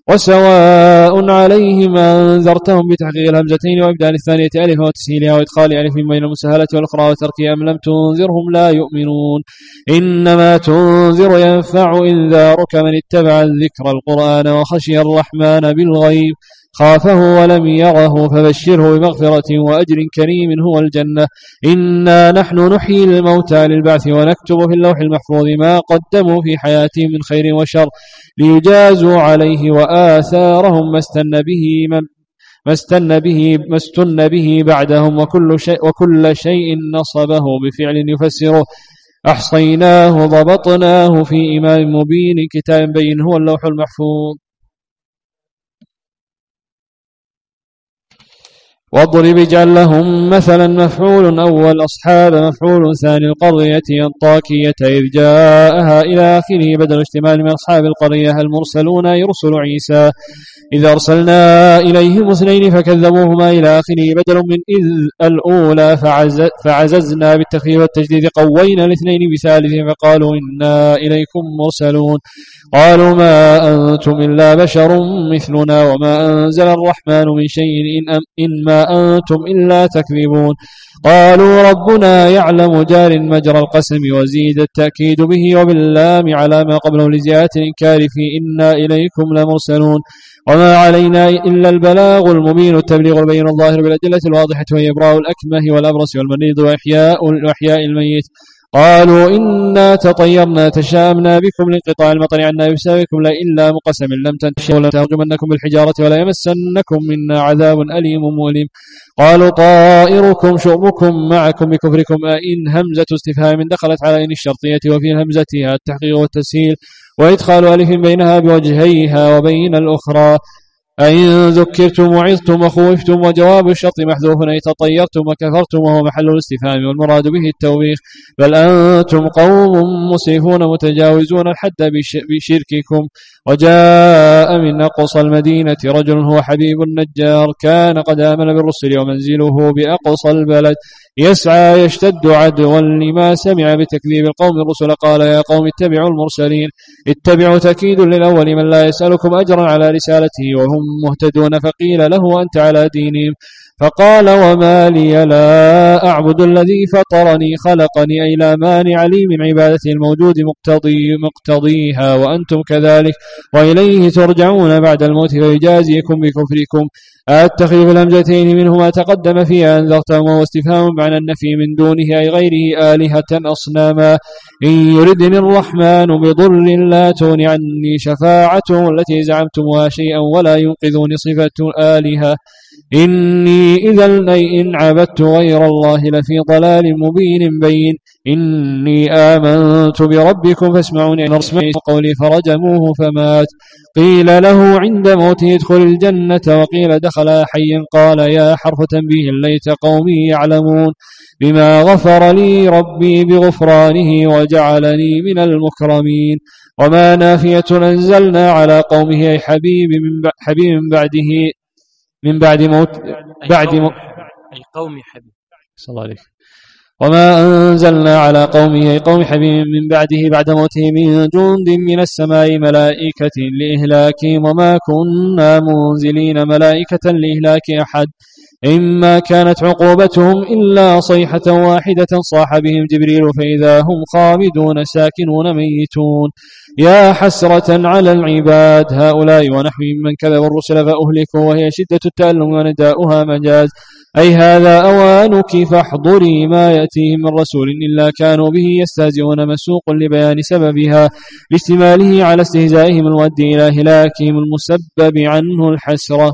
وسواء عليهم أنذرتهم بتحقيق الهمزتين وإبدال الثانية ألف وتسهيلها وإدخال ألف بين المسهلة والأخرى وتركها أم لم تنذرهم لا يؤمنون إنما تنذر ينفع إنذارك من اتبع الذكر القرآن وخشي الرحمن بالغيب خافه ولم يره فبشره بمغفرة وأجر كريم هو الجنة إنا نحن نحيي الموتى للبعث ونكتب في اللوح المحفوظ ما قدموا في حياتهم من خير وشر ليجازوا عليه وآثارهم ما استن به من ما استن به ما استن به بعدهم وكل شيء وكل شيء نصبه بفعل يفسره أحصيناه ضبطناه في إمام مبين كتاب بين هو اللوح المحفوظ. واضرب اجعل لهم مثلا مفعول أول أصحاب مفعول ثاني القرية أنطاكية إذ جاءها إلى آخره بدل اشتمال من أصحاب القرية المرسلون يرسل عيسى إذ أرسلنا إليهم اثنين فكذبوهما إلى آخره بدل من إذ الأولى فعز فعززنا بالتخفيف والتجديد قوينا الاثنين بثالث فقالوا إنا إليكم مرسلون قالوا ما أنتم إلا بشر مثلنا وما أنزل الرحمن من شيء إن, إن ما وما أنتم إلا تكذبون. قالوا ربنا يعلم جار مجرى القسم وزيد التأكيد به وباللام على ما قبله لزيادة الإنكار في إنا إليكم لمرسلون. وما علينا إلا البلاغ المبين التبليغ البين الظاهر بالأدلة الواضحة وهي إبراء الأكمه والأبرص والمريض وإحياء, وإحياء الميت. قالوا إنا تطيرنا تشامنا بكم لانقطاع المطر عنا بسببكم لا إلا مقسم لم تنتهوا لنرجمنكم بالحجارة ولا يمسنكم منا عذاب أليم مؤلم. قالوا طائركم شؤمكم معكم بكفركم أئن همزة استفهام دخلت على إن الشرطية وفي همزتها التحقيق والتسهيل وإدخال ألف بينها بوجهيها وبين الأخرى. أئن ذكرتم وعظتم وخوفتم وجواب الشرط محذوف أي تطيرتم وكفرتم وهو محل الاستفهام والمراد به التوبيخ. بل أنتم قوم مسرفون متجاوزون الحد بشرككم. وجاء من أقصى المدينة رجل هو حبيب النجار كان قد آمن بالرسل ومنزله بأقصى البلد يسعى يشتد عدوا لما سمع بتكذيب القوم الرسل. قال يا قوم اتبعوا المرسلين. اتبعوا تأكيد للأول من لا يسألكم أجرا على رسالته وهم مهتدون. فقيل له أنت على دينهم فقال وما لي لا أعبد الذي فطرني خلقني أي لا مانع لي من عبادته الموجود مقتضي مقتضيها وأنتم كذلك وإليه ترجعون بعد الموت فيجازيكم بكفركم. أتخذ بالهمزتين منه ما تقدم فيها أنذرتهم وهو استفهام معنى النفي من دونه أي غيره آلهة أصناما. إن يردني الرحمن بضر لا تغن عني شفاعتهم التي زعمتمها شيئا ولا ينقذني صفة آلهة. إني إذا إن عبدت غير الله لفي ضلال مبين بين. إني آمنت بربكم فاسمعوني أن أسمعوا قولي فرجموه فمات. قيل له عند موته ادخل الجنة وقيل دخل حي. قال يا حرف تنبيه ليت قومي يعلمون بما غفر لي ربي بغفرانه وجعلني من المكرمين. وما نافية أنزلنا على قومه أي حبيب من حبيب من بعده من بعد موت بعد موت أي قوم حبيب صلى الله عليه. وما أنزلنا على قومه أي قوم حبيب من بعده بعد موته من جند من السماء ملائكة لإهلاكهم وما كنا منزلين ملائكة لإهلاك أحد. إما كانت عقوبتهم إلا صيحة واحدة صاح بهم جبريل فإذا هم خامدون ساكنون ميتون. يا حسرة على العباد هؤلاء ونحوهم من كذب الرسل فأهلكوا وهي شدة التألم ونداؤها مجاز أي هذا أوانك فاحضري ما يأتيهم من رسول إلا كانوا به يستهزئون مسوق لبيان سببها لاشتماله على استهزائهم المؤدي إلى هلاكهم المسبب عنه الحسرة.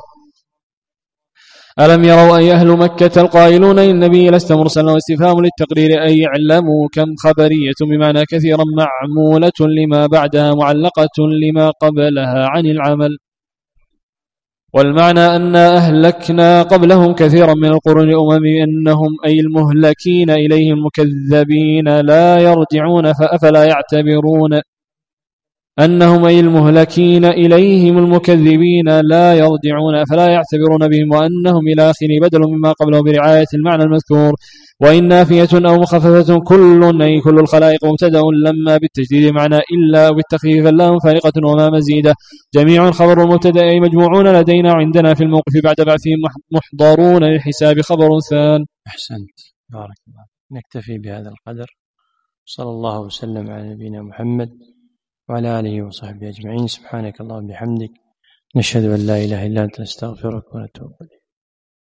ألم يروا أي أهل مكة القائلون إن النبي لست مرسلا واستفهام للتقرير أي يعلموا كم خبرية بمعنى كثيرا معمولة لما بعدها معلقة لما قبلها عن العمل. والمعنى أن أهلكنا قبلهم كثيرا من القرون الأمم أنهم أي المهلكين إليهم المكذبين لا يرجعون فأفلا يعتبرون أنهم أي المهلكين إليهم المكذبين لا يرجعون فلا يعتبرون بهم وأنهم إلى آخره بدل مما قبله برعاية المعنى المذكور. وإن نافية أو مخففة كل أي كل الخلائق مبتدأ لما بالتجديد معنى إلا وبالتخفيف اللام فارقة وما مزيدة. جميع خبر المبتدأ أي مجموعون لدينا عندنا في الموقف بعد بعثهم محضرون للحساب خبر ثان. أحسنت بارك الله. نكتفي بهذا القدر. صلى الله وسلم على نبينا محمد وعلى آله وصحبه أجمعين. سبحانك اللهم وبحمدك نشهد أن لا إله إلا أنت نستغفرك ونتوب إليك.